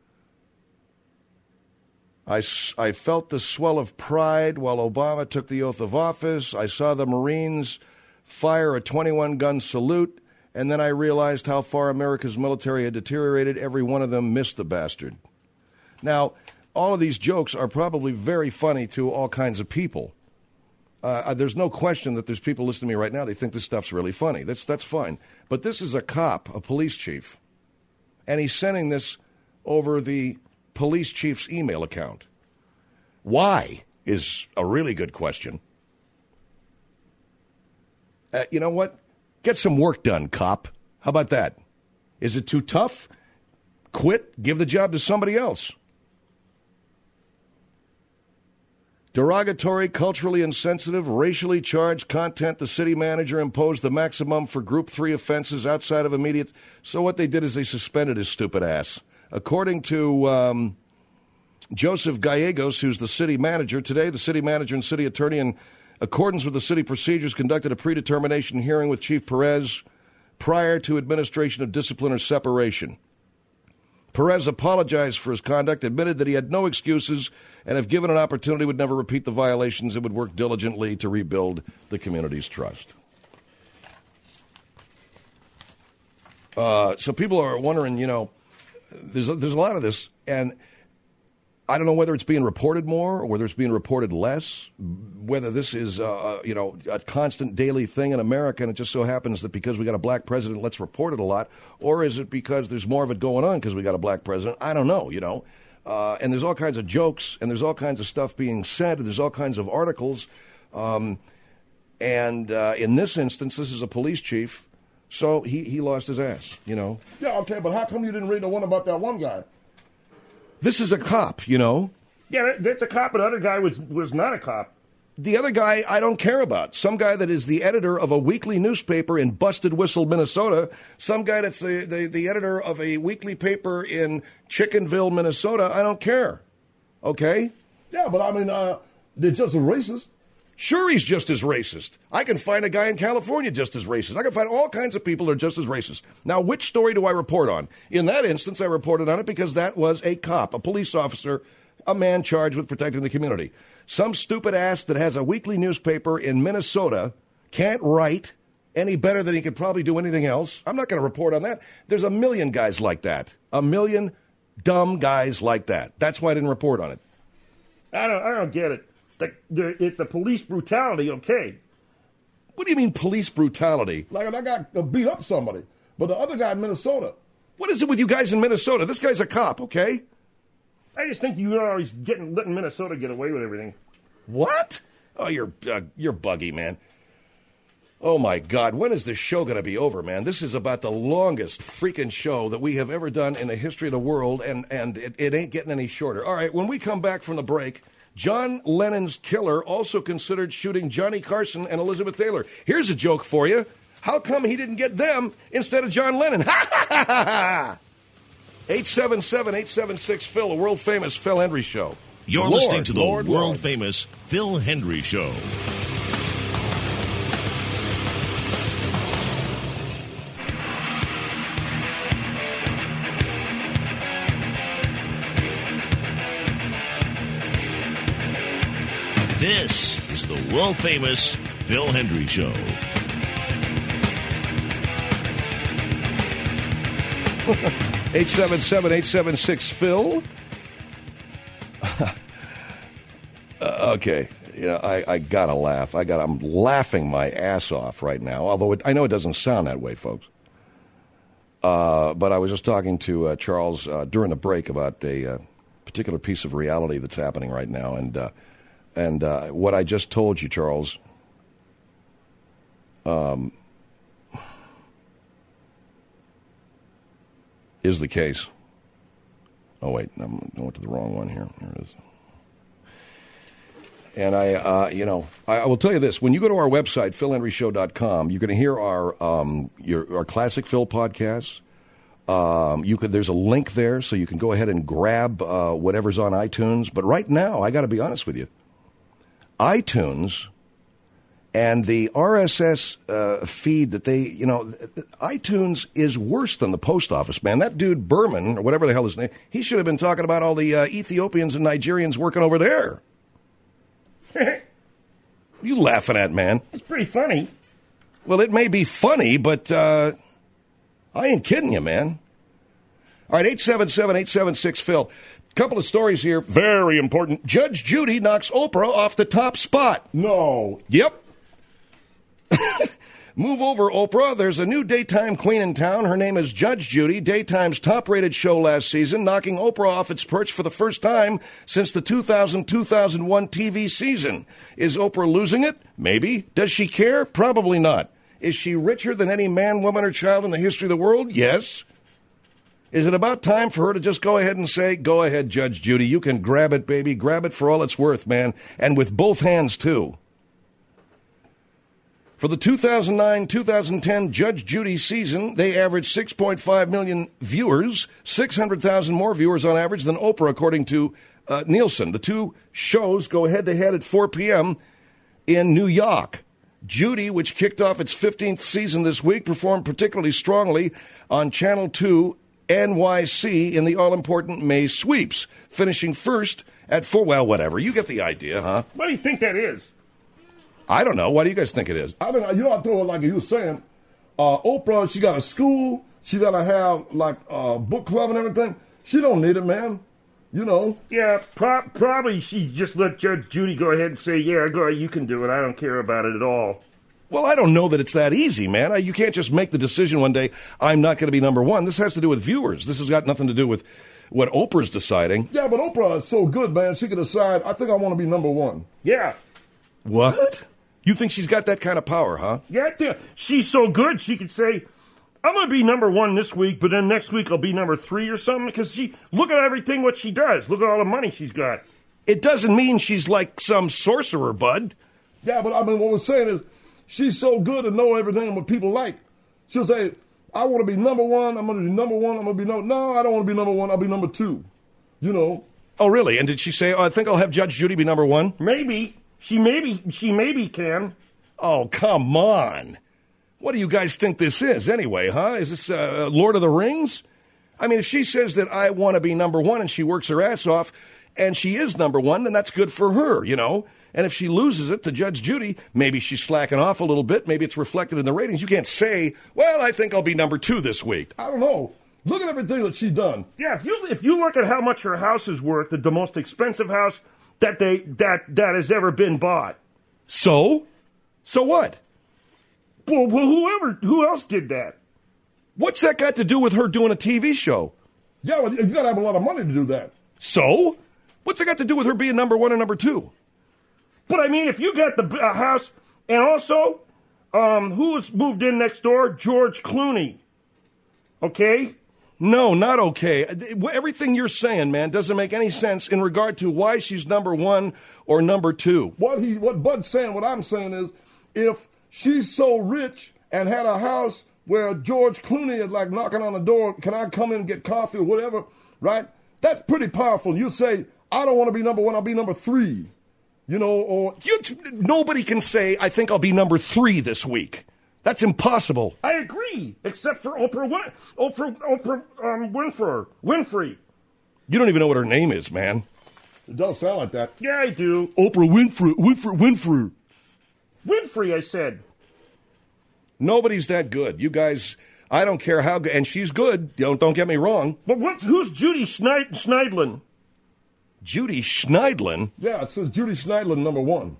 I, I felt the swell of pride while Obama took the oath of office. I saw the Marines fire a twenty-one gun salute. And then I realized how far America's military had deteriorated. Every one of them missed the bastard. Now, all of these jokes are probably very funny to all kinds of people. Uh, there's no question that there's people listening to me right now. They think this stuff's really funny. That's that's fine. But this is a cop, a police chief, and he's sending this over the police chief's email account. Why is a really good question. Uh, you know what? Get some work done, cop. How about that? Is it too tough? Quit. Give the job to somebody else. Derogatory, culturally insensitive, racially charged content. The city manager imposed the maximum for group three offenses outside of immediate. So what they did is they suspended his stupid ass. According to um, Joseph Gallegos, who's the city manager, today the city manager and city attorney in accordance with the city procedures, conducted a predetermination hearing with Chief Perez prior to administration of discipline or separation. Perez apologized for his conduct, admitted that he had no excuses, and if given an opportunity would never repeat the violations and would work diligently to rebuild the community's trust. Uh, so people are wondering, you know, there's a, there's a lot of this, and I don't know whether it's being reported more or whether it's being reported less, whether this is, uh, you know, a constant daily thing in America and it just so happens that because we got a black president, let's report it a lot, or is it because there's more of it going on because we got a black president? I don't know, you know. Uh, and there's all kinds of jokes and there's all kinds of stuff being said and there's all kinds of articles. Um, and uh, in this instance, this is a police chief, so he, he lost his ass, you know. Yeah, okay, but how come you didn't read the one about that one guy? This is a cop, you know. Yeah, that's a cop, but the other guy was was not a cop. the other guy I don't care about. Some guy that is the editor of a weekly newspaper in Busted Whistle, Minnesota. Some guy that's the, the, the editor of a weekly paper in Chickenville, Minnesota. I don't care. Okay? Yeah, but I mean, uh, they're just a racist. Sure, he's just as racist. I can find a guy in California just as racist. I can find all kinds of people that are just as racist. Now, which story do I report on? In that instance, I reported on it because that was a cop, a police officer, a man charged with protecting the community. Some stupid ass that has a weekly newspaper in Minnesota can't write any better than he could probably do anything else. I'm not going to report on that. There's a million guys like that. A million dumb guys like that. That's why I didn't report on it. I don't, I don't get it. The, the, it, the police brutality, okay. What do you mean police brutality? Like that guy beat up somebody, but the other guy in Minnesota. What is it with you guys in Minnesota? This guy's a cop, okay? I just think you're always getting letting Minnesota get away with everything. What? Oh, you're uh, you're buggy, man. Oh, my God. When is this show going to be over, man? This is about the longest freaking show that we have ever done in the history of the world, and, and it, it ain't getting any shorter. All right, when we come back from the break, John Lennon's killer also considered shooting Johnny Carson and Elizabeth Taylor. Here's a joke for you. How come he didn't get them instead of John Lennon? Ha, ha, ha, ha, ha. eight seven seven, eight seven six, Phil, the world-famous Phil Hendry Show. You're Lord, listening to the Lord, world-famous Phil Hendry Show. This is the world-famous Phil Hendry Show. eight seven seven, eight seven six, Phil. uh, okay, you know, I, I gotta laugh. I got. I'm laughing my ass off right now. Although it, I know it doesn't sound that way, folks. Uh, but I was just talking to uh, Charles uh, during the break about a uh, particular piece of reality that's happening right now, and uh, and uh, what I just told you, Charles. Um. Is the case. Oh, wait, I'm going to the wrong one here. Here it is. And I, uh, you know, I, I will tell you this. When you go to our website, phil henry show dot com, you're going to hear our um, your, our Classic Phil podcasts. Um, you could, there's a link there, so you can go ahead and grab uh, whatever's on iTunes. But right now, I got to be honest with you. iTunes and the R S S uh, feed that they, you know, iTunes is worse than the post office, man. That dude Berman, or whatever the hell his name, he should have been talking about all the uh, Ethiopians and Nigerians working over there. What are you laughing at, man? It's pretty funny. Well, it may be funny, but uh, I ain't kidding you, man. All right, eight seven seven, eight seven six, Phil. Couple of stories here, very important. Judge Judy knocks Oprah off the top spot. No. Yep. Move over, Oprah. There's a new daytime queen in town. Her name is Judge Judy, daytime's top-rated show last season, knocking Oprah off its perch for the first time since the two thousand two thousand one T V season. Is Oprah losing it? Maybe. Does she care? Probably not. Is she richer than any man, woman, or child in the history of the world? Yes. Is it about time for her to just go ahead and say, go ahead, Judge Judy, you can grab it, baby. Grab it for all it's worth, man. And with both hands, too. For the two thousand nine two thousand ten Judge Judy season, they averaged six point five million viewers, six hundred thousand more viewers on average than Oprah, according to uh, Nielsen. The two shows go head-to-head at four p.m. in New York. Judy, which kicked off its fifteenth season this week, performed particularly strongly on Channel two N Y C in the all-important May sweeps, finishing first at four. Well, whatever. You get the idea, huh? What do you think that is? I don't know. What do you guys think it is? I mean, you know, I thought like you were saying, uh, Oprah, she got a school. She got to have, like, a uh, book club and everything. She don't need it, man. You know. Yeah, pro- probably she just let Judge Judy go ahead and say, yeah, go ahead, you can do it. I don't care about it at all. Well, I don't know that it's that easy, man. You can't just make the decision one day, I'm not going to be number one. This has to do with viewers. This has got nothing to do with what Oprah's deciding. Yeah, but Oprah is so good, man. She can decide, I think I want to be number one. Yeah. What? You think she's got that kind of power, huh? Yeah, she's so good, she could say, I'm going to be number one this week, but then next week I'll be number three or something, because she, look at everything what she does. Look at all the money she's got. It doesn't mean she's like some sorcerer, bud. Yeah, but I mean, what we're saying is she's so good to know everything what people like. She'll say, I want to be number one. I'm going to be number one. I'm going to be number No, I don't want to be number one. I'll be number two. You know. Oh, really? And did she say, oh, I think I'll have Judge Judy be number one? Maybe. She maybe, she maybe can. Oh, come on. What do you guys think this is anyway, huh? Is this uh, Lord of the Rings? I mean, if she says that I want to be number one and she works her ass off and she is number one, then that's good for her, you know? And if she loses it to Judge Judy, maybe she's slacking off a little bit. Maybe it's reflected in the ratings. You can't say, well, I think I'll be number two this week. I don't know. Look at everything that she's done. Yeah, if you if you look at how much her house is worth, the, the most expensive house that they that that has ever been bought. So? So what? Well, well, whoever, who else did that? What's that got to do with her doing a T V show? Yeah, well, you got to have a lot of money to do that. So? What's it got to do with her being number one and number two? But, I mean, if you got the uh, house, and also, um, who's moved in next door? George Clooney. Okay? No, not okay. Everything you're saying, man, doesn't make any sense in regard to why she's number one or number two. What he, what Bud's saying, what I'm saying is, if she's so rich and had a house where George Clooney is like knocking on the door, can I come in and get coffee or whatever, right? That's pretty powerful. You say, I don't want to be number one, I'll be number three. You know, or... You, nobody can say, I think I'll be number three this week. That's impossible. I agree, except for Oprah Win- Oprah, Oprah um, Winfrey. Winfrey. You don't even know what her name is, man. It does sound like that. Yeah, I do. Oprah Winfrey. Winfrey. Winfrey. Winfrey, I said. Nobody's that good. You guys, I don't care how good, and she's good. Don't don't get me wrong. But what? Who's Judy Schneid- Schneidlin? Judy Schneidlin? Yeah, it says Judy Schneidlin, number one.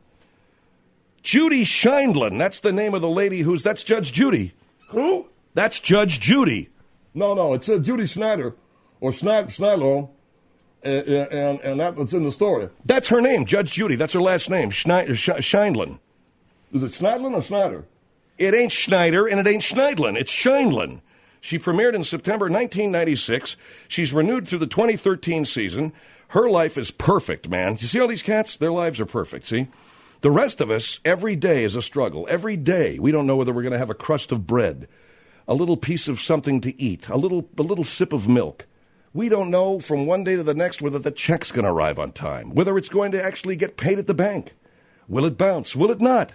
Judy Scheindlin. That's the name of the lady who's, that's Judge Judy. Who? That's Judge Judy. No, no, it says Judy Schneider, or Schneid- Schneidlo, and, and, and that's what's in the story. That's her name, Judge Judy. That's her last name, Schneid- Scheindlin. Is it Schneidlin or Schneider? It ain't Schneider, and it ain't Schneidlin. It's Scheindlin. She premiered in September nineteen ninety-six. She's renewed through the twenty thirteen season. Her life is perfect, man. You see all these cats? Their lives are perfect, see? The rest of us, every day is a struggle. Every day, we don't know whether we're going to have a crust of bread, a little piece of something to eat, a little a little sip of milk. We don't know from one day to the next whether the check's going to arrive on time, whether it's going to actually get paid at the bank. Will it bounce? Will it not?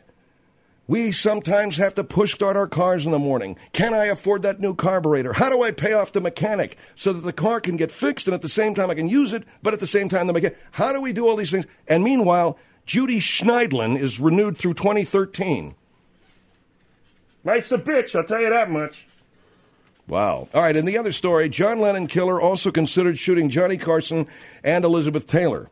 We sometimes have to push start our cars in the morning. Can I afford that new carburetor? How do I pay off the mechanic so that the car can get fixed and at the same time I can use it, but at the same time the mechanic... How do we do all these things? And meanwhile, Judy Schneidlin is renewed through twenty thirteen. Life's a bitch, I'll tell you that much. Wow. All right, in the other story, John Lennon killer also considered shooting Johnny Carson and Elizabeth Taylor.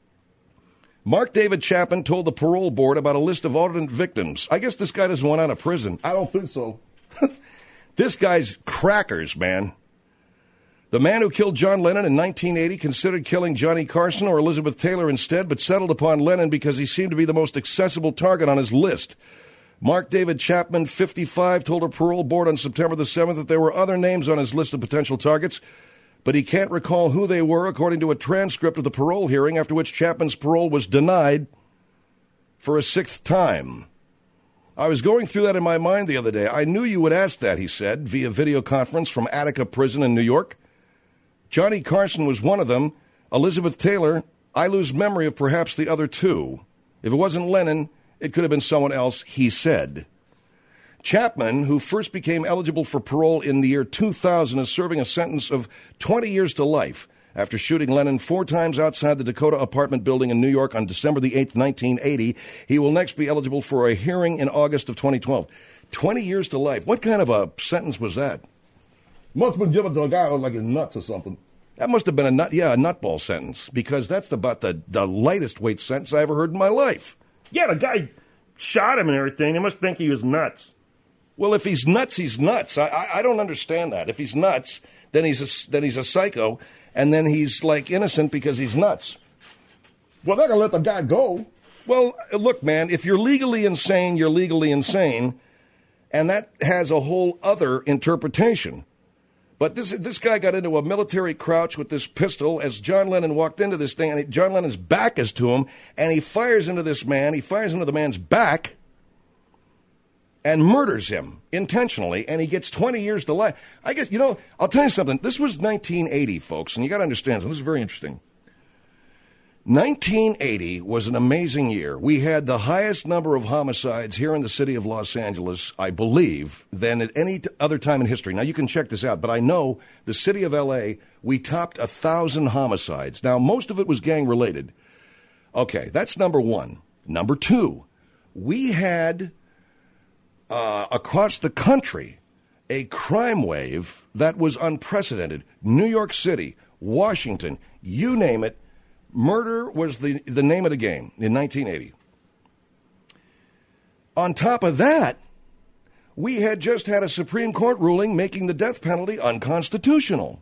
Mark David Chapman told the parole board about a list of alternate victims. I guess this guy doesn't want out of prison. I don't think so. This guy's crackers, man. The man who killed John Lennon in nineteen eighty considered killing Johnny Carson or Elizabeth Taylor instead, but settled upon Lennon because he seemed to be the most accessible target on his list. Mark David Chapman, fifty-five, told a parole board on September the seventh that there were other names on his list of potential targets, but he can't recall who they were, according to a transcript of the parole hearing, after which Chapman's parole was denied for a sixth time. I was going through that in my mind the other day. I knew you would ask that, he said, via video conference from Attica Prison in New York. Johnny Carson was one of them. Elizabeth Taylor, I lose memory of perhaps the other two. If it wasn't Lennon, it could have been someone else, he said. Chapman, who first became eligible for parole in the year two thousand, is serving a sentence of twenty years to life after shooting Lennon four times outside the Dakota apartment building in New York on December the eighth, nineteen eighty. He will next be eligible for a hearing in August of twenty twelve. twenty years to life. What kind of a sentence was that? Must have been given to a guy who was like his nuts or something. That must have been a nut, yeah, a nutball sentence, because that's about the, the lightest weight sentence I ever heard in my life. Yeah, the guy shot him and everything. They must think he was nuts. Well, if he's nuts, he's nuts. I, I, I don't understand that. If he's nuts, then he's a, then he's a psycho, and then he's, like, innocent because he's nuts. Well, they're going to let the guy go. Well, look, man, if you're legally insane, you're legally insane, and that has a whole other interpretation. But this this guy got into a military crouch with this pistol as John Lennon walked into this thing, and John Lennon's back is to him, and he fires into this man. He fires into the man's back and murders him intentionally, and he gets twenty years to life. I guess, you know, I'll tell you something. This was nineteen eighty, folks, and you got to understand, this is very interesting. nineteen eighty was an amazing year. We had the highest number of homicides here in the city of Los Angeles, I believe, than at any t- other time in history. Now, you can check this out, but I know the city of L A, we topped one thousand homicides. Now, most of it was gang-related. Okay, that's number one. Number two, we had, uh, across the country, a crime wave that was unprecedented. New York City, Washington, you name it. Murder was the, the name of the game in nineteen eighty. On top of that, we had just had a Supreme Court ruling making the death penalty unconstitutional.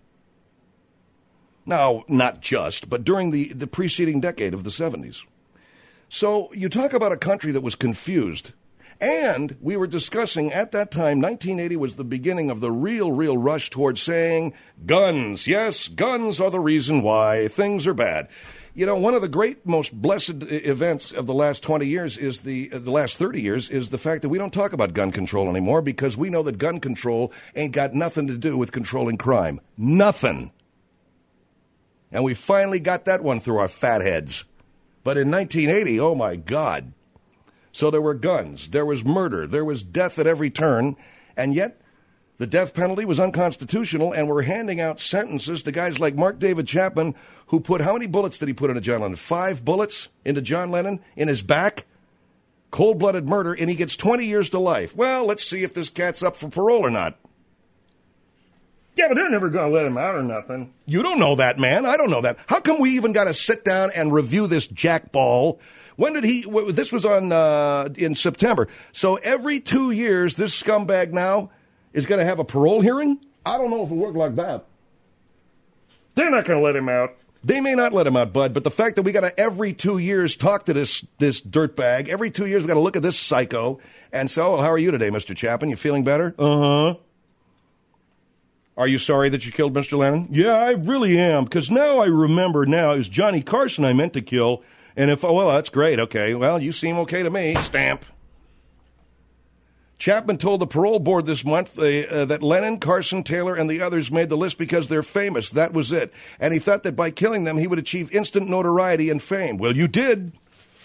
Now, not just, but during the, the preceding decade of the seventies. So you talk about a country that was confused. And we were discussing at that time, nineteen eighty was the beginning of the real, real rush towards saying, guns, yes, guns are the reason why things are bad. You know, one of the great, most blessed events of the last twenty years is the, uh, the last thirty years is the fact that we don't talk about gun control anymore because we know that gun control ain't got nothing to do with controlling crime. Nothing. And we finally got that one through our fat heads. But in nineteen eighty, oh my God. So there were guns, there was murder, there was death at every turn, and yet the death penalty was unconstitutional, and we're handing out sentences to guys like Mark David Chapman, who put, how many bullets did he put into John Lennon? Five bullets into John Lennon in his back? Cold-blooded murder, and he gets twenty years to life. Well, let's see if this cat's up for parole or not. Yeah, but they're never going to let him out or nothing. You don't know that, man. I don't know that. How come we even got to sit down and review this jackball? When did he, this was on, uh, in September. So every two years, this scumbag now is going to have a parole hearing? I don't know if it worked like that. They're not going to let him out. They may not let him out, Bud, but the fact that we got to every two years talk to this this dirtbag, every two years we got to look at this psycho and say, oh, how are you today, Mister Chapman? You feeling better? Uh-huh. Are you sorry that you killed Mister Lennon? Yeah, I really am, because now I remember now it was Johnny Carson I meant to kill, and if, oh, well, that's great, okay. Well, you seem okay to me. Stamp. Chapman told the parole board this month uh, uh, that Lennon, Carson, Taylor, and the others made the list because they're famous. That was it. And he thought that by killing them, he would achieve instant notoriety and fame. Well, you did.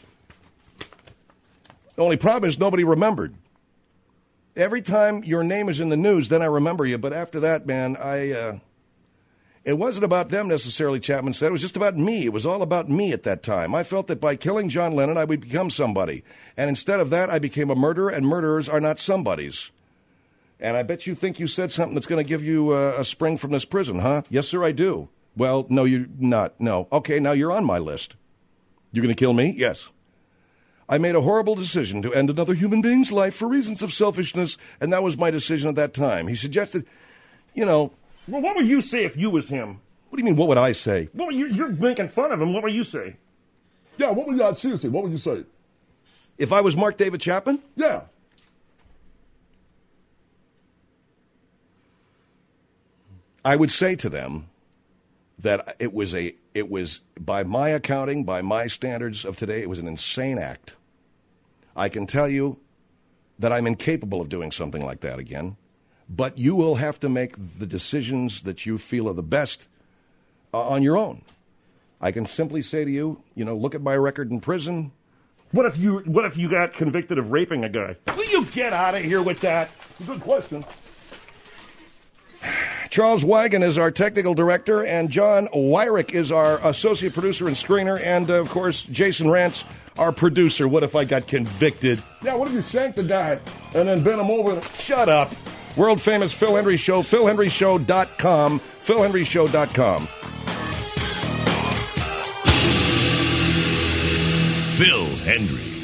The only problem is nobody remembered. Every time your name is in the news, then I remember you. But after that, man, I... Uh, It wasn't about them necessarily, Chapman said. It was just about me. It was all about me at that time. I felt that by killing John Lennon, I would become somebody. And instead of that, I became a murderer, and murderers are not somebodies. And I bet you think you said something that's going to give you uh, a spring from this prison, huh? Yes, sir, I do. Well, no, you're not. No. Okay, now you're on my list. You're going to kill me? Yes. I made a horrible decision to end another human being's life for reasons of selfishness, and that was my decision at that time. He suggested, you know... Well, what would you say if you was him? What do you mean, what would I say? Well, you're, you're making fun of him. What would you say? Yeah, what would you, seriously, what would you say? If I was Mark David Chapman? Yeah. I would say to them that it was a, it was, by my accounting, by my standards of today, it was an insane act. I can tell you that I'm incapable of doing something like that again. But you will have to make the decisions that you feel are the best uh, on your own. I can simply say to you, you know, look at my record in prison. What if you What if you got convicted of raping a guy? Will you get out of here with that? Good question. Charles Wagon is our technical director, and John Wyrick is our associate producer and screener, and, uh, of course, Jason Rantz, our producer. What if I got convicted? Yeah, what if you shanked the guy and then bent him over? Shut up. World-famous Phil Hendry Show, phil hendry show dot com, phil hendry show dot com. Phil Hendry.